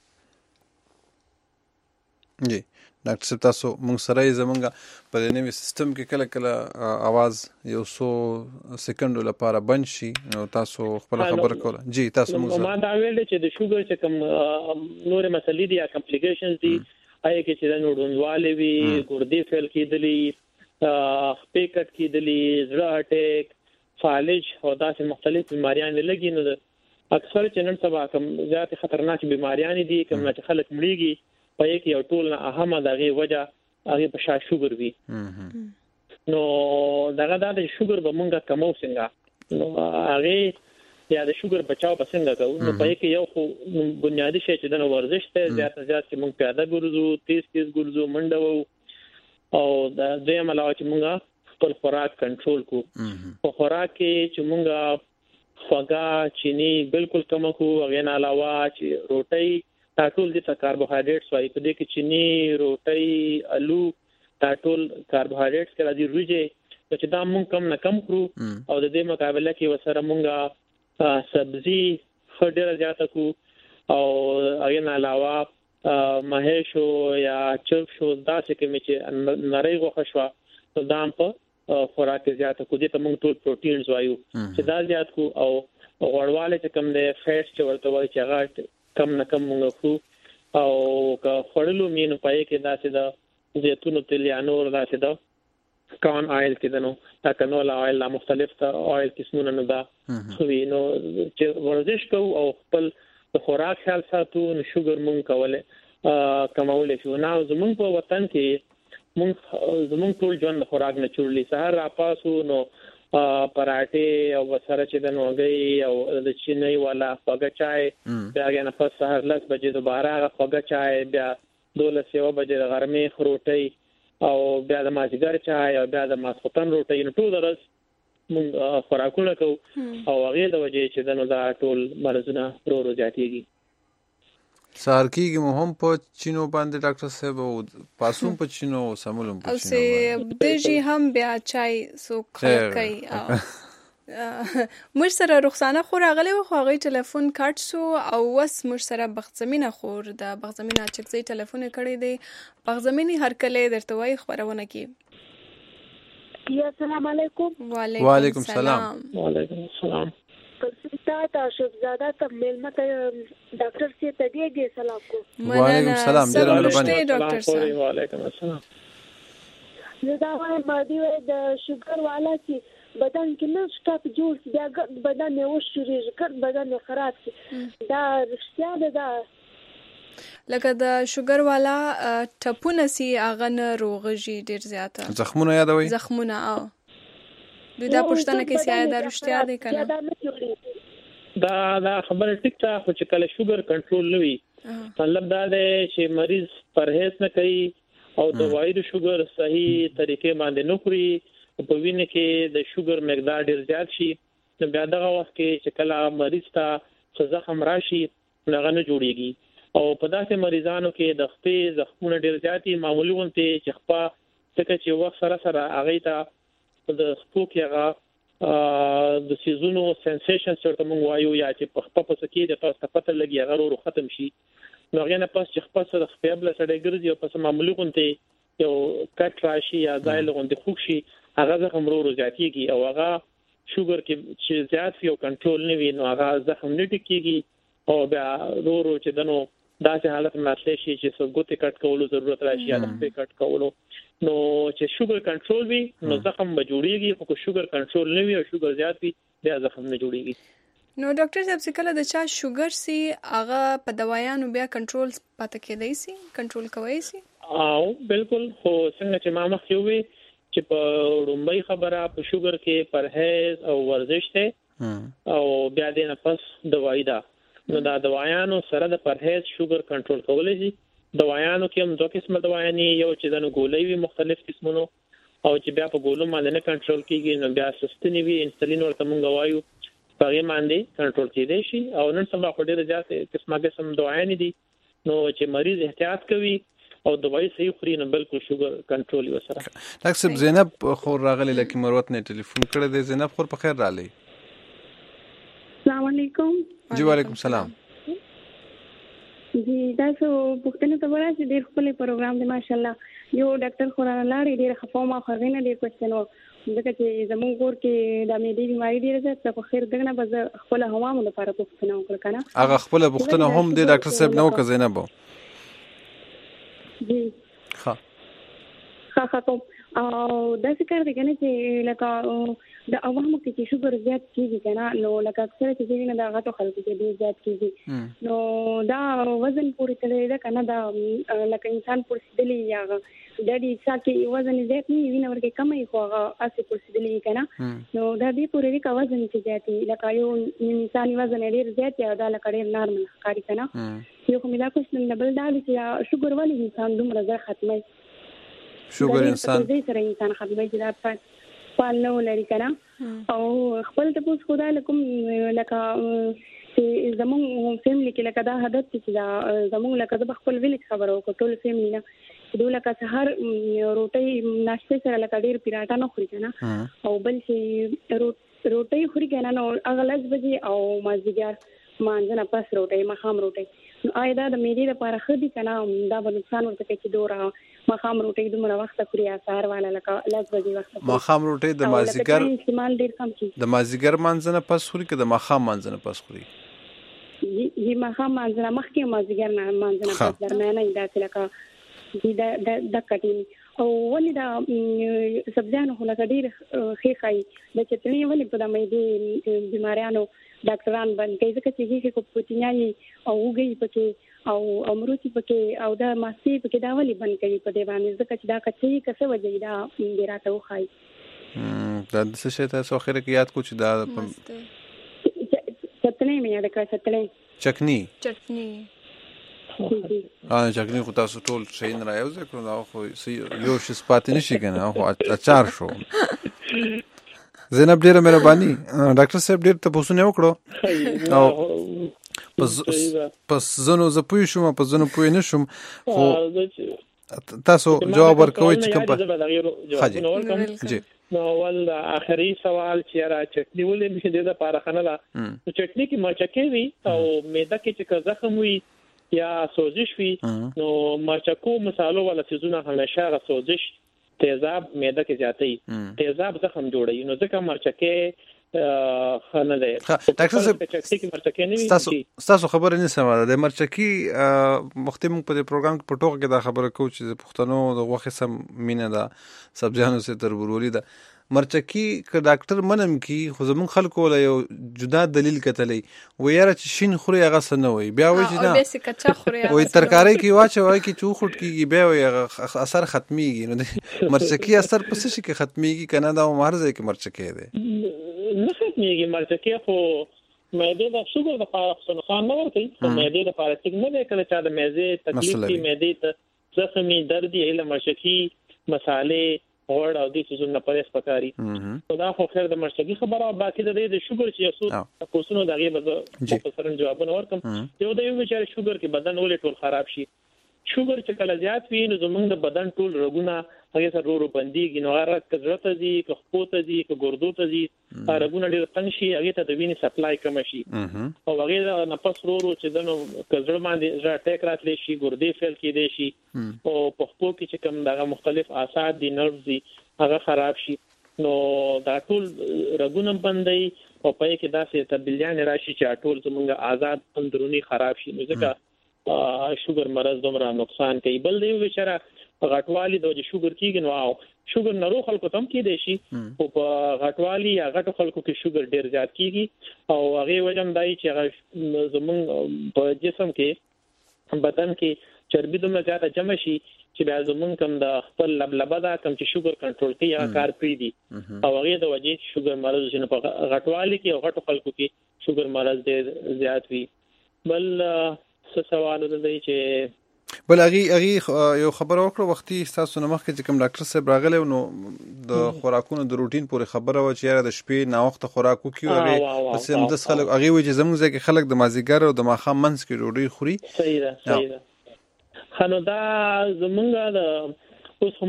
جی ډاکټر صاحب، تاسو موږ سره یې زمونږ په دې نوي سیستم کې کله کله اواز یو څو سکندو لپاره بند شي، نو تاسو خپل خبره کوله. جی تاسو موږ ما دا ویل چې د شوګر چې کوم نور مسلې دي یا کمپلیکیشنز دي، آیا کې چې د نوډونواله وي، ګردې فیل کېدلی، خپې کټ کېدلی، زړه اٹیک، فالج او داسې مختلف بیماریان لګي، نو اکثر چې نن سبا کوم زیات خطرناک بیماریاں دي کوم چې خلک مړیږي په یو کې یو ټول نه اهمه دغه وجه هغه په شا شوګر وي نو دغه د شوګر به مونږه کمو څنګه نو هغه یا د شوګر بچاو په څنګه کوو نو په یو کې یو خو بنیادی شی چې د ورزش ته زیات چې مونږ پیاده ګرځو تیز ګرځو منډه وو او د دې علاوه چې مونږه خپل خوراک کنټرول کو په خوراک کې چې مونږه خوږه چینی بالکل کم کو غیر علاوه چې روټي ټاټول دي کاربوهایډریټس وايي په دې کې چینی روټي الو ټاټول کاربوهایډریټس کله دي روجه چې دا مونږ کم نه کم کړو او د دې مقابله کې وسره مونږه سبزی خډره زیاته کو او غیر علاوه مهیشو یا چرګ شو دا چې کوم چې نری غوښه شو دا په خوراک زیاته کو دي ته موږ ټول پروتینز وایو چې دا زیات کو او غوړواله چې کوم د فیټس چې ورته وایي چې هغه کم نه کم موږ خو او که خړلو مين پای کې دا چې د زيتون تیل یا نور دا چې دا کان آیل کې دنو دا کنولا آیل لا مختلف تا آیل قسمونه نه دا خو نو چې ورزش کو او خپل خوراک خیال ساتو نو شوګر مونږ کوله کمول شو نو زمونږ په وطن کې زمونږ ټول ژوند خوراک نه چورلی سهار را پاسو نو پراټه او وسره چې د نوګي او د چینی والا خوږه چای بیا نه پس سهار لږ بجې دوباره خوږه چای بیا 12 بجې د غرمې خروټي او بیا د مازیګر چای او بیا د ماسختن روټي نو ټول درس مونږ خوراکونه کوو او هغه د وجې چې دنو دا ټول مرزونه ورو زیاتېږي سار کېږي مو هم په چینو باندې ډاکټر صاحب او پاسوم په چینو سمولم په چینو او سه دجی هم بیا چای سو خلکای مر سره رخصانه خور غلې خو هغه ټلیفون کارت شو او وس مر سره بغزمینه خور د بغزمینه چکزي ټلیفون کړی دی بغزمینی هر کله درته وای خبرونه کی السلام علیکم وعلیکم السلام وعلیکم السلام تا شهزاده ته ملمت ډاکټر سی ته دیږي سلام کو وعلیکم السلام ډیر مهرباني ډاکټر صاحب وعلیکم السلام زدا مادي د شوګر والا چې بدن کې نو سټاپ جوړ بیا بدن یې وشوري ګر بدن یې خراب شي دا رښتیا ده لکه د شوګر والا ټپونه سي اغه نه روغږي ډیر زیاته زخمونه یادوي زخمونه او دا پښتنه کې سیاده د رښتیا دی کنه دا خبره ټیک ته خو چې کله شوګر کنټرول نوي مطلب دا دی چې مریض پرهیز نه کوي او دوايي د شوګر صحیح طریقې باندې نه خوري په وینه کې د شوګر مقدار ډیر زیات شي نو بیا دغه وخت کې چې کله مریض ته زخم راشي هغه نه جوړيږي او په داسې مریضانو کې د خپې زخمونه ډیر زیاتی معمولی ونته چې خپه څنګه چې وخت سره هغه ته د خپو کې هغه د سيزونو سنسیشن سره موږ وایو یا چې په خپه پسکې د تاسو پته لګي هغه ورو ختم شي نو هغه نه پس چې خپه سره خپل سره ګرځي او پس معمولی ونته یو کټ راشي یا ځای لغونډي خوښ شي هغه زخم ورو زیاتیږي او هغه شوګر کې چې زیات یو کنټرول نه وي نو هغه زخم نه ټکیږي او بیا ورو چې دنو داسې حالت ماتلی شي چې څو ګوتې کټ کولو ضرورت راشي یا د خپې کټ کولو نو چې شوګر کنټرول وي نو زخم به جوړیږي خو شوګر کنټرول نه وي او شوګر زیات وي بیا زخم نه جوړیږي نو ډاکټر صاحب څه کله د چا شوګر سي هغه په دوايانو بیا کنټرول پاتې کېدای سي کنټرول کوي سي او بالکل خو څنګه چې ما مخکې وی چې په رومبای خبره په شوګر کې پرهیز او ورزش ته او بیا د نفس دوايي ده نو دا دوايانو سره د پرهیز شوګر کنټرول کولای شي دوايانو کې هم دوه قسمه دوايانې یو چې د ګولۍ وي مختلف قسمونو او چې بیا په ګولو باندې نه کنټرول کیږي نو بیا سستنی وي انسولین ورته مونږ وایو هغه باندې کنټرول کیدای شي او نن سبا خو ډیره زیات قسمه دوايانې دي نو چې مریض احتیاط کوي او دوايي صحیح خوري نو بالکل شوګر کنټرول وسره ډاکټر زینب خور راغلی لکه مروت نه ټلیفون کړی دی زینب خور په خیر رالی السلام علیکم جی وعلیکم السلام جی تاسو پښتنه ته ورته ډېر خپل پروګرام دی ماشاءالله یو ډاکټر خورانه لاړې ډېر خفومه خورینه ډېر کوښتنه دغه چې زموږ ګور کې د مېدی بیماری ډېر زیات په خیر دغه بز خپل هوامو لپاره پښتنه وکړه کنه هغه خپل پښتنه هم دی ډاکټر صاحب نو که زینب جی ها ښه کوم او داسې کار دی کنه چې لکه د عوامو کې چې شوګر زیات کیږي کنه نو لکه اکثر چې وینه د غټو خلکو کې ډیر زیات کیږي نو دا وزن پورې تللی ده کنه دا لکه انسان پورسیدلی یا د دې ساکي وزن زیات نه وینه ورکه کمې خو هغه اسی پورسیدلی کنه نو دا دې پورې کا وزن چې زیات لکه یو انسان وزن ډیر زیات یا دا لکه ډیر نارمل ښکاري کنه یو کومه دا کوم نه بل دا چې شوګر والی انسان دومره زر ختمي شوګر انسان دې سره انسان ختمي چې دا پال نو لري کنه او خپل ته پوس خدای لکم لکه چې زموږ فیملی کې لکه دا عادت چې دا زموږ لکه د خپل ویل خبرو ټول فیملی نه دوی لکه سحر روټي ناشته سره لکه ډیر پیراټا نه خوري کنه او بل چې روټي خوري کنه نو اغلز بجې او مازیګر مانځنه پس روټي مخام روټي نو آیدا د میډي لپاره خدي کنه دا به نقصان ورته کوي چې دوره مخام روټي دومره وخت خوري اثر والا لکه لږ بجې وخت مخام روټي د مازیګر استعمال ډیر کم کی د مازیګر مانځنه پس خوري که د مخام مانځنه پس خوري یي مخام مانځنه مخکې مازیګر نه مانځنه پس درمیانه دا چې لکه د کټین او ولې دا سبزیانو خو لکه ډیر ښه خای د چټنی ولې په د مېدې بیماریانو ډاکټران باندې ځکه چې هیڅ کو پوتینایي او وګي پکې او امروتي پکې او دا ماسي پکې دا ولې بند کوي په دې باندې ځکه چې دا کچې کسه وځي دا ډیراته وخای دا د څه شي تاسو اخر کې یاد کو چې دا چټنی مې یاد کړ چټنی چټنی خو تاسو ټول شي نه راوځي کړو دا خو یو شي سپاتې نشي کنه خو اچار شو زینب ډیره مهرباني ډاکټر صاحب ډیر ته پوښتنه وکړو او پس زنو ز پوي شوم په زنو پوي نشم خو تاسو جواب ورکوي چې کوم حاجی جی نو ول اخري سوال چې را چټنی ولې مشه د لپاره خنه لا چټنی کې مرچکي وي او معده کې چې زخم وي یا سوزش وي نو مرچکو مصالو ولا سيزونه همیشه را سوزش تیزاب معده کې زیاتې تیزاب زخم جوړي نو ځکه مرچکي خنه ده ډاکټر صاحب تاسو خبره نه سمه ده مرچکي مختم په پروګرام کې پټوغه کې دا خبره کو چې پښتنو د غوښه سم مینه ده سبزیانو سره تربورولي ده مرچکی که ډاکټر منم کی خو زمون خلکو له یو جدا دلیل کتلې و یاره چې شین خوري هغه سن وي بیا وای چې نه وای ترکارې کی واچوي کی چو خټ کی بیا وای اثر ختميږي نو مرچکی اثر پس شي کې ختميږي کنه دا مرزه کې مرچکی ده نه ختميږي مرچکی خو مېده د شوګر د لپاره نقصان نه ورکوي خو مېده د لپاره څنګه نه کله چې د مېزه تکلیف کی مېده ته زخمي درد یې مرچکی مصالې اور او دې څه نه پرېس پکاري دا خو خیر د مرچکي خبره باقي د شوګر چې اسو تاسو دغه به په سرن جوابونه ورکم یو د یو چې شوګر کې بدن ولې ټول خراب شي شوګر چې کله زیات وي نو زمونږ د بدن ټول رګونه هغه سره ورو بنديږي نو هغه کزړه دي کخپوته دي کګردو ته دي رګونه ډېر تنګ شي هغه ته د وینې سپلای کم شي او هغه نفس ورو چې دنو کزړه باندې ژړ ټیک راتلی شي ګردې فعل کېدي شي او په خپو کې چې کوم دغه مختلف اعصاب دي نرቭ دي هغه خراب شي نو دا ټول رګونه بندي او په کې داسې تبدیلیان راشي چې ټول زمونږ آزاد اندرونی خراب شي نو ځکه شوګر مرض دومره نقصان کوي بل دی وچره غټوالي د شوګر کېږي نو او شوګر نارو خلکو تم کې دی شي او په غټوالي یا غټو خلکو کې شوګر ډیر زیات کېږي او هغه وجم دای چې زمون په جسم کې بدن کې چربي دومره زیاته جمع شي چې بیا زمون کوم د خپل لبلبه دا کوم چې شوګر کنټرول کوي یا کار کوي دي او هغه د وجې شوګر مرض شنه په غټوالي کې او غټو خلکو کې شوګر مرض ډیر زیات وي بل سوال دی چې بل هغه یو خبره وکړه وختي تاسو نه مخکې چې کوم ډاکټر صاحب راغلی نو د خوراکونو د روټین پورې خبره و چې یاره د شپې نا وخت خوراک وکړي او بس هم د خلک هغه وی چې زموږ ځکه خلک د مازیګر او د ماښام منځ کې ډوډۍ خوري صحیح ده خنو دا زمونږ د اوس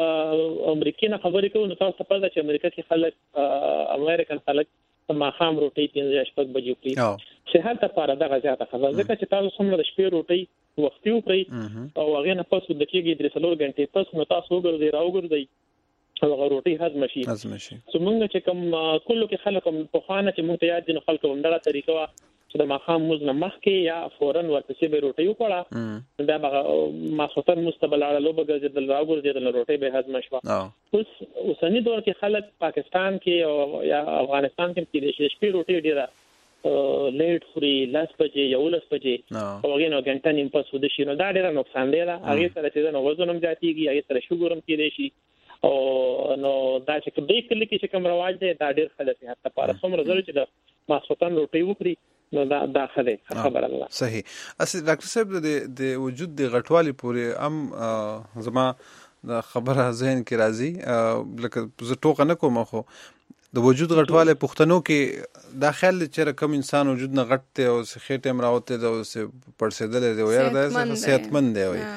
همغه امریکای نه خبرې کوو نو تاسو په دې چې امریکا کې خلک امریکن خلک ماښام روټۍ 5-6 بجې خوري صحت لپاره دا غزياته خبره ځکه چې تاسو څومره د شپې روټۍ وختي وکړئ او هغه نه پس د کېږي 3 غنټې پس نو تاسو وګرځئ راوګرځئ او هغه روټۍ هضم شي څومره چې کوم کله کې خلک په خوانه چې مونږ ته یاد دي نو خلک هم دغه طریقه چې د ماخام موز نه مخکې یا فورن ورپسې به روټي وکړه دا به ماخوتن مستقبل لوبه ګرځیدل راګرځیدل روټي به هضم شوه. اوسنی دور کې خلک پاکستان کې او یا افغانستان کې د شپې روټي ډیره لیټ خوري 10 بجې یا 11 بجې او غوښنه غنټه نیم پس ود شي نو دا ډیره نقصان دی هغه سره چې نو وزن هم زیاتېږي هغه سره شوګر هم کېږي شي او نو دا چې کله کې کوم رواج دی دا ډیر خلک صحت لپاره څومره ضروري چې د ماسوتن روټي وکړي نو دا خبره ده. صحیح. اصل ډاکټر صاحب د وجود د غټوالي پورې زما د خبره ذهن کې راځي لکه زه ټوکه نه کوم خو د وجود غټواله پښتنو کې دا خیال چې رقم انسان وجود نه غټ ته او خېټه مراوته ده او سه پړسېدل دی او یار دا صحتمند دی وي.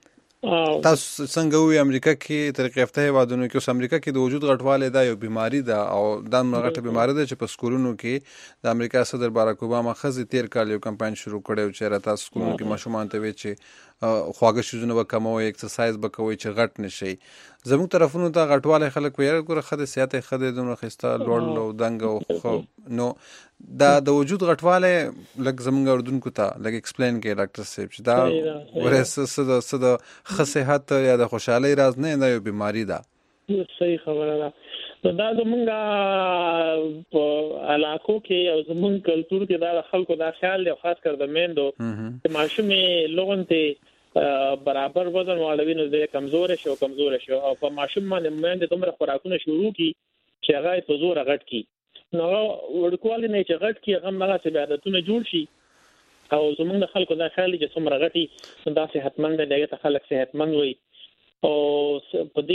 تاسو څنګه وی امریکا کې ترقی یافته هیوادونو کې اوس امریکا کې د وجود غټواله دا یو بیماری ده او دا غټه بیماری ده چې په سکولونو کې د امریکا صدر باراک اوباما خزي 13 کال یو کمپاین شروع کړو چې را تاسو سکولونو کې ماشومان ته وی چې خواږه شوزونه وکموي ایکسرسایز وکوي چې غټ نشي. زموږ طرفونو ته غټواله خلک ویل ګوره خده صحت خده دومره خسته لوړ لو دنګ او خو نو دا د وجود غټواله لکه زموږ اردوونکو ته لکه ایکسپلین کې ډاکټر صاحب چې دا ورسره صد خصيحت یا د خوشحالي راز نه دا یو بیماری ده. صحیح خبره ده. دا زمونږ په علاقو کې او زمونږ کلچر کې دا خلکو دا خیال دی خاص کر د میندو چې ماشومې لوګونته برابر وزن والوي نو د کمزور شو او په ماشوم باندې مېند دومره خوراکونه شروع کی چې هغه په زور غټ کی نو ورکوال نه چې غټ کی هغه هغه څه عادتونه جوړ شي او زمونږ خلکو دا خیال چې څومره غټي دا صحتمند دی دغه خلک صحتمند وي او په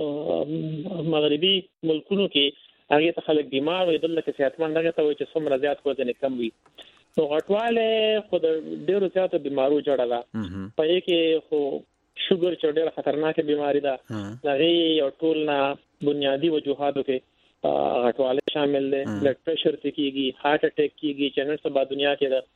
دې مغربي ملکونو کې هغه ته خلک بیمار وي دلته صحتمند هغه ته وي چې څومره زیات وزن کم وي. نو غټواله خو د ډیرو زیاتو بیمارو جوړه ده په یوه کې خو شوګر چې ډیره خطرناک بیماری ده هغه یو ټول نه بنیادی وجوهاتو کې غټواله شامل دي بلډ پریشر کیږي هارت اٹیک کیږي چې نن سبا دنیا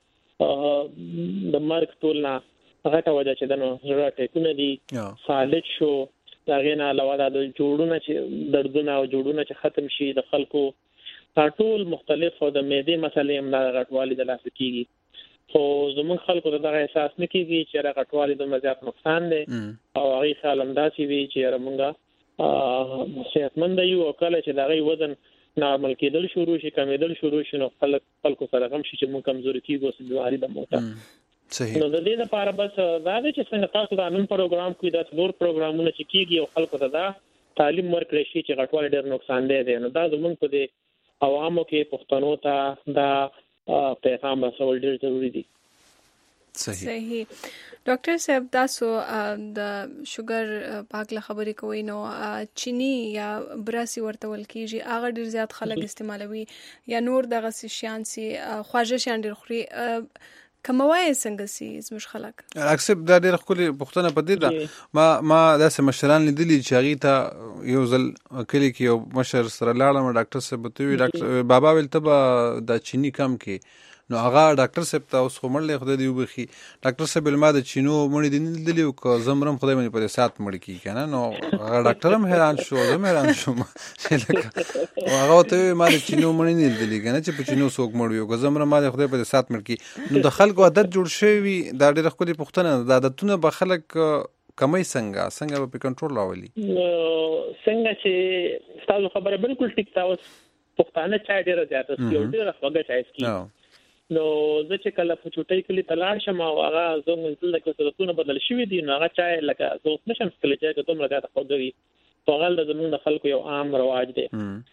کې د مرګ ټول نه هغه وجه چې د نو زړه ټیکونه دي فالج شو هغه نه علاوه د جوړونه چې دردونه او جوړونه چې ختم شي د خلکو ټول مختلف او د معدې مسلې هم د غټوالي د لاس کېږي خو زموږ خلکو ته دا احساس نه کېږي چې غټوالي د مزيات نقصان دی او هغه خیال هم داسې وي چې موږ صحتمند یو او کله چې دا غي وزن نارمل کېدل شروع شي کمیدل شروع شي نو خلکو سره هم شي چې موږ کمزوري کېږو او بیماری د موته صحیح. نو د دې لپاره بس دا چې څنګه تاسو دا نن پروګرام کوي دا څلور پروګرامونه چې کېږي او خلکو ته دا تعلیم ورکړي شي چې غټوالي ډېر نقصان دی نو دا زموږ په دې عوامو کې پښتنو ته دا پیغام رسول ډېر ضروری دي. صحیح. ډاکټر صاحب تاسو د شوګر پاک له خبرې کوي نو چینی یا براسي ورته ول کیږي هغه ډېر زیات خلک استعمالوي یا نور دغه شیان سي خواږه شیان ډېر خوري کموای څنګه سي زموږ خلک اکسپ دا ډېر خولي پښتنه په دې دا ما داسې مشران لیدلي چې هغه ته یو ځل کلی کې یو مشر سره لاړم ډاکټر صاحب ته وی ډاکټر بابا ویل ته د چینی کم کې نو هغه ډاکټر صاحب ته اوس خمړلې خدای دی وبخي ډاکټر صاحب ما د چینو مړی دی لیدلی او که زمرم خدای مې په سات مړ کی کنه نو هغه ډاکټر هم حیران شو زه حیران شوم هغه ته ما د چینو مړی نه لیدلی کنه چې په چینو سوق مړ یو که زمرم ما خدای په سات مړ کی نو د خلکو عادت جوړ شوی دا ډېر خپل پښتنه د عادتونه به خلک کمای څنګه په کنټرول راولي څنګه چې تاسو خبره بالکل ټیک تاسو پښتانه چا ډېر زیات یو ډېر خوږه چای سکي نو زه چې کله په چوټۍ کلی تلاړ شم او هغه زموږ دلته کې صورتونه بدل شوي دي نو هغه چای لکه زه اوس نشم څکلی چې دومره زیاته خوږه وي خو هغه د زموږ د خلکو یو عام رواج دی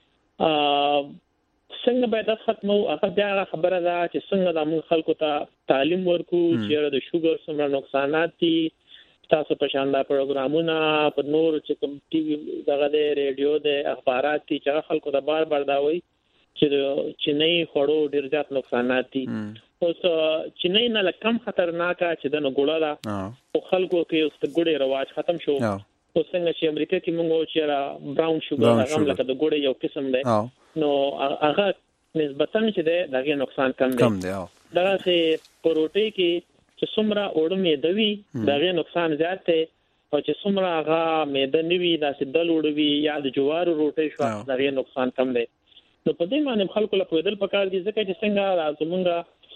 څنګه باید ختمو هغه بیا خبره ده چې څنګه د موږ خلکو ته تعلیم ورکو چې د شوګر څومره نقصانات دي تاسو په شان دا پروګرامونه په نور چې کوم ټي وي دغه د ریډیو د اخبارات چې خلکو ته بار بار دا وایي چې چینی خورو ډیر زیات نقصانات دي اوس چینی نه لکم خطرناک چې د نګوړه ده او خلکو کې اوس د ګوړې رواج ختم شو او څنګه چې امریکا کې موږ چې را براون شوګر هغه لکه د ګوړې یو قسم دی نو هغه نسبتاً چې ده دغه نقصان کم دی دا چې پروټي کې چې څومره اورمې دوی دغه نقصان زیات دی او چې څومره هغه مېده نیوي داسې دل وړوي یا د جوارو روټي شو دغه نقصان کم دی نو په دې باندې خلکو له پوهېدل پکار دي ځکه چې څنګه زمونږ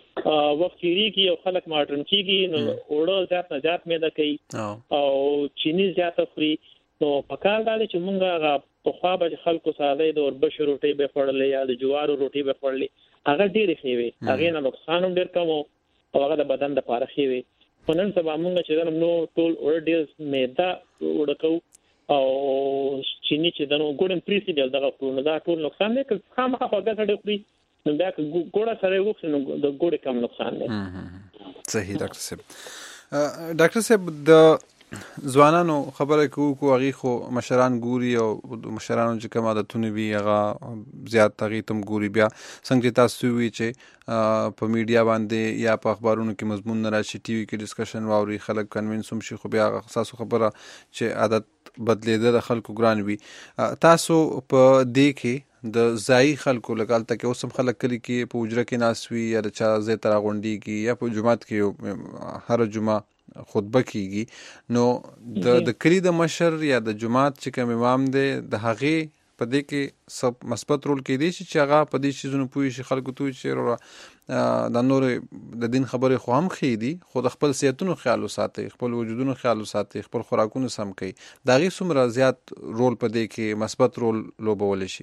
وخت کېږي او خلک ماډرن کېږي نو وړو زیات نه زیات معده کوي او چینی زیات خوري نو پکار دا چې مونږه په خوا به خلکو ساده د اوربشو روټي به خورلې یا د جوارو روټي به خورلې هغه ډېرې ښې وي هغه نه نقصان هم ډېر کم او هغه د بدن لپاره ښې وي په نن سبا مونږ چې نو ټول ډېر معده وړکو او چینی چې دنو ګورم پریسیډل دغه خورونه دا ټول نقصان دی که خامخا هغه ډېر خوري نو بیا ګوړه سره وښه نو د ګوړې کم نقصان دی صحیح ډاکټر صاحب ډاکټر صاحب د ځوانانو خبره کوو هغه خو مشران ګوري او مشرانو چې کوم عادتونه وي هغه زیات هغه تم ګوري بیا څنګه تاسو وی چې په میډیا باندې یا په اخبارونو کې مضمون راشي ټي وي کې ډسکشن واوري خلک کنوینس هم شي خو بیا اساسو خبره چې عادت بدلیدل د خلکو ګران وي تاسو په دې کې د ځای خلکو لګال ته کې اوسم خلک کلی کې په اجره کې ناسوي یا د چا زه تر غونډي کې یا په جمعات کې هر جمعه خطبه کیږي نو د کلی د مشر یا د جمعات چې کوم امام دی د هغه په دې کې سب مثبت رول کې دي چې هغه په دې شیزونو پوي شي خلکو ته چې د نور د دین خبره خو هم خېدي خو د خپل صحتونو خیال وساتي خپل وجودونو خیال وساتي خپل خوراکونو سم کوي دا غي څومره زیات رول په دې کې مثبت رول لوبول شي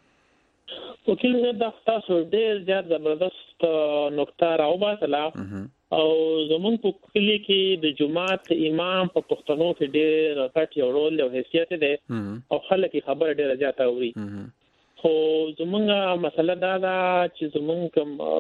وکیل زه تاسو ډېر زیات زبردست نقطه راوباسله او زمون په کلی کې د جمعات امام په پښتنو کې ډېر غټ یو رول او حیثیت دی او خلک خبره ډېر زیات اوري خو زمونږه مسله دا چې زمونږ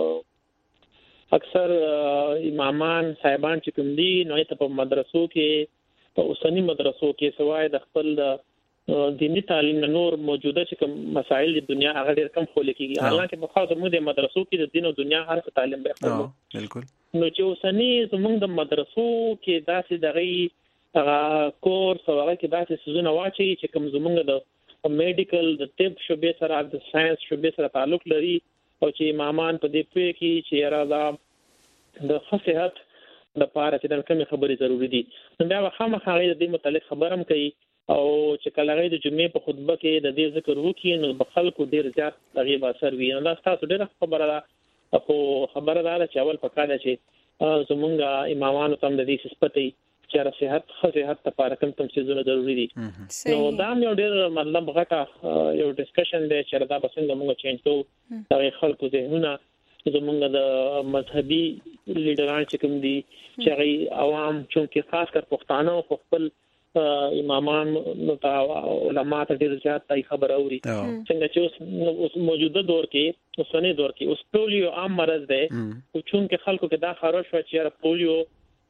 کوم اکثر امامان صاحبان چې کوم دي نو ته په مدرسو کې په اوسنی مدرسو کې سوای د خپل دینی تعلیم نور موجوده چې کوم مسائل د دنیا هغه ډېر کم خو لیکيږي حالانکه په خاصه موږ د مدرسو کې د دین او دنیا هر څه تعلیم به خپل بالکل نو چې اوسنی زموږ د مدرسو کې داسې دغه کورس او هغه کې داسې سيزونه واچي چې کوم زموږ د میډیکل د طب شوبې سره د ساينس شوبې سره تعلق لري او چې امامان په دې پوهه کې چې راځه د صحت د پاره چې د کومې خبرې ضروری دي نو بیا خامخا د دې متعلق خبرم کوي او چې کله غي د جمعې په خطبه کې د دې ذکر وکړي نو په خلکو ډیر زیات تغییر اثر وي نو دا تاسو ډیره خبره ده خو خبره ده چې اول پکاره چې زمونږ امامانو تم د دې صفتي چې صحت لپاره کوم څه ضروري دي نو دا یو ډیر مطلب غټه یو ډسکشن دی چې دا بسنګ موږ چینج کوو دا خلکو ذهنونه زمونږ د مذهبي لیډران چې کوم دي چې عوام چې خاص کر پښتانه او خپل امامان نو علماء ته ډیر زیات تای خبر اوري څنګه چې اوس موجوده دور کې اوسنی دور کې اوس پولیو عام مرض دی او چونکه خلکو کې دا خبره شو چې پولیو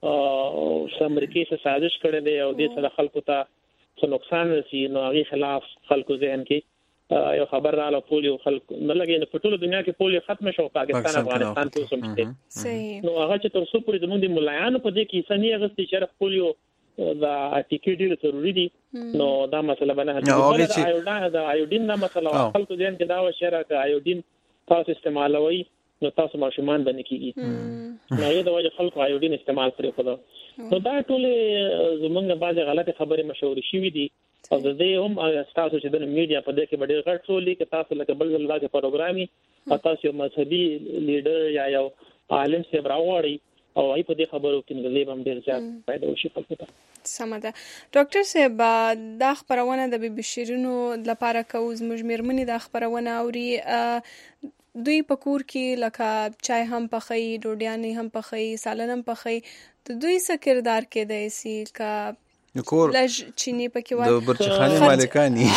امریکای څخه سازش کړي دی او د سره خلکو ته څه نقصان رسي نو هغه خلاف خلکو ذهن کې یو خبر رااله پولیو خلکو نه لګي په ټول دنیا کې پولیو ختم شو پاکستان افغانستان کې سمته صحیح نو هغه چې تر څو پورې زموږ د ملایانو په دې کې سنی غوښتي چې پولیو دا ټیکټ ضروري دي نو دا مسله باندې دا ایودین دا مسله خلکو ځین کې دا و شرکه ایودین تاسو استعمالوي نو تاسو ماشومان باندې کیږي نو دا وجه خلکو ایودین استعمال کوي خو نو دا ټول زمونږ بعضه غلطه خبره مشهور شي دي او د دې هم تاسو چې د میډیا په دې کې ډېر غټ څولي کې تاسو لکه بل ځل دا پروګرامي تاسو یو مذهبي لیډر یا یو عالم څخه راوړی او ای په دې خبرو کې نه لیبم ډیر زیات فائدہ وشي خلکو ته سمده ډاکټر صاحب دا خبرونه د بي شیرینو لپاره کوز مجمرمنې د خبرونه اوري دوی په کور کې لکه چای هم پخې ډوډیانې هم پخې سالن هم پخې د دوی څه کردار کې دی سي کا کور لږ چینی پکې وای د برچخانه مالکانی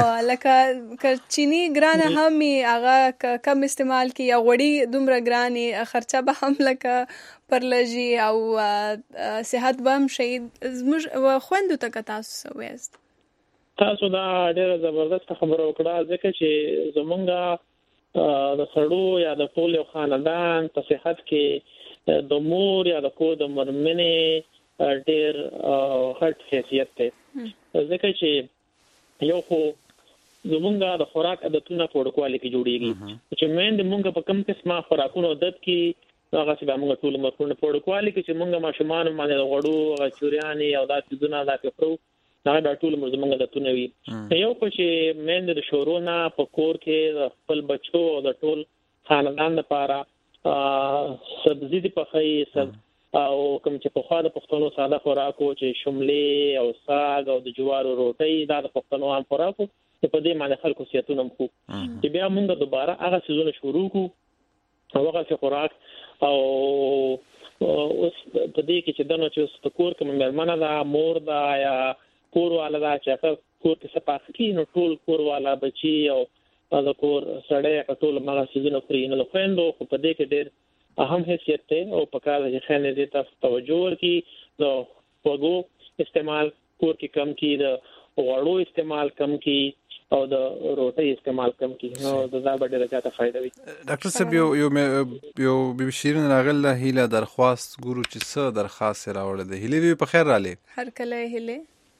لکه چینی ګرانه هم هغه کم استعمال کی یا غوړي دومره ګرانه خرچه به هم لکه پر لږی او صحت به هم شي زموږ خويندو ته تاسو وایست تاسو دا ډیره زبردست خبره وکړه ځکه چې زمونږه د سړو یا د ټول خاندان په صحت کې د مور یا د کور د مرمنې ډېر هټ حیثیت دی ځکه چې یو خو زمونږه د خوراک عادتونه په ډول کې جوړیږي چې مېند مونږ په کوم قسمه خوراکونو عادت کې هغه چې موږ ټول مرکونه په ډول کې چې مونږه ماشومان باندې غوړو چوریاني او دا څه دا کوي دا ټول زمونږه عادتونه وي یو خو چې مېند د شورونه په کور کې خپل بچو او د ټول خاندان لپاره سبزی دی پخې او کوم چې په خوا د پښتنو ساده خوراکو چې شملې او ساګ او د جوارو روټۍ دا د پښتنو عام خوراکو په دې باندې خلکو سیاتونه مخو چې بیا موږ دوباره هغه سيزونه شروع کو او هغه خوراک او اوس په دې کې چې دنه چې سپکور کوم مېرمنه دا مور دا یا کور والا دا چې کور کې سپاسکی نو ټول کور والا بچي او دا کور سړی ټول مغه سيزونه خوري نو خويندو په دې کې ډېر اهم حیثیت ته او په کار کې خنه دې تاسو توجه ورکړي نو وګو استعمال کور کې کم کی د غوړو استعمال کم کی او د روټي استعمال کم کی نو دا به ډېر زیاته فائدہ وي. ډاکټر صاحب یو بي شیرین راغله هیله درخواست ګورو چې څه درخواست راوړل دي هیله په خیر رااله هر کله هیله.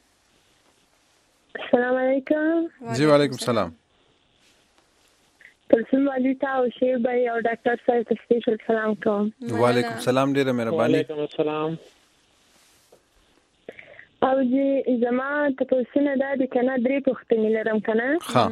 السلام علیکم. جی وعلیکم السلام. تلسم والی تا او شیر بھائی او ډاکټر صاحب ته سپیشل سلام کوم. وعلیکم السلام ډیره مهرباني. وعلیکم السلام. او جی زما ته پوښتنه ده د کنه درې پوښتنې لرم کنه. ها.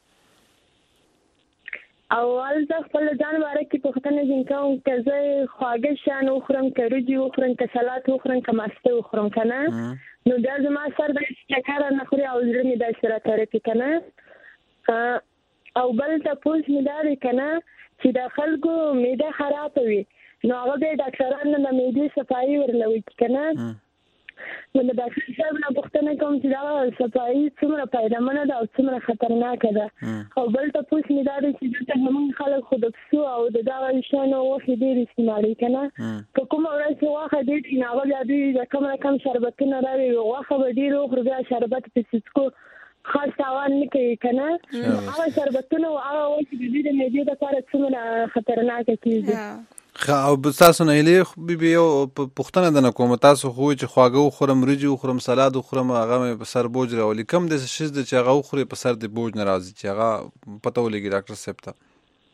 اول ځل خپل ځان باره کې پوښتنه کوم چې زه خواږه شان خورم کړي خورم که سلاد خورم که ماسته خورم کنه. نو دا زما سر د شکر نه خوري او زړه می د سره ترپی کنه. او بل ته پوښ مې دا کنه چې د خلکو معده خراب وي نو هغه به ډاکټرانو د معدې صفائی ورلوي کنه. نو د ډاکټر صاحب نه پوښتنه کوم چې دا صفائی څومره پیدامنه ده او څومره خطرناکه ده. او بل ته پوښ مې دا چې د همون خلک خود پسو او د دا شانو وخت ډیر استعمالي کنه. که کوم ورځ واخه دې چې هغه د کم شربتونه راوي واخه به ډیر خو بیا شربت پسیسکو خاص تاوان نه کوي کنه. هغه شربتونه او هغه وایي چې د معدې لپاره څومره خطرناک کیږي. خا او تاسو نه هلي بي یو پښتنه د کوم تاسو خو چې خواږه خورم رجو خورم سلاد خورم هغه په سر بوج راولي کم د شیز د چې هغه خوري په سر د بوج ناراضي چې هغه پته ولګي ډاکټر صاحب ته.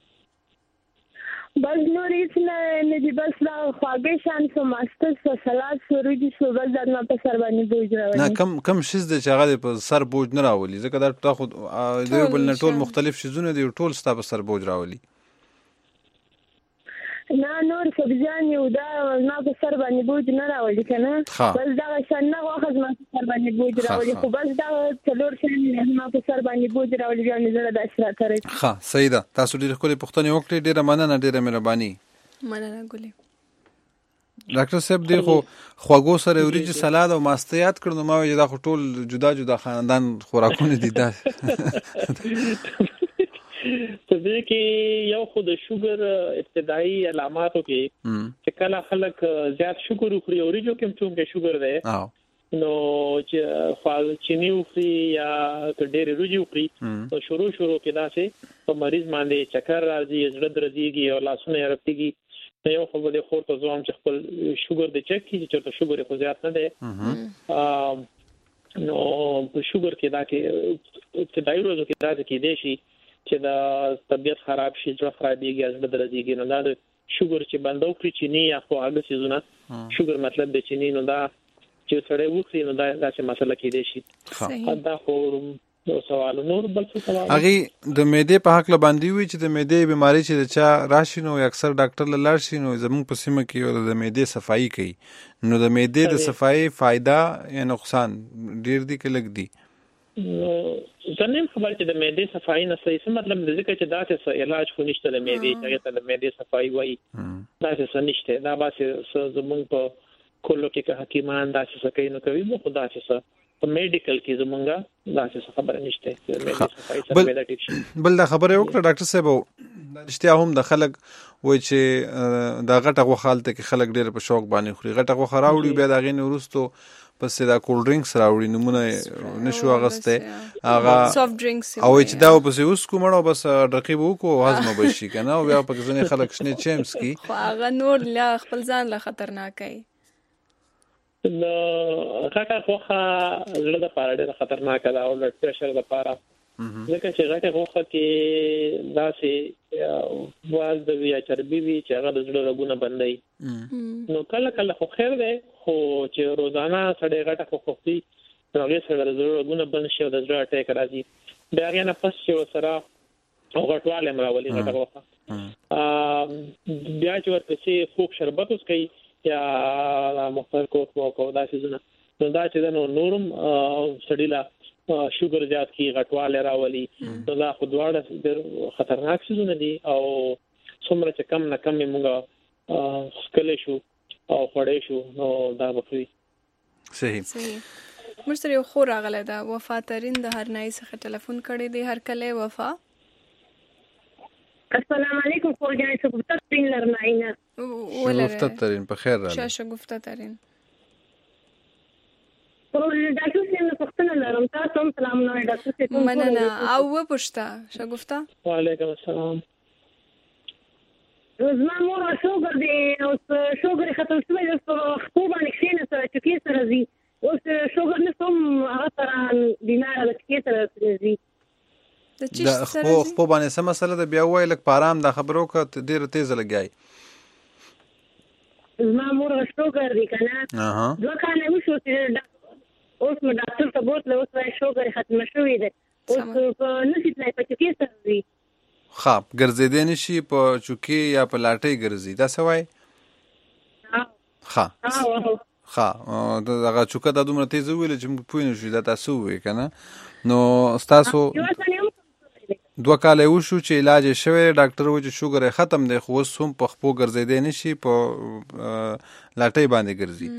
بس نور هیڅ نه دي بس دا خواږه شان سو ماسته سو سلاد سو رجو سو بس دا نه په سر باندې بوج راولي. نه کم شیز د چې هغه په سر بوج نه راولي ځکه دا تاسو د بل نه ټول مختلف شیزونه دي ټول ستا په سر بوج راولي. نه نور سبزیان یو دا ما په سر باندې بوج نه راولي کنه. بس دا شان نه واخذ ما په سر باندې بوج راولي خو بس دا څلور شان ما په سر باندې بوج راولي بیا مې زړه د اشرا ترې. ها صحیح ده تاسو ډېر خپل پښتنه وکړي ډېر مننه ډېر مهرباني. مننه ګولې. ډاکټر صاحب دی خو خواږو سره وريجي سلاد او ماستيات کړنو ما وی دا خو ټول جدا جدا خاندان خوراکونه دي دا. په دې کې یو خو د شوګر ابتدایي علاماتو کې چې کله خلک زیات شوګر خوري او ریجو کې هم څومره شوګر ده نو چې فال چینی خوري یا ډېر روجي خوري نو شروع کې دا چې په مریض باندې چکر راځي زړه درځيږي او لاسونه یې رپټيږي. یو خو د خور ته ځوام چې خپل شوګر د چک کی چې شوګر خو زیات نه ده نو په شوګر کې دا کې ابتدایي ورځو کې دا کې دی شي چې دا طبيعت خراب شي چې خرابېږي از درځيږي نو دا شوګر چې بندو کړی چینی یا خو هغه سيزونه شوګر مطلب د چینی نو دا چې سره وخوري نو دا چې مسله کې دی شي. دا خو نو سوال نور بل څه سوال هغه د معدې په حق لباندې وي چې د معدې بیماری چې چا راشي نو اکثر ډاکټر لاله شي نو زموږ په سیمه کې د معدې صفائی کوي نو د معدې د صفائی فائدہ یا نقصان ډیر دي کې لګ دي. زنیم خبر چې د معدې صفائی نه صحیح مطلب د ذکر چې دا څه علاج خو نشته د معدې چې ته د معدې صفائی وایي دا څه نشته دا باسه زمونږ په کولو کې حکیمان دا څه کوي نو کوي نو خدا څه په میډیکل کې زمونږه دا څه خبره نشته چې معدې صفائی سره پیدا ټیک بل دا خبره وکړه ډاکټر صاحب اشتیا هم د خلک وای چې دا غټه غوخالته کې خلک ډېر په شوق باندې خوري غټه غوخه راوړي بیا دا غي ورستو پس دا کول ډرینکس راوړي نمونه نشو اغسته هغه سافت ډرینکس او چې دا په اوس کومړو بس رقیب وکړو هضم بشي کنه او بیا په ځنې خلک شنه چیمس کی خو هغه نور لا خپل ځان له خطرناک ای نو هغه خوخه زړه د پاره ډېر خطرناک ده او بلډ پريشر د پاره ځکه چې هغه خوخه کې داسې واز د ویا چربي وی چې هغه د زړه رګونه بندي نو کله خو خیر ده خو چې روزانه سړی غټه خوخي هغه سره د زړه رګونه بند شي او د زړه اٹیک راځي بیا هغه نه پس چې وسره او غټواله مراولي غټه خوخه بیا چې ورپسې خوږ شربت اوس کوي یا مختلف کوکو دا شیزونه نو دا چې د نورم سړیلا شوګر زیات کی غټواله راولي نو دا خو دواړه ډېر خطرناک شیزونه دي او څومره چې کم نه کم موږ سکلې شو او خړې شو نو دا بخوي صحیح مرسته یو خور راغله دا وفاترین د هرنای څخه ټلیفون کړی دی هر کله وفا السلام علیکم خورجان څه گفتترین لرناینا گفتترین په خیر راغله شاشه گفتترین ډاکټر سیم پښتنه لرم تاسو هم سلام نو ډاکټر سیم مننه او و پښتا شګفتا وعلیکم السلام زما مور شوګر دی او شوګر ختم شوی د خو باندې کښینه سره چې سره زی اوس شوګر نه کوم هغه سره بیمار د کې سره زی د خو باندې سم مسله د بیا وای لک پارام د خبرو ک ډیر تیز لګای زما مور شوګر دی کنه دوه کاله وشو چې اوس مې ډاکټر ته بوتله اوس وايي شوګر ختم شوی دی اوس په نشي تلای په کې سره دی خاب ګرځیدې نشي په چوکي یا په لاټي ګرځي دا سوای دغه چوکه د دومره تیز ویل چې پوه نه شو دا تاسو وې کنه نو تاسو 2 کاله وشو چې علاج شوی ډاکټر و چې شوګر ختم دی خو هم په خپو ګرځیدې نشي په لاټي باندې ګرځي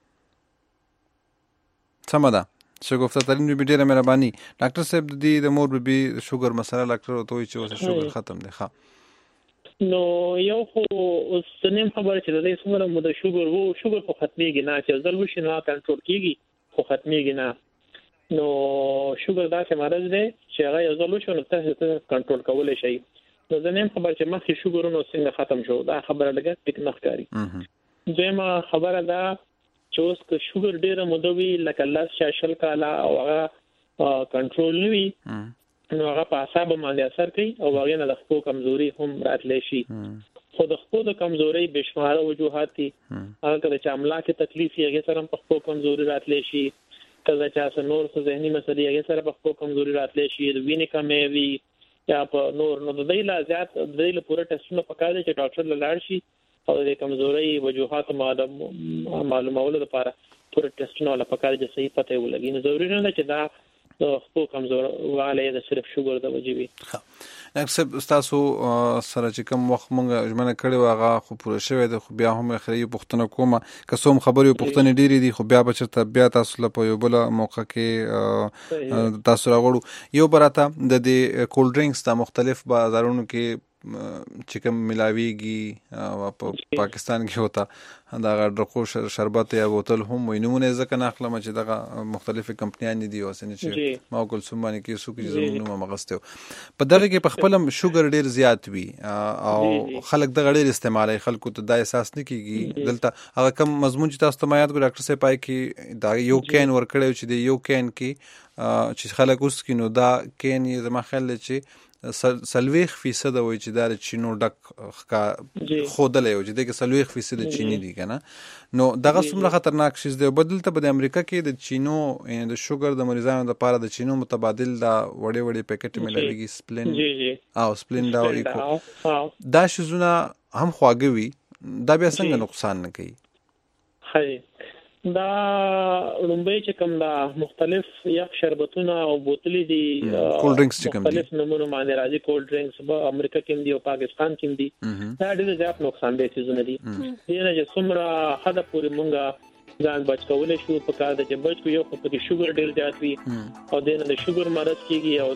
سم ده شګفته ترين بي ډیره مهرباني ډاکټر صاحب د مور بي شوګر مسله ډاکټر ته وایي چې اوس شوګر ختم دی ښه نو یو خو اوس نیم خبره چې د دې څومره مو د شوګر په ختميږي نه چې ځل وشي نو کنټرول کیږي خو ختميږي نه نو شوګر دا چې مرض دی چې هغه ځل وشي نو تاسو کنټرول کولای شئ نو د نیم خبره چې مخکې شوګرونو څنګه ختم شو دا خبره لګه پک نه ښکاري دیمه خبره دا چې اوس که شوګر ډیره مودوي لکه لاس شاشل کالا او هغه کنټرول نوي نو هغه په اعصاب باندې اثر کوي او هغه نه د خپل کمزوري هم راتلی شي خو د خپل کمزوري بشماره وجوهات دي هغه کله چې املاک تکلیف یې هغه سره په خپل کمزوري راتلی شي کله چې نور څه ذهني مسلې هغه سره په خپل کمزوري راتلی شي د وینې کمې وي یا په نور نو د دې لا زیات د دې پوره ټیسټونه پکاره چې ډاکټر لاړ شي او د کمزوري وجوهات معلومولو لپاره پوره ټیسټونه ولا پکاره چې صحیح پته ولګي نو ضروري نه ده چې دا خپل کمزور واله د صرف شوګر د وجې وي ډاکټر صاحب تاسو سره چې کوم وخت مونږ ژمنه کړې هغه خو پوره شوی دی خو بیا هم خري پښتنه کومه کسوم خبرې پښتنه ډېری دي خو بیا بچته بیا تاسو له په یو بل موقع کې تاسو راغړو یو براته د دې کولډ ډرینکس د مختلف بازارونو کې چې کوم ملاویږي په پاکستان کې ہوتا دا ډرکو شربت یا بوتل هم وینونه ځکه نه اخلم چې دغه مختلفه کمپنیان دي او سن چې ما کول سمانه کې سو کې زمونږ مغسته په دغه کې په خپل شوګر ډیر زیات وي او خلک دغه ډیر استعمالي خلکو ته دا احساس نه کیږي دلته هغه کم مضمون چې تاسو ته ما یاد کو ډاکټر صاحب پای کې دا یو کین ور کړو چې د یو کین کې چې خلک اوس کې نو دا کین یې زما خیال چې 40% وای چې دا چینو ډک خودلې او چې دغه 40% چینی دي کنه نو دغه څومره خطرناک شي دی بدلته په امریکا کې د چینو د شوګر د مریضانو لپاره د چینو متبادل دا وړي وړي پاکټ ملويږي سپلین او سپلین دا ایکو دا شزونه هم خواږوي دا بیا څنګه نقصان نه کوي هي دا لومبای چې کوم دا مختلف یخ شربتونه او بوتلې دي کولډ ډرینکس چې کوم دي مختلف نمونه باندې راځي کولډ ډرینکس په امریکا کې دي او پاکستان کې دي دا ډېر زیات نقصان دي چې دي چې څومره حد پورې مونږه ځان بچ کولای شو په کار د چې بچ کو یو په کې شوګر ډېر زیات وي او د شوګر مرض کېږي او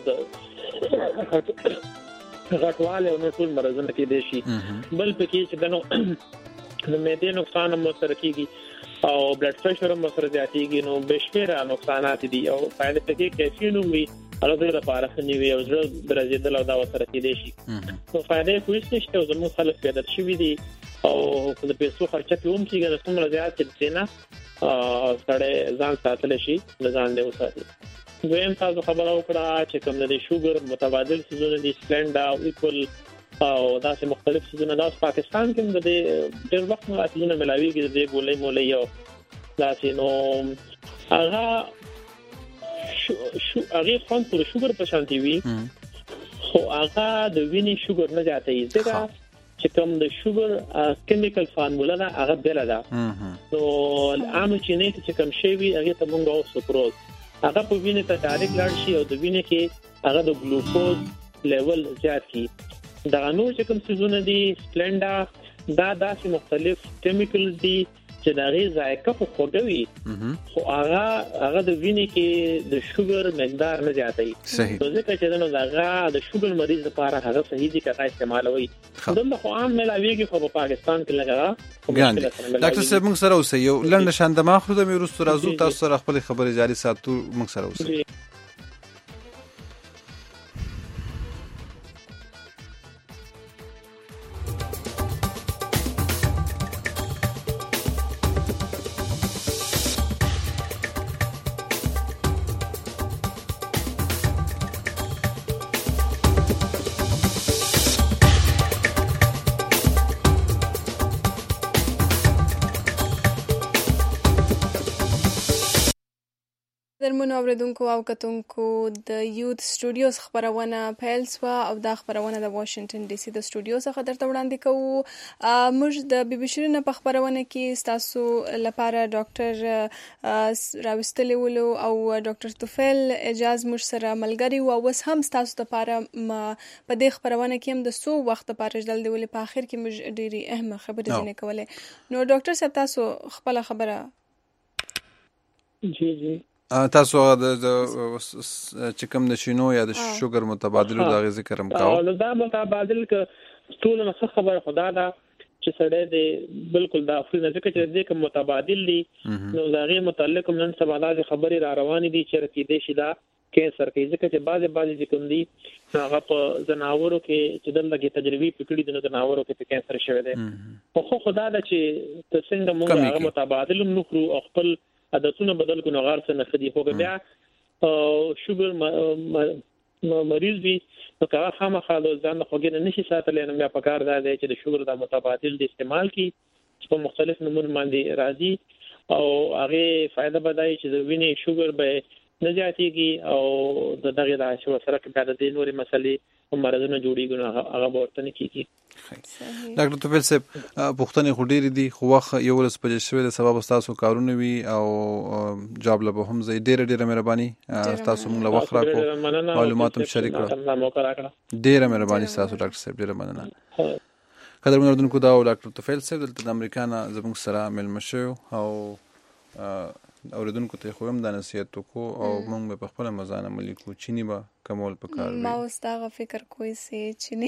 د غټواله او ټول مرزونه کې دي شي بل پکې چې دنو د معدې نقصان هم سره کېږي او بلډ پريشر هم سره زیاتېږي نو بشپړه نقصانات دي او فائدې پکې کیفین وي البته لپاره خنیوي او زړه درځي او دا وسره کې دي شي نو فائدې کوم نشته او زموږ خلک پیدا شوي دي او د پیسو خرچه کوم کېږي نو څومره زیات چې نه سره ځان ساتل شي ځان له وساتي دویم تاسو خبرو کړه چې کوم د شوګر متبادل سيزونه دي سپلنډا او ایکول او دا چې مختلف سيزونه د پاکستان کې د ډېر وخت نه اصلونه ملاويږي د ګولې مولې یو دا چې نو هغه شو هغه فون پر شوګر په شانتي وي خو هغه د وینې شوګر نه زیاتوي ځکه چې کوم د شوګر کیمیکل فارمولا ده هغه بل ده نو عام چینه چې کوم شی وي هغه ته مونږ او سوکروز هغه په وینې ته ډایرکټ لاړ شي او د وینې کې هغه د ګلوکوز لیول زیات کی دا نو چې کوم څه دي سپلنډا دا داسې مختلف کیمیکل دي چې دا غي ذایقه په خوږوي خو هغه د وینې کې د شوګر مقدار نه زیاتوي صحیح ځکه چې دا د شوګر مریض لپاره هغه صحیح دي که استعمالوي دغه خو عام ملاويږي خو په پاکستان کې لګا ډاکټر صاحب موږ سره اوسئ یو لنډ شان د ماخذ د میروستو راځو تاسو سره خپل خبرې جاري ساتو موږ سره اوسئ درمنو اوریدونکو او کتونکو د یوت سټوډیوز خبرونه پیل شوه او دا خبرونه د واشنگټن ډي سي د سټوډیو څخه درته وړاندې کوو موږ د بي بي شيرین په خبرونه کې تاسو لپاره ډاکټر راوستلی ولو او ډاکټر توفیل اجازه موږ سره ملګری او اوس هم تاسو لپاره په دې خبرونه کې هم د سو وخت لپاره جلد ولې په اخر کې موږ ډېری اهم خبرې ځنه کولې نو ډاکټر صاحب تاسو خپل خبره جی تاسو د چې کوم د شینو یا د شوګر متبادلو د ذکر هم کاوه دا متبادل ک ټول نه خبره خدا دا چې سړی دی بالکل دا خپل ځکه چې دې کوم متبادل دي نو دا غي متعلق نن سبا د خبرې را روانې دي چې رکی دي شي دا کینسر کې ځکه چې بعضه چې کوم دي هغه په زناورو کې چې دغه تجربې پکړې د زناورو کې کینسر شوی دی خو خدا دا چې څنګه موږ هغه متبادل نخرو خپل عادتونه بدل کو نو غار څه نه خدي هوګ بیا شوګر مریض وي نو هغه خامخا د ځان خوګنه نشي ساتلای نو بیا پکار دا دی چې د شوګر د متبادل د استعمال کی په مختلف نمونه باندې راځي او هغه فائدہ بدای چې د وینې شوګر به نه زیاتېږي او دغه د شو سره کې د دې نورې مسلې او مرزونه جوړیږي هغه ورته نه کیږي ډاکټر توفیل صاحب پوښتنې خو ډېرې دي خو وخت یو ورځ پجې شوی د سبب تاسو کارونه وي او جواب له هم زه ډېره مهرباني تاسو موږ له وخت راکو معلومات هم شریک کړو ډېره مهرباني تاسو ډاکټر صاحب ډېره مننه قدرمن اوریدونکو دا ډاکټر توفیل صاحب دلته د امریکا نه زموږ سره ملمه شو او اوریدونکو ته خو هم د نصیحت کو او موږ په خپل مزانه ملکو چینی با کمول پکار ما اوس دا فکر کوی سي چینی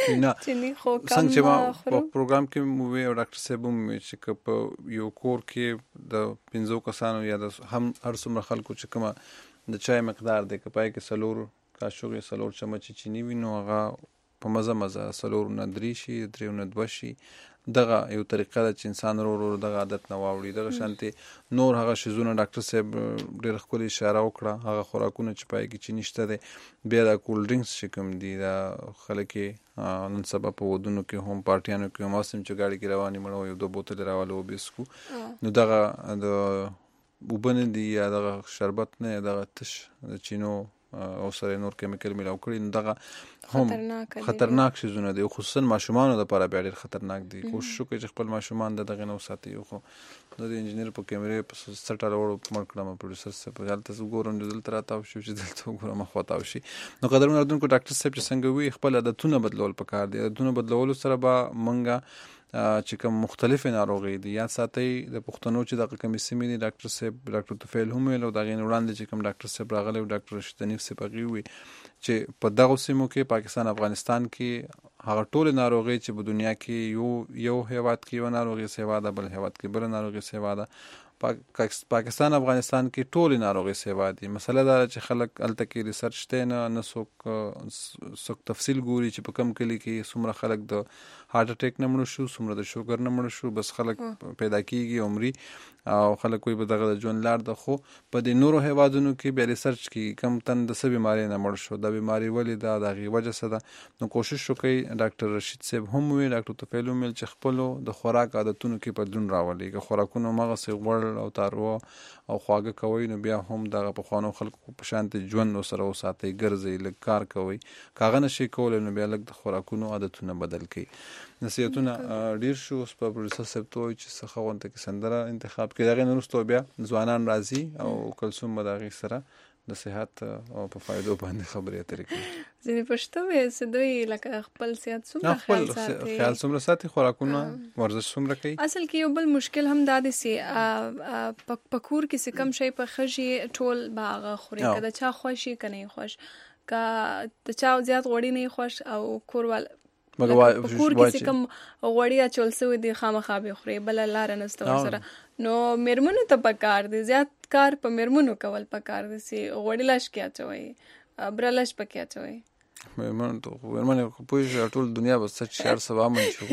خو کم څنګه ما په پروګرام کې مو وی او ډاکټر صاحب مو چې په یو کور کې د 15 کسانو یا د هم هر څومره خلکو چې کومه د چای مقدار د کپای کې سلور کاشوغه سلور چمچ چینی وینو هغه په مزه سلور نه درې شي درې نه دوه شي دغه یو طریقه ده چې انسان ورو دغه عادت نه واوړي دغه شانتي نور هغه شیزونه ډاکټر صاحب ډېر خپل اشاره وکړه هغه خوراکونه چې پای کې چې نشته دي بیا د کول ډرینګز چې کوم دي دا خلک نن سبا په ودونو کې هم پارټیانو کې موسم چې گاډي کې رواني مړو یو دو بوتل راوالو بسکو نو دغه د وبن دي یا دغه شربت نه دغه تش چینو او سره نور کیمیکل ملاو کړي نو دغه هم خطرناک شیزونه دي خصوصا ماشومان لپاره بیا ډېر خطرناک دي کوشش وکړئ چې خپل ماشومان دغه نو ساتي خو د انجینر په کیمرې په سټر وړو مرکړم پروډوسر سره په حالت زه ګورم دلته راته شو چې دلته ګورم خواته شي نو قدرمن اردوونکو ډاکټر صاحب چې څنګه وی خپل عادتونه بدلول پکار دي عادتونه بدلول سره به منګه چې کوم مختلف ناروغي دي یا ساتي د پښتنو چې د کومې سیمې دي ډاکټر صاحب ډاکټر توفیل هم له دغه وړاندې چې کوم ډاکټر صاحب راغلی ډاکټر شتنیف صاحب غوي چې په دغه سیمو کې پاکستان افغانستان کې هغه ټول ناروغي چې په دنیا کې یو هیواد کې یو ناروغي سیوا ده بل هیواد کې بل ناروغي سیوا ده پاکستان افغانستان کې ټول ناروغي سیوا دي مسله دا چې خلک الته کې ریسرچ ته نه څوک تفصیل ګوري چې په کم کلی کې څومره خلک د هارت اٹیک نه مړ شو څومره د شوګر نه مړ شو بس خلک پیدا کیږي عمرې او خلک کوئی به دغه ژوند لار د خو په دې نورو هیوادونو کې به ریسرچ کې کم تن د سبي بیماری نه مړ شو د بیماری ولې دا دغه وجه څه ده نو کوشش وکړي ډاکټر رشید صاحب هم وی ډاکټر توفیل هم چې خپل د خوراک عادتونو کې بدلون راولي که خوراکونه مغه سي غوړ غوړ او تارو او خواږه کوي نو بیا هم دغه پخوانو خلکو په شانت ژوند سره وساتئ، ګرځئ، لږ کار کوئ. کاغه نشي کولی نو بیا لږ د خوراکونو عادتونه بدل کړئ. نصیحتونه ډېر شو. اوس په پروډوسر صاحب ته وایي چې څه ښه غونته کې سندره انتخاب کړي. د هغې نه وروسته بیا ځوانان راځي او کلثوم به د هغې سره د صحت او په فایدو باندې خبرې اترې کوي. ځینې پښتو وایي چې دوی لکه خپل صحت څومره خیال څومره ساتي، خوراکونه ورزش څومره کوي. اصل کې یو بل مشکل هم دا دی چې په کور کې چې کم شی پخه شي ټول به هغه خوري، که د چا خوښ شي که نه خوښ، که د چا زیات غوړي نه خوښ او کوروال په کور کې چې کوم غوړي اچول سوي دي خامخا به خوري، بله لاره نشته ورسره. نو میرمنو ته پکار دی زیات کار په میرمنو کول پکار دی چې غوړي لش کې اچوي، بره لش پکې اچوي. میرمنې پوه ټول دنیا به څه شهر سبا من شو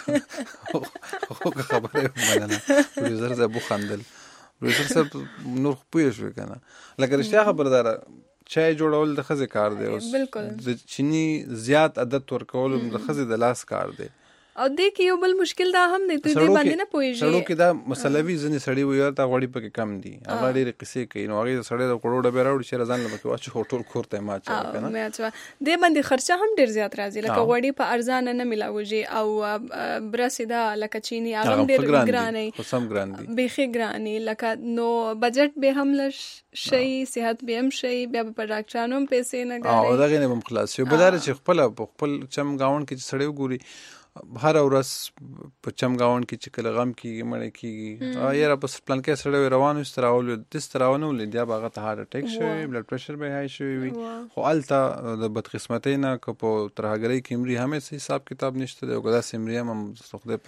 خو که خبره ومنله پروډوسر صاحب وخندل. پروډوسر صاحب نور پوه شوې که نه، لکه رښتیا خبرداره چای جوړول د ښځې کار دی، اوس د چینی زیات عادت ورکول د ښځې د لاس کار دی. او دې کې یو بل مشکل دا هم دی، دوی دې باندې نه پوهېږي. سړو کې دا مسلوي ځینې سړي وایي ورته غوړي پکې کم دي، هغه ډېرې قصې کوي. نو هغې سړی د غوړو ډبې راوړي چې ځان له پکې واچوي ټول کور ته یې ماچوي که نه. دې باندې خرچه هم ډېر زیات راځي، لکه غوړي په ارزانه نه میلاوږي او برسې دا لکه چیني هغه هم ډېر ګرانې، خو سم ګران دي، بیخي ګرانې. لکه نو بجټ به هم لږ شي، صحت به هم شي، بیا به په ډاکټرانو هم پیسې نه ګاري او دغې نه به هم خلاص شي. بل دا چې خپله په خپل چمګاونډ کې چې سړی وګوري هر ورځ په چمګاونډ کې چې کله غم کېږي مړی کېږي، یاره په پلانکې سړی روان وي ستراولو دس تراونه ولید یا به هغه ته هارټ اټیک شوی، بلډ پریشر به های شوی وي. خو هلته د بدقسمتۍ نه که په ترهګرۍ کې مري هم هېڅ حساب کتاب نشته دی، او که داسې مري هم خدای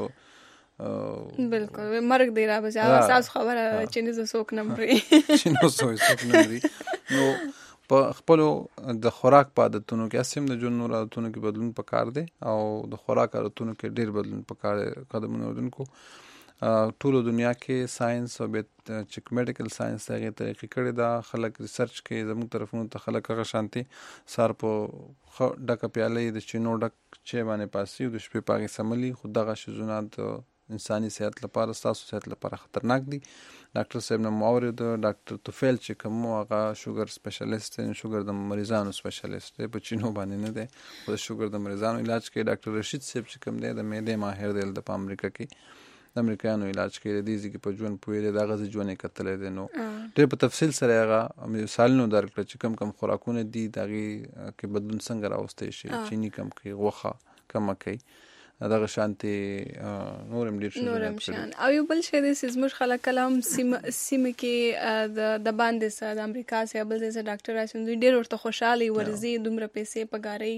په بالکل مرګ دی را بچي. هغه ستاسو خبره چې نه زه څوک نه مري چې نه څوک نه مري. نو په خپلو د خوراک په عادتونو کې هسې د ژوند نور عادتونو کې بدلون پکار دی، او د خوراک عادتونو کې ډېر بدلون پکار دی. قدمونه اردونکو ټولو دنیا کې ساينس او چې میډیکل ساينس هغې طریقې کړې ده، خلک ریسرچ کوي، زموږ طرفونو ته خلک هغه شانتي سهار په ښه ډکه پیاله د چینو ډک چای باندې پاسي او د شپې په هغې سملي. خو دغه شیزونه د انساني صحت لپاره، ستاسو صحت لپاره خطرناک دي. ډاکټر صاحب نه مو اورېد، ډاکټر توفیل چې کوم هغه شوګر سپیشلیست دی، شوګر د مریضانو سپیشلیست دی، په چینو باندې نه دی، خو د شوګر د مریضانو علاج کوي. ډاکټر رشید صاحب چې کوم دی د معدې ماهر دی، د په امریکا کې د امریکایانو علاج کوي، د دې ځکه په ژوند پوهېږي، د هغه ژوند یې کتلی دی. نو ډېر په تفصیل سره هغه مثالونه درکړه چې کوم خوراکونه دي د هغې کې بدلون څنګه راوستی شي، چیني کم کوي، غوښه کمه کوي، دغه شانتي نور هم ډېر شي. او یو بل شی دی چې زموږ خلک کله هم سیمه کې د باندې سره د امریکا څخه بل ځای څخه ډاکټر راشي، دوی ډېر ورته خوشحالي ورځي، دومره پیسې پګاري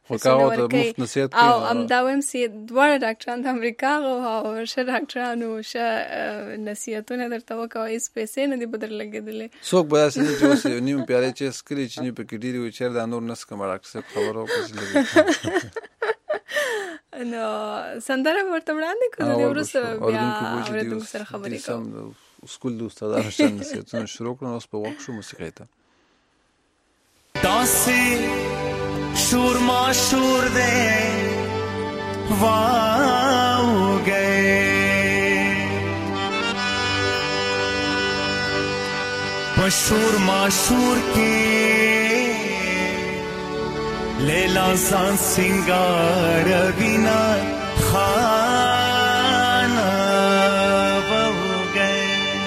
او همدا وایم چې دواړه ډاکټران د امریکا او ښه ډاکټرانو ښه نصیحتونه درته وکړه، هېڅ پیسې نه دي په در لګېدلې. څوک به داسې نه چې اوس نیم پیالې چې څښلې چیني پکې ډېرې وي، چېرې دا نور نه څښم، ډاکټر صاحب خبره وکړه. نو سندره ورته وړاندې کړو، د وروسته بیا اورېدونکو سره خبرې کوو. سکول د استادانو شته نصیحتونه شروع کړو، اوس په وخت شو موسیقۍ ته. داسې شور ماشور دی واو گئے په شور ماشور کې لیلا ځان سنگار وینا خانه وو گئے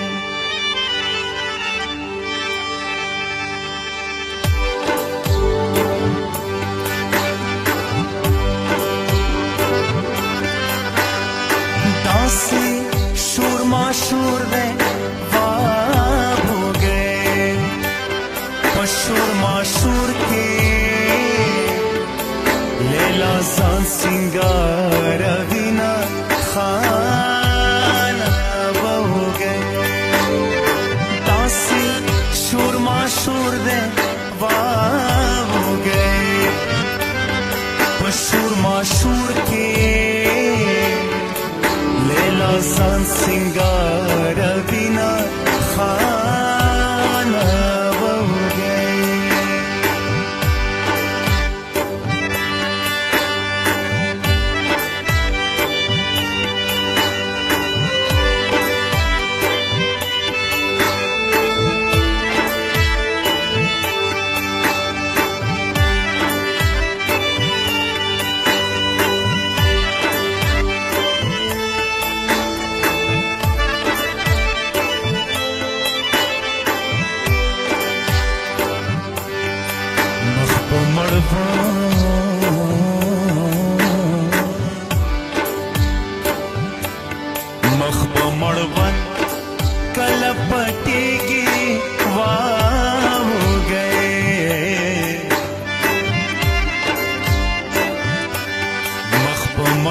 داسې شور ماشور دے واو ہو گئے په شور ماشور کې لیلا ځان سنگار وینا خانه وو گئے داسې شور ماشور دے واو ہو گئے په شور ماشور کې لیلا ځان سنگار وینا خانه وو گئے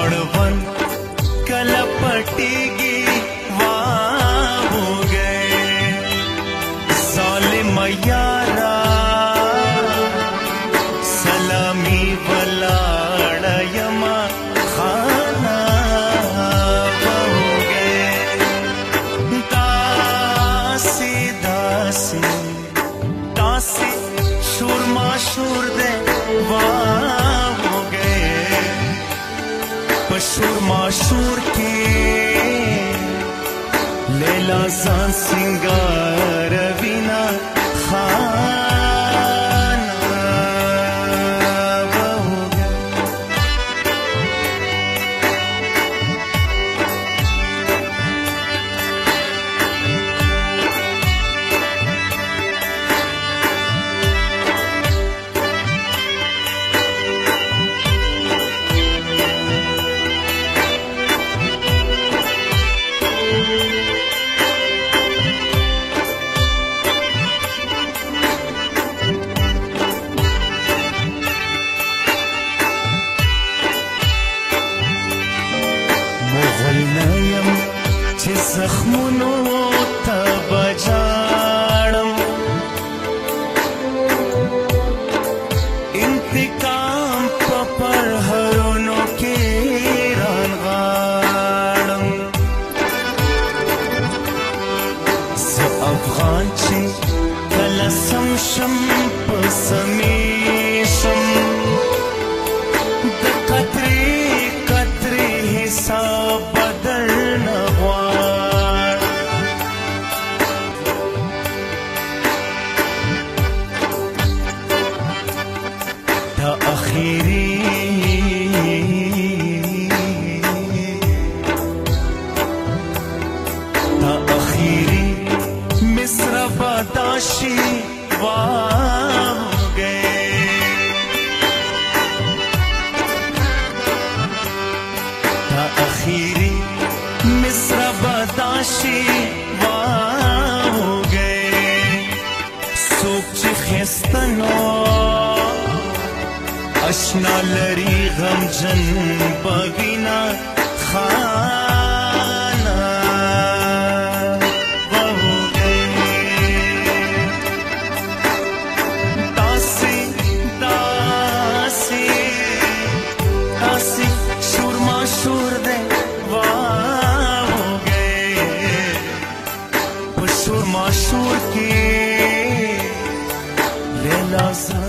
अड़वन कलपटेगी वाह हो गए सालिम यारा सलामी वलाड़यमा खाना हो गए दासी दासी दासी शूरमा शूर दे वाह हो गए शूरमा शूर के लैला सान सिंगार बिना जख्मों तब जाड़म इंतकाम पर हरों के रानगाड़म स अफगान चे कलसम शम पसमेशम द कतरे कतरे हिसाब बदल न अशना लरी गम जन बगिना खाना हो गए दासी दासी दासी शूरमा शूर दे वाह हो गए शूरमा शूर के लैला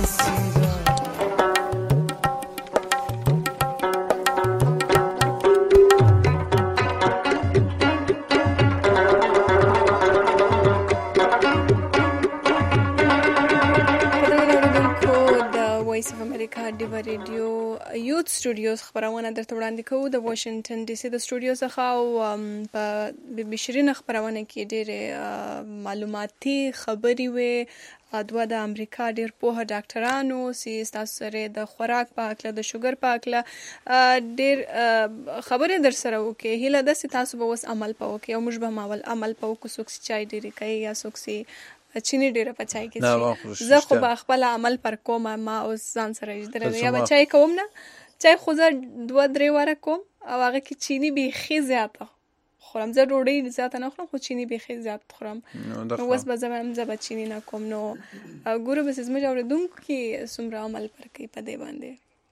रेडियो यूथ स्टूडियोز خبرونه درته وړاندې کوو د واشنگټن ډي سي د سټوډیو څخه او په بي شيرین خبرونه کې ډېر معلوماتي خبري وي دوه د امریکا ډېر پوهه ډاکټرانو سي تاسو سره د خوراک په اړه د شوګر په اړه ډېر خبرې در سره وکي هله د تاسو به وس عمل پاو کې او موږ به عمل پاو کو سوکس چای ډېر کوي یا سوکسي چینی ډیره پچای کې زه خو به خپل عمل پر کوم ما او ځان سره اجازه یا بچای کوم نه چای خو زه 2-3 واره کوم او هغه کې چینی به زیاته خورم زه ډوډۍ زیاته نه خورم خو چینی به زیات خورم نو وس به زه چینی نه کوم نو ګوره به زما اوریدونکو کې سمره عمل پر کوي په دې باندې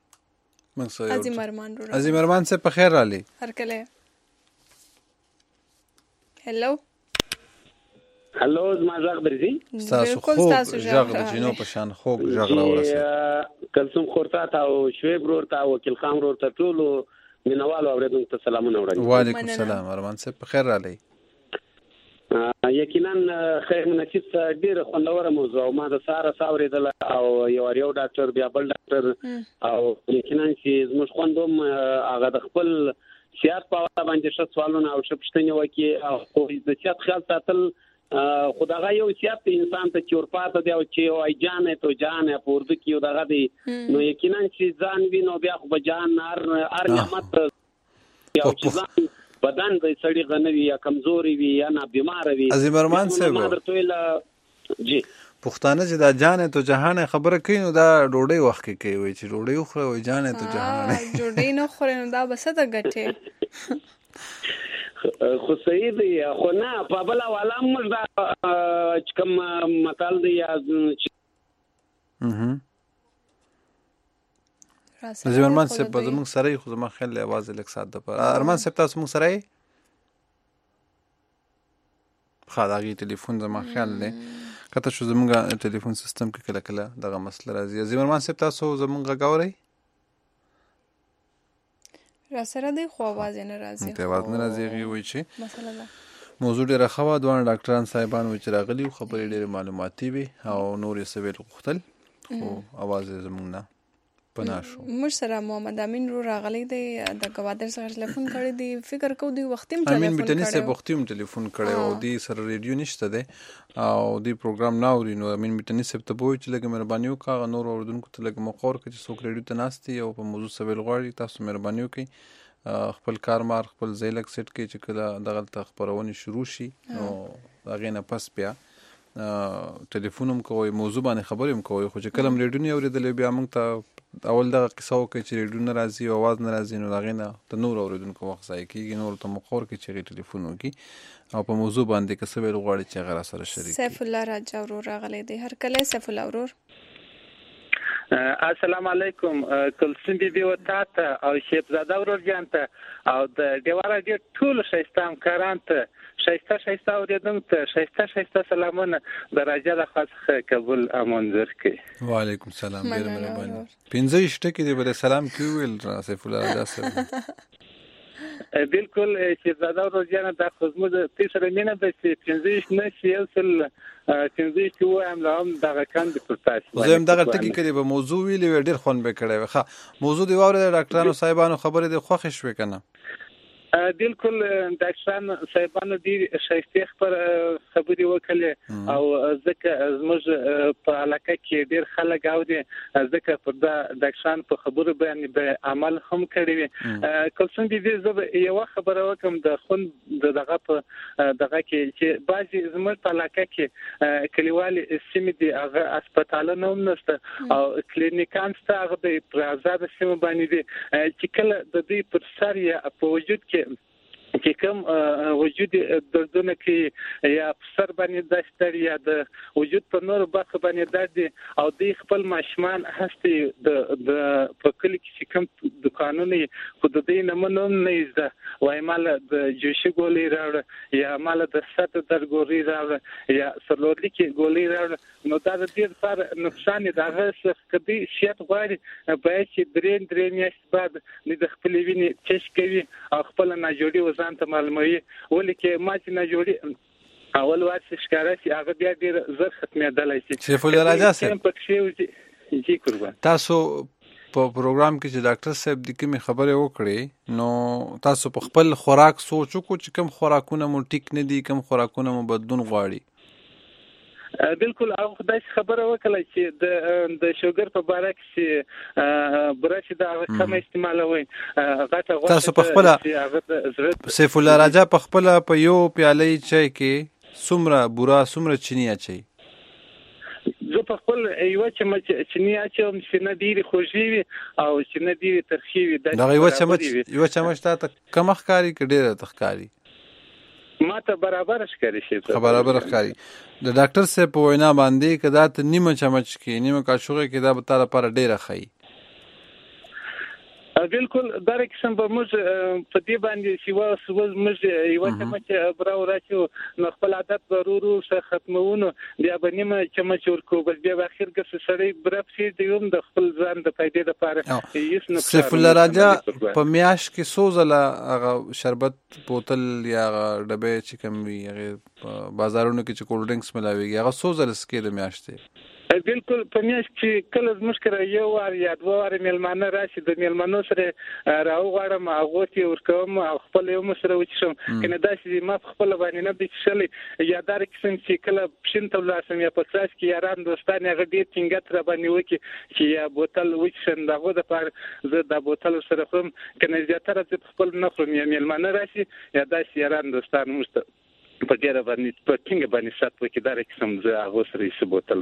عظیم ارمان سے په خیر رالی هر کله هلو هلو زما ژغ درځي تاسو خو ژغ د جنو په شان خوږ ژغ راورسه کلثوم خورتا او شعیب ورته او وکیل خان ورته ټولو مینوالو اوریدونکو ته سلامونه وړاندې وعلیکم السلام ارمان صاحب په خیر رالی یقینا خیر مناسب ډیره خوندوره موضوع ما د ساره ساوریدل او یو ډاکټر بیا بل ډاکټر او یقینا چې زموږ خوندوم هغه د خپل سیاست په اړه باندې څه سوالونه او څه پوښتنې وکړي او د سیاست خیال ساتل خدای یو سیاست انسان ته چورپاته دی او چې وای جان ته جان پورد کیو دغه دی نو یقینا چې ځان وینو بیا خو جان ار نعمت یو چې بدن د سړی غنوي یا کمزوري وي یا نه بیمار وي عظیم ارمان صاحب جی پښتانه چې دا جانې تو جهان خبره کوي نو دا ډوډۍ وخت کې کوي چې ډوډۍ وخوره وي جانې تو جهان ډوډۍ نه خوري نو دا بس ته ګټه خو صحیح دی خو نه په بل والا موږ دا کوم متال دی زمرمان صاحب په زموږ سره خو زما خیال आवाज لیک سات د پر ارمان صاحب تاسو موږ سره خدای ټلیفون زما خیال نه کته شو زموږ ټلیفون سیستم کې کله کله دغه مسله راځي زمرمان صاحب تاسو زموږ غاوري را سره دی خو आवाज نه راځي ته आवाज نه راځي وي چې مسله ده موضوع ډیره خوا دوه ډاکټران صاحبان و چې راغلي خبرې ډیره معلوماتي وي او نور یې سویل غوښتل خو आवाज زموږ نه پناشو موږ سره محمد امین رو راغلی دی د گوادر سره ټلیفون کړی دی فکر کو دی وختیم ټلیفون امین بټنی سه وختیم ټلیفون کړی او دی سره ریډیو نشته دی او دی پروګرام ناوري نو امین بټنی سه ته بوي چې لګ مهرباني وکړه نور اوردونکو ته لګ مقور کړي څوک ریډیو ته ناشتي او په موضوع سویل غواړي تاسو مهرباني وکړئ خپل کارمار خپل ځایلک سیټ کې چې کله دغه خبرونه شروع شي نو هغه نه پس بیا ټلیفون هم کوي موضوع باندې خبرې هم کوي خو چې کلم ریډیو نه اوریدل بیا موږ ته اول دغه قصه وکړي چې ریډیو نه راځي او आवाज نه راځي نو هغه نه ته نور اوریدونکو وخت ځای کیږي نور ته مخور کې چې ټلیفون وکړي او په موضوع باندې کسب غواړي چې غیر سره شریک سیف الله راجا ورور راغلی دی هر کله سیف الله ورور السلام علیکم کلسم بی وتاته او شیخ زاده ورور جان ته او د دیواره دې ټول شایستام کارانته شایسته اوریدونکو ته شایسته سلامونه درجه د خاص قبول امانځر کی وعلیکم السلام ډیر مهرباني 15 ټکی دی بل سلام کیول سیف الله راجا صاحب بالکل شیخ زاده ورور جان د خدمت تیسره مینه به 15 نشي اصل 15 کې وایم لا هم دغه کاندي پرتاش زم دغه ټکی کړي به موضوع ویلې ډیر خون به کړي ښه موضوع دی واره ډاکټرانو صاحبانو خبره دی خوښ شوي کنه بالکل ډاکټران صاحبانو ډیر شایسته خبرې وکړي او ځکه زموږ په علاقه کې ډیر خلک او دي ځکه پر دا ډاکټران په خبرو باندې به عمل هم کړی وي کوم دې زه یو خبره وکم د خون دغه په دغه کې چې بعضي زموږ په علاقه کې کلیوالي سیمې دي هغه هسپتالونه هم نشته او کلینیکان شته هغه د پرازاد سیمه باندې دي چې کله د دې پر سر یا په وجود کې کوم وجود دردونه کې یا سر باندې داشتر یا د وجود په نور برخه باندې درد او د خپل ماشمان هستي د پکل کې کوم دکانونه خود دې نه منوم نه زده وای مال د جوشي ګولې راوړ یا مال د سات درګوري راوړ یا سرلودلي کې ګولې راوړ نو دا د دې لپاره نقصان دی هغه څه کدي شیت غواړي به چې درې میاشتې بعد د خپل ویني چش کوي او خپل نه جوړي ځان ته معلوموي ولې کې ما چې نه جوړي اول وخت ښکارا چې هغه بیا ډیر زر ختمېدلای شي سیف الله راجا صاحب جی قربان تاسو په پروګرام کې چې ډاکټر صاحب د کومې خبرې وکړې نو تاسو په خپل خوراک سوچو کو چې کوم خوراکونه مو ټیک نه دي کوم خوراکونه مو بدلون غواړي بالکل او خدای خبره وکړه چې د شوګر په باره کې برش دا کم استعمالوي غټه غوښه تاسو په خپل سیف الله راجا په خپل په یو پیاله چای کې څومره بورا څومره چینی اچي زه په خپل یو چینی اچوم چې نه ډیری خوږی وي او چې نه ډیری ترخی وي دا یو چمچ ته کم ښکاری کې ډیره تخکاری ما ته برابر ښکاری شي برابر ښکاری د ډاکټر صاحب په وینا باندې کدا ته نیمه چمچ کې نیمه کاشوغه کې دا به تعالی پر ډیره خي بالکل دا قسم به موږ په دې باندې چې موږ یو چمچ براو راچو نو خپل عادت ضروري څه ختمونو بیا به نیمه چمچ ورکو بل بیا اخر کې سړی براب شي دیوم د خپل ځان د فائدې لپاره هیڅ نه سیف الله راجا په میاش کې سوزله هغه شربت بوتل یا ډبه چې کوم وي هغه بازارونو کې چې کولډ ډرینکس ملاويږي هغه سوزله سکه د میاشتې بالکل په میاش کې کله مشکره یو وار یا دوه وار میلمانه راشي د میلمنو سره راوغړم هغه ته ورکوم خپل یو سره وچم کنه دا چې ما خپل باندې نه بچلې یا دا قسم چې کله پښین ته لاسم یا په څاس کې یاران دوستان هغه دې څنګه تر باندې وکي چې یا بوتل وچم دغه د پاره زه د بوتل سره کوم کنه زیاتره خپل نه خورم یا میلمانه راشي یا دا یاران دوستان مست په ډیره باندې په ټینګ باندې سات وکړي دا قسم زه هغه سره یې بوتل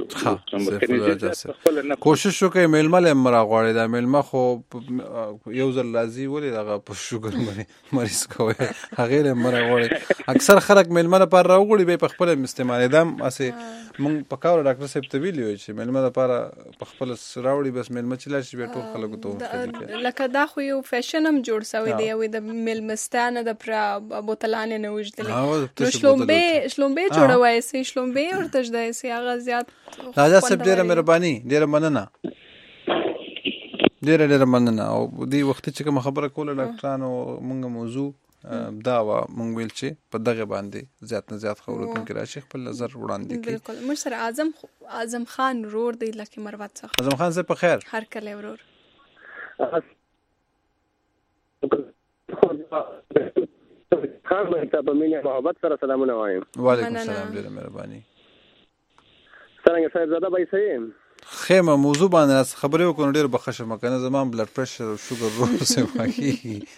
کوشش وکړئ میلمه له مرا غواړي دا میلمه خو یو ځل راځي ولې هغه په شوګر باندې مریض کوي هغه له مرا غواړي اکثر خلک میلمه لپاره راوړي به په خپل استعمال دم اسه مونږ په کار ډاکټر صاحب ته ویلو چې میلمه لپاره په خپل راوړي بس میلمه چې لاشي به ټول خلکو ته لکه دا خو یو فیشن هم جوړ شوی دی او د میلمستانه د پر بوتلانه نه وجدلې شلومبه جوړوي سي شلومبه ورته ځای سي هغه زیات راځه سب ډیره مهرباني ډیره مننه ډیره مننه او دی وخت چې کوم خبره کوله ډاکټرانو مونږه موضوع دا و مونږ ویل چې په دغه باندې زیات نه زیات خبرونه کې راشي خپل نظر وړاندې کړي بالکل موږ سره اعظم خان رور دی لکه مروت څخه اعظم خان زه په خیر هر کله ورور خان مهتا په مینه محبت سره سلامونه وایم وعلیکم السلام ډیره مهرباني څنګه صاحب زاده بای صحیح خیمه موضوع باندې خبرې وکړو ډیر بخښه مکنه زمان بلډ پريشر او شوګر رو سه واکي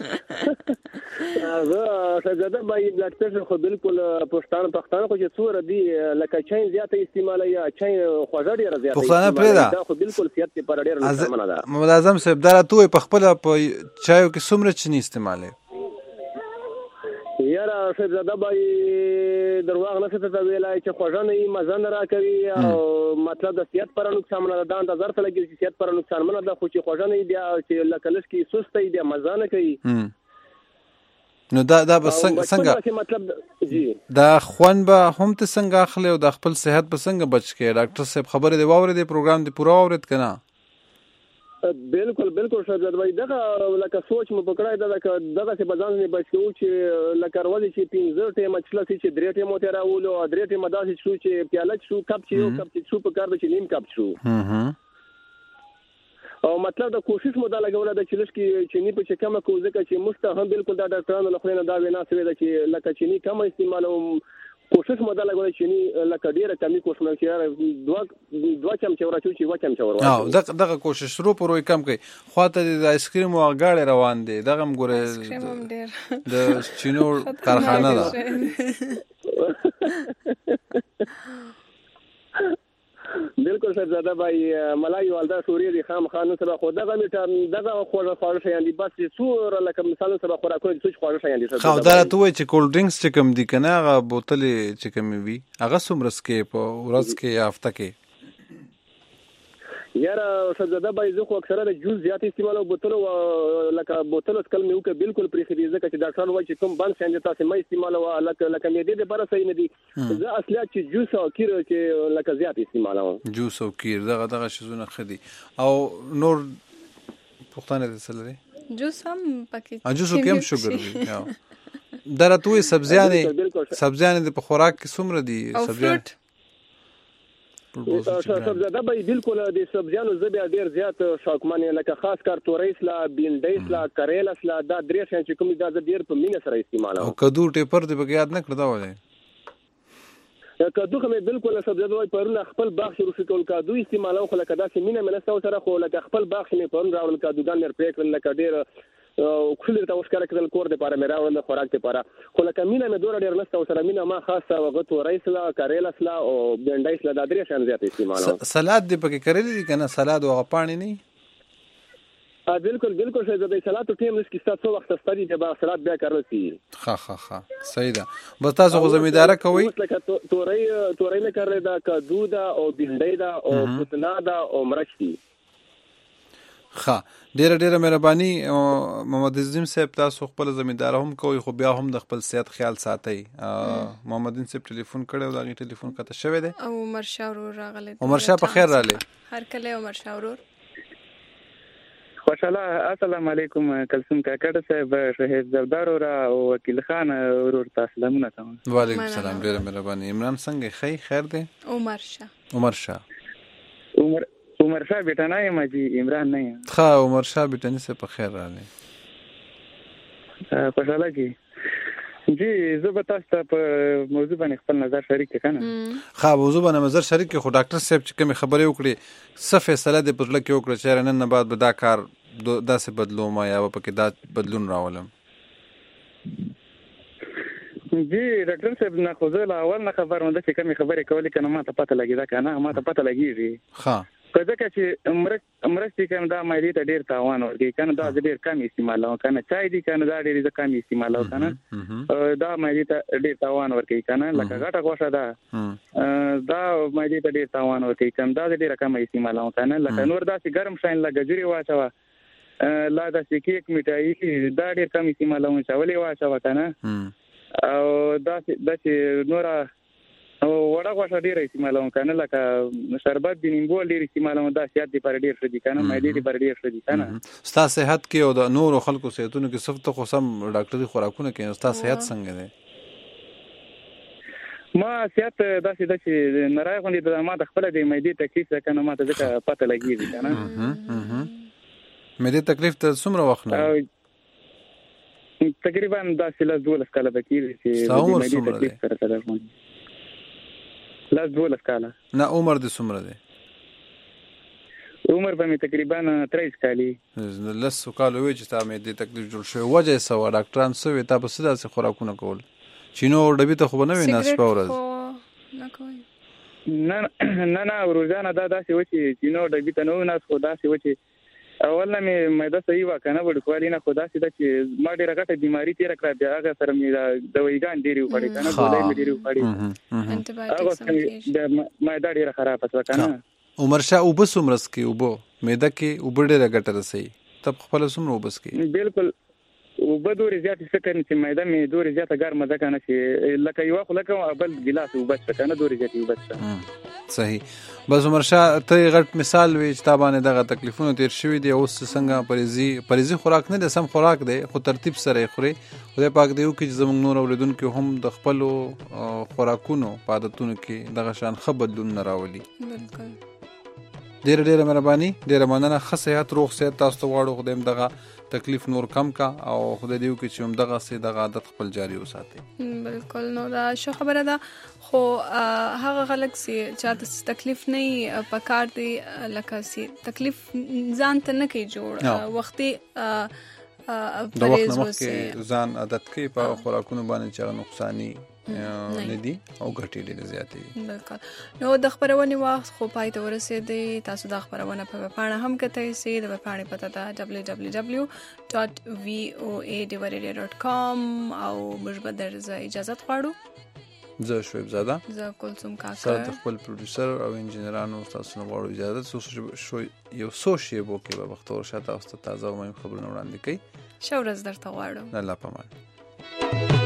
صاحب زاده بای بلډ پريشر خو بالکل پښتانه خو چې څوره دی لکه چای زیاته استعمال یا چای خوږه ډیره زیاته پښتانه پرېدا خو بالکل صحت لپاره ډیره نقصان ده ملازم صاحب دا ته په خپل په چایو کې څومره چني استعماله یاره صاحب زاده بای درواغ نه څه ته ویلای چې خوږه نه مزه نه راکوي او مطلب د صحت پر نقصان نه ده دا نظر ته لګي چې صحت پر نقصان نه ده خو چې خوږه نه دی چې لکه لږ کې سست دی مزه نه کوي نو دا بس څنګه مطلب جی دا خوان به هم ته څنګه اخلي او د خپل صحت به څنګه بچ کې ډاکټر صاحب خبره دی واورې دی پروګرام دی پورا اورید کنه بالکل صاحب زاده دغه لکه سوچ مو پکړای دغه څه بزان نه بچو چې لکه ورځ چې 15 ټیم اچلا چې 3 ټیم ته راولو 3 ټیم داسې شو چې پیاله شو کپ چې یو کپ چې شو په کار د نیم کپ شو او مطلب د کوشش مو دا لګول د چلش کې چینی په چکمه کو ځکه چې مست هم بالکل دا ډاکټرانو له خلینو دا وینا سوي ده چې لکه چینی کم استعمال او کوشش مو دا لګول چینی لکه ډیره کمی کوشش مو چې دوه چمچه ورچو چې و چمچه ورو او دغه کوشش رو پروي کم کوي خواته د آیس کریم او غاړه روان دي دغه ګوره د چینو کارخانه ده بالکل صاحب زاده بای ملای والده سوري دي خام خانو سره خو دغه میټر دغه خوړ شي دي بس څور لکه مثال سره خوراکو د څه خوړ شي دي خو دا ته وای چې کول ډرینګز چې کوم دي کنه هغه بوتلې چې کوم وي هغه څومره سکه په ورځ کې یا هفته کې یاره صاحب زاده بای زه خو اکثره د جوس زیات استعمال او بوتل لکه بوتل اسکل مې وکړه بالکل پرې خدي ځکه چې ډاکټر وایي چې کوم بند څنګه تاسو مې استعمال او لکه مې دې لپاره صحیح نه دي زه اصليت چې جوس او کیر چې لکه زیات استعمال او جوس او کیر دغه شزونه خدي او نور پښتانه دې سره جوس هم پکې جوس او کم شوګر دي درته سبزیانه د خوراک کې څومره دي سبزیانه صاحب زاده به بالکل د سبزیانو زبیا ډیر زیات شوقمن لکه خاص کار توریس لا بینډیس لا کریلاس لا دا درې شان چې کوم دا ډیر په مینه سره استعمال او کدو ټیپر دې بګ یاد نه کړدا وای کدو کوم بالکل صاحب زاده وای پرونه خپل باغ شروع کول کدو استعمالو خو لکه دا چې مینه منسته سره خو لکه خپل باغ نه پرون راول کدوګان نر پریک لکه ډیر خپل ته وشکره کول کور د پاره مې راول خوراک ته پاره خو لکه مینه مې دوره ډیر نسته سره مینه ما خاصه وغه توریس لا کریلاس لا او بینډیس لا دا درې شان زیات استعمالو سلاد دې پکې کړی دي کنه سلاد او غپانی نه بالکل شاید د سلاد ټیم نس کې ستاسو وخت ستړي د با سلاد بیا کارو سي ها صحیح ده بس تاسو غو زمیداره کوي تورې نه کړل دا کدو دا او بینډی دا او پتنا دا او مرچ دي ها ډیره مهرباني محمد عظیم صاحب تاسو خپل زمیندار هم کوي خو بیا هم د خپل صحت خیال ساتي محمد عظیم صاحب ټلیفون کړو دا غي ټلیفون کته شوی دی او عمر شاه ورور راغله عمر شاه په خیر رااله هر کله عمر شاه ورور خوشاله السلام علیکم کلثوم کاکړ صاحب شهید زردار او وکیل خان ورور تاسو سلامونه کوم وعلیکم السلام ډیره مهرباني عمران څنګه خیر دی عمر شاه عمر شاه بیٹا نه یم جی عمران نه یم ښه عمر شاه بیٹا نه څه په خیر رااله خوشاله کی جی زه به تاسو ته په موضوع باندې خپل نظر شریک کړم ښه موضوع باندې نظر شریک خو ډاکټر صاحب چې کوم خبرې وکړي څه فیصله دې پر لکه وکړه چې نن نه بعد به دا کار داسې بدلوم یا په کې دا بدلون راولم جی ډاکټر صاحب نه خو زه لا اول نه خبر وم چې کومې خبرې کولې کنه ما ته پته لګیدا کنه ما ته پته لګیږي ها ځکه چې مرستې کنه دا مې ته ډیر تاوان ورګي کنه دا ډیر کم استعمالو کنه چای دي کنه دا ډیر کم استعمالو کنه دا مې ته ډیر تاوان ورګي کنه لکه غټه غوښه دا مې ته ډیر تاوان ورګي کنه دا ډیر کم استعمالو کنه لکه نور داسې ګرم شاین لکه جوړي واچوا لا داسې کیک میټای دا ډیر کم استعمالو چولې واچوا کنه او داسې نور وړه غوښه ډیره استعمالوم کنه لکه شربت د نیمبو ډیر استعمالوم دا صحت لپاره ډیر ښه دي کنه مې دې لپاره ډیر ښه دي کنه ستا صحت کې او د نورو خلکو صحتونو کې صفته خو سم ډاکټري خوراکونه کې ستا صحت څنګه دی ما صحت داسې نارای غوندي د ما د خپل د مې دې تکلیف کنه ما ته ځکه پته لګیږي کنه مې دې تکلیف ته څومره وخت نه تقریبا داسې له 12 کاله بکیږي چې د مې دې تکلیف سره لاس 12 کاله نه عمر دې څومره دی عمر به مې تقریبا 23 کالی لس کال وی چې تا مې دې تکلیف جوړ شو وجه سو ډاکټران سو تا په سدا سره خوراکونه کول چینو ډبي ته خو نه ویني ناس پورز نه روزانه دا داسې و چې چینو ډبي ته نو ناس خو داسې و چې اول نه مې دا صحیح وکنه وړکوالي نه خدا سي دا چې ما ډیره غټه بیماری تیر کړه بیا هغه سره مې د ویګان ډیری وړي کنه ګولې مې ډیری وړي انټيبایوټکس ما دا ډیره خراب پس وکنه عمر شاه وبس عمرس کې وبو مېدا کې وب ډیره غټه رسي تب خپل سم وبس کې بالکل وبدوري زیات سکن چې مېدا مې دوري زیات ګرمه ده کنه چې لکه یو خو لکه بل ګلاس وبس کنه دوري زیات وبس صحیح بس عمر شاه ته غټ مثال وی چې تابانه دغه تکلیفونه تیر شوی دی اوس څنګه پریزي خوراک نه د سم خوراک دی خو ترتیب سره خوري خدای پاک دیو کې زموږ نور اوریدونکو هم د خپل خوراکونو عادتونو کې دغه شان خبردون نه راولي بالکل ډیره مهرباني ډیره مننه خصيات روغ صحت تاسو واړو خدایم دغه تکلیف نور کم کا او خدای دیو کې چې هم دغه سي دغه عادت خپل جاری وساتي بالکل نو دا شو خبره ده خو هغه خلک سي چې تکلیف نه پکار دي لکه سي تکلیف ځان ته نه کوي جوړ وختي د وخت نه مخکې ځان عادت کوي په خوراکونو باندې چې نقصانی نه دي او ګټې ډېرې زیاتې بالکل نو د خبرونې وخت خو پای ته ورسېدی تاسو د خبرونه په ویبپاڼه هم کتئ سي د ویبپاڼې پته ده www.voadivaradio.com او موږ به درځه اجازه غواړو زه شعیب زاده زه کلثوم کاکا سره خپل پروډوسر او انجینرانو تاسو نه غواړو اجازه شو یو سوشي بو کې به وخت ورشته تاسو ته تازه او مهم خبرونه وړاندې کړئ شو ورځ درته غواړم الله پامان